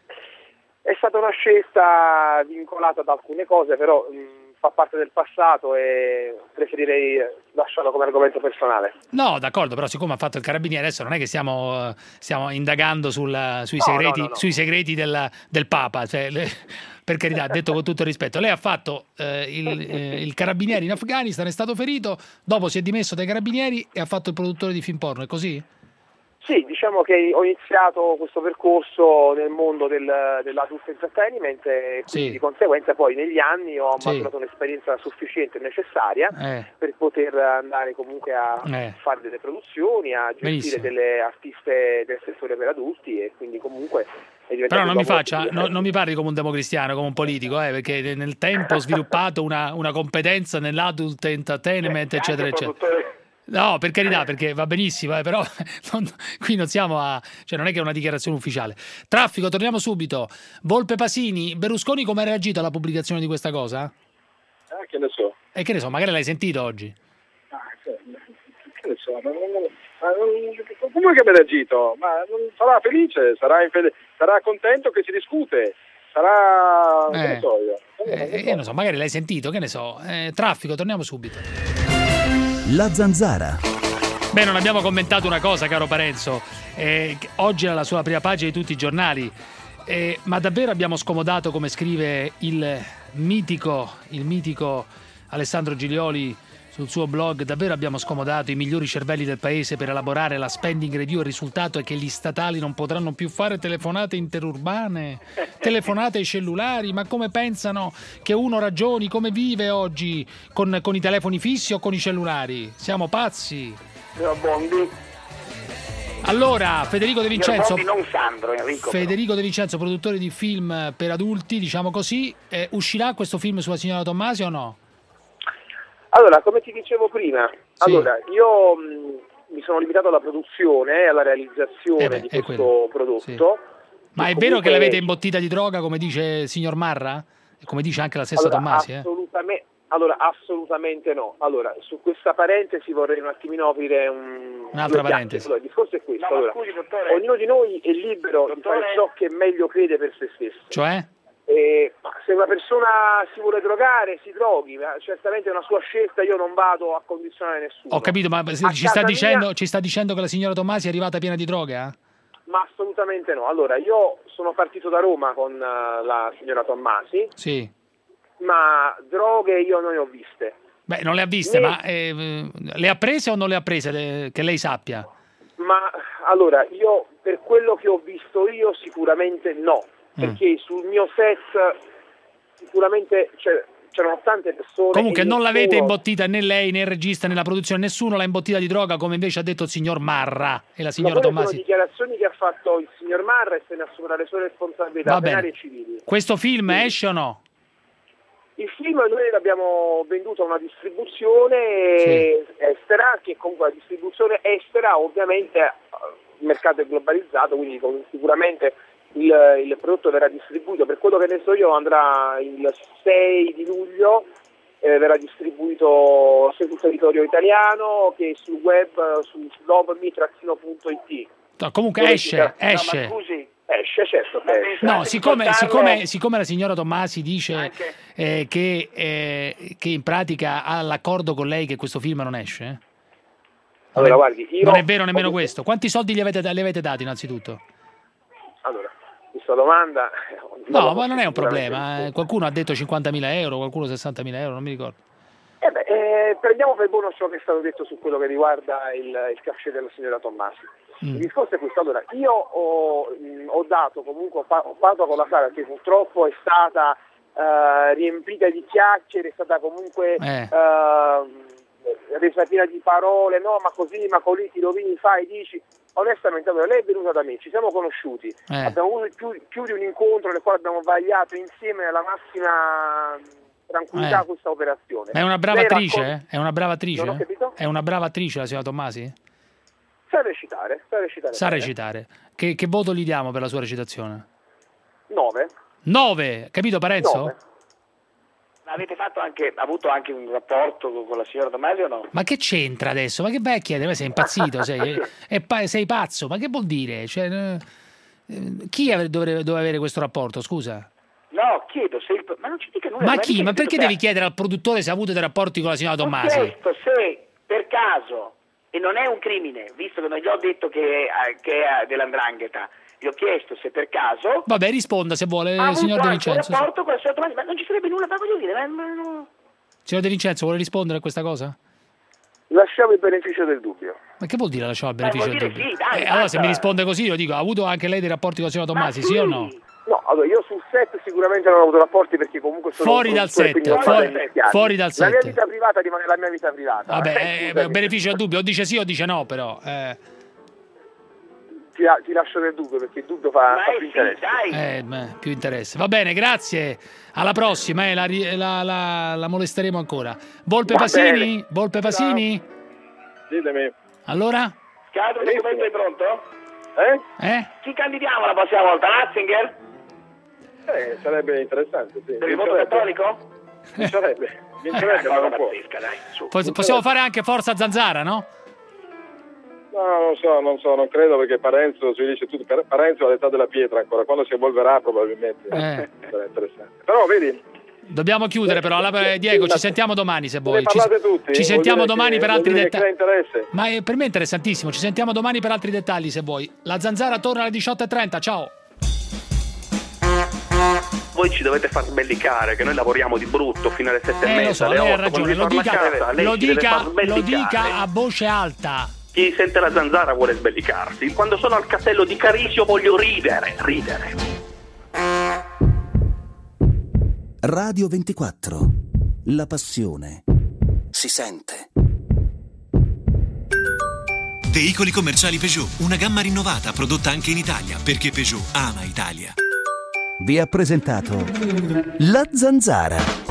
È stata una scelta vincolata da alcune cose, però mh, fa parte del passato e preferirei lasciarlo come argomento personale. No, d'accordo, però siccome ha fatto il carabiniere adesso non è che stiamo, eh, stiamo indagando sul- sui No, segreti, no, no, no. sui segreti del, del Papa, cioè, le- per carità, detto con tutto il rispetto. Lei ha fatto eh, il, eh, il carabiniere in Afghanistan, è stato ferito, dopo si è dimesso dai carabinieri e ha fatto il produttore di film porno, è così? Sì, diciamo che ho iniziato questo percorso nel mondo del, dell'adult entertainment e quindi Sì. di conseguenza poi negli anni ho Sì. maturato un'esperienza sufficiente e necessaria Eh. per poter andare comunque a Eh. fare delle produzioni, a gestire Benissimo. delle artiste del settore per adulti e quindi comunque è diventato Però non mi dopo- faccia, no- non mi parli come un democristiano, come un politico, eh, perché nel tempo ho sviluppato una, una competenza nell'adult entertainment, eccetera, eccetera. No, per carità, perché va benissimo, eh, però non- qui non siamo a... cioè non è che è una dichiarazione ufficiale. Traffico, torniamo subito. Volpe Pasini, Berlusconi come ha reagito alla pubblicazione di questa cosa? Ah, che ne so. E che ne so, magari l'hai sentito oggi. Ah, che che ne so, ma non- non- ma non- come che mi ha reagito? Ma non sarà felice, sarà, in fede- sarà contento che si discute, sarà... che Eh. ne so io. Eh, io non so, magari l'hai sentito, che ne so. Eh, traffico, torniamo subito. La Zanzara. Beh, non abbiamo commentato una cosa, caro Parenzo. Eh, che oggi era la sua prima pagina di tutti i giornali. Eh, ma davvero abbiamo scomodato, come scrive il mitico, il mitico Alessandro Giglioli sul suo blog, davvero abbiamo scomodato i migliori cervelli del paese per elaborare la spending review. Il risultato è che gli statali non potranno più fare telefonate interurbane, telefonate ai cellulari. Ma come pensano che uno ragioni, come vive oggi con, con i telefoni fissi o con i cellulari? Siamo pazzi. Allora, Federico De Vincenzo, non Sandro, Enrico. Federico De Vincenzo, produttore di film per adulti, diciamo così, eh, uscirà questo film sulla signora Tommasi o no? Allora, come ti dicevo prima, Sì. allora io mh, mi sono limitato alla produzione e alla realizzazione Eh beh, di è questo quello, prodotto. sì. Ma è vero comunque- che l'avete imbottita di droga, come dice il signor Marra? E come dice anche la stessa Allora, Tommasi, eh? assolutamente, allora, assolutamente no. Allora, su questa parentesi vorrei un attimino aprire un... Un'altra due parentesi. chiacchiere. Allora, il discorso è questo. No, ma allora, scusi, dottore. ognuno di noi è libero di fare ciò che meglio crede per se stesso. Cioè? E, ma se una persona si vuole drogare, si droghi, ma certamente è una sua scelta, io non vado a condizionare nessuno. Ho capito, ma A ci sta, casa dicendo, mia- ci sta dicendo che la signora Tommasi è arrivata piena di droga? Ma assolutamente no. Allora, io sono partito da Roma con eh, la signora Tommasi, Sì. ma droghe io non ne ho viste. Beh, non le ha viste, Ne- ma eh, le ha prese o non le ha prese, le- che lei sappia? Ma allora, io per quello che ho visto io sicuramente no, Mm. perché sul mio set sicuramente c'è- c'erano tante persone. Comunque e non nessuno- l'avete imbottita né lei né il regista né la produzione, nessuno l'ha imbottita di droga, come invece ha detto il signor Marra e la Ma signora quelle sono Tommasi. dichiarazioni che ha fatto il signor Marra e se ne assumerà le sue responsabilità Va penali bene. e civili. Questo film esce o no? Il film noi l'abbiamo venduto a una distribuzione estera, che comunque la distribuzione estera ovviamente eh, il mercato è globalizzato, quindi con- sicuramente il, il prodotto verrà distribuito, per quello che ne so io andrà il sei di luglio, eh, verrà distribuito sia sul territorio italiano che sul web eh, su lovemi punto it. No, comunque Dove esce, si tra- esce. No, ma scusi, esce, certo. che esce. No, siccome, Portarlo- siccome, siccome la signora Tommasi dice eh, che, eh, che in pratica ha l'accordo con lei che questo film non esce, Allora, guardi, io non è vero nemmeno questo. Quanti soldi gli avete, gli avete dati innanzitutto? Allora, questa domanda... No, ma non è un problema. Eh. Qualcuno ha detto cinquantamila euro, qualcuno sessantamila euro, non mi ricordo. Eh beh, eh, prendiamo per buono ciò che è stato detto su quello che riguarda il, il cachet della signora Tommasi. Mm. Il discorso è questo. Allora, io ho, mh, ho dato comunque, ho, fa- ho fatto con la Sara che purtroppo è stata uh, riempita di chiacchiere, è stata comunque eh. uh, resa piena di parole, no, ma così, ma così, ti rovini, fai, dici. Onestamente, allora, lei è venuta da me, ci siamo conosciuti, eh. abbiamo avuto più, più di un incontro nel quale abbiamo vagliato insieme alla massima tranquillità eh. questa operazione. Ma è una brava lei attrice? raccon- eh? È una brava attrice? Non ho capito? È una brava attrice la signora Tommasi? Sa recitare, sa recitare. Sa recitare. Che, che voto gli diamo per la sua recitazione? nove. nove, capito Parenzo? nove. Avete fatto anche, avuto anche un rapporto con, con la signora Tommasi o no? Ma che c'entra adesso? Ma che vai a chiedere? Ma sei impazzito? Sei, è, è, sei pazzo? Ma che vuol dire? Cioè, eh, chi ave, dovrebbe, dovrebbe avere questo rapporto? Scusa. No, chiedo se il, ma non ci dica nulla. Ma non chi? Ma perché che... devi chiedere al produttore se ha avuto dei rapporti con la signora Tommasi? Ho chiesto se per caso, e non è un crimine, visto che non gli ho detto che è, che è dell'andrangheta, gli ho chiesto se per caso... Vabbè, risponda se vuole, ha signor De Vincenzo. un rapporto con la signora Tommasi, ma non ci sarebbe nulla, ma voglio dire... Ma, ma, no. Signor De Vincenzo, vuole rispondere a questa cosa? Lasciamo il beneficio del dubbio. Ma che vuol dire lasciamo il beneficio del dubbio? Sì, dai, eh, allora se mi risponde così io dico, ha avuto anche lei dei rapporti con la signora Tommasi, sì. sì o no? No, allora io sul set sicuramente non ho avuto rapporti perché comunque sono fuori dal set, fuori, fuori dal set. La mia vita privata rimane la mia vita privata. Vabbè, eh, beneficio del dubbio, o dice sì o dice no, però. Eh. Ti, ti lascio nel dubbio perché il dubbio fa, fa più interesse. Eh, beh, più interesse. Va bene, grazie. Alla prossima, eh, la, la, la, la molesteremo ancora. Volpe Va Pasini? Bene. Volpe Pasini? Ditemi. Allora? Scatto, il documento è pronto? Eh? Eh? Chi candidiamo la prossima volta? Ratzinger? Eh, sarebbe interessante, sì. Per il voto cattolico? Vincerebbe. Vincerebbe, ma non può. Dai, su. Pos- possiamo fare anche Forza Zanzara, no? No, non so, non so, non credo perché Parenzo, si dice tutto, Parenzo ha l'età della pietra ancora, quando si evolverà probabilmente eh. sarà interessante. Però vedi... Dobbiamo chiudere però, allora, Diego, ci sentiamo domani se vuoi. Ci, tutti, ci sentiamo domani che, per altri dettagli. Ma è, per me è interessantissimo, ci sentiamo domani per altri dettagli se vuoi. La Zanzara torna alle diciotto e trenta, ciao. Voi ci dovete far sbellicare che noi lavoriamo di brutto fino alle sette eh, e mezza. Lo so, lei ha ragione, lo dica, casa, lo, dica, lo dica a voce alta. Chi sente la Zanzara vuole sbellicarsi. Quando sono al castello di Carisio voglio ridere, ridere. Radio ventiquattro. La passione si sente. Veicoli commerciali Peugeot, una gamma rinnovata prodotta anche in Italia perché Peugeot ama Italia. Vi ha presentato La Zanzara.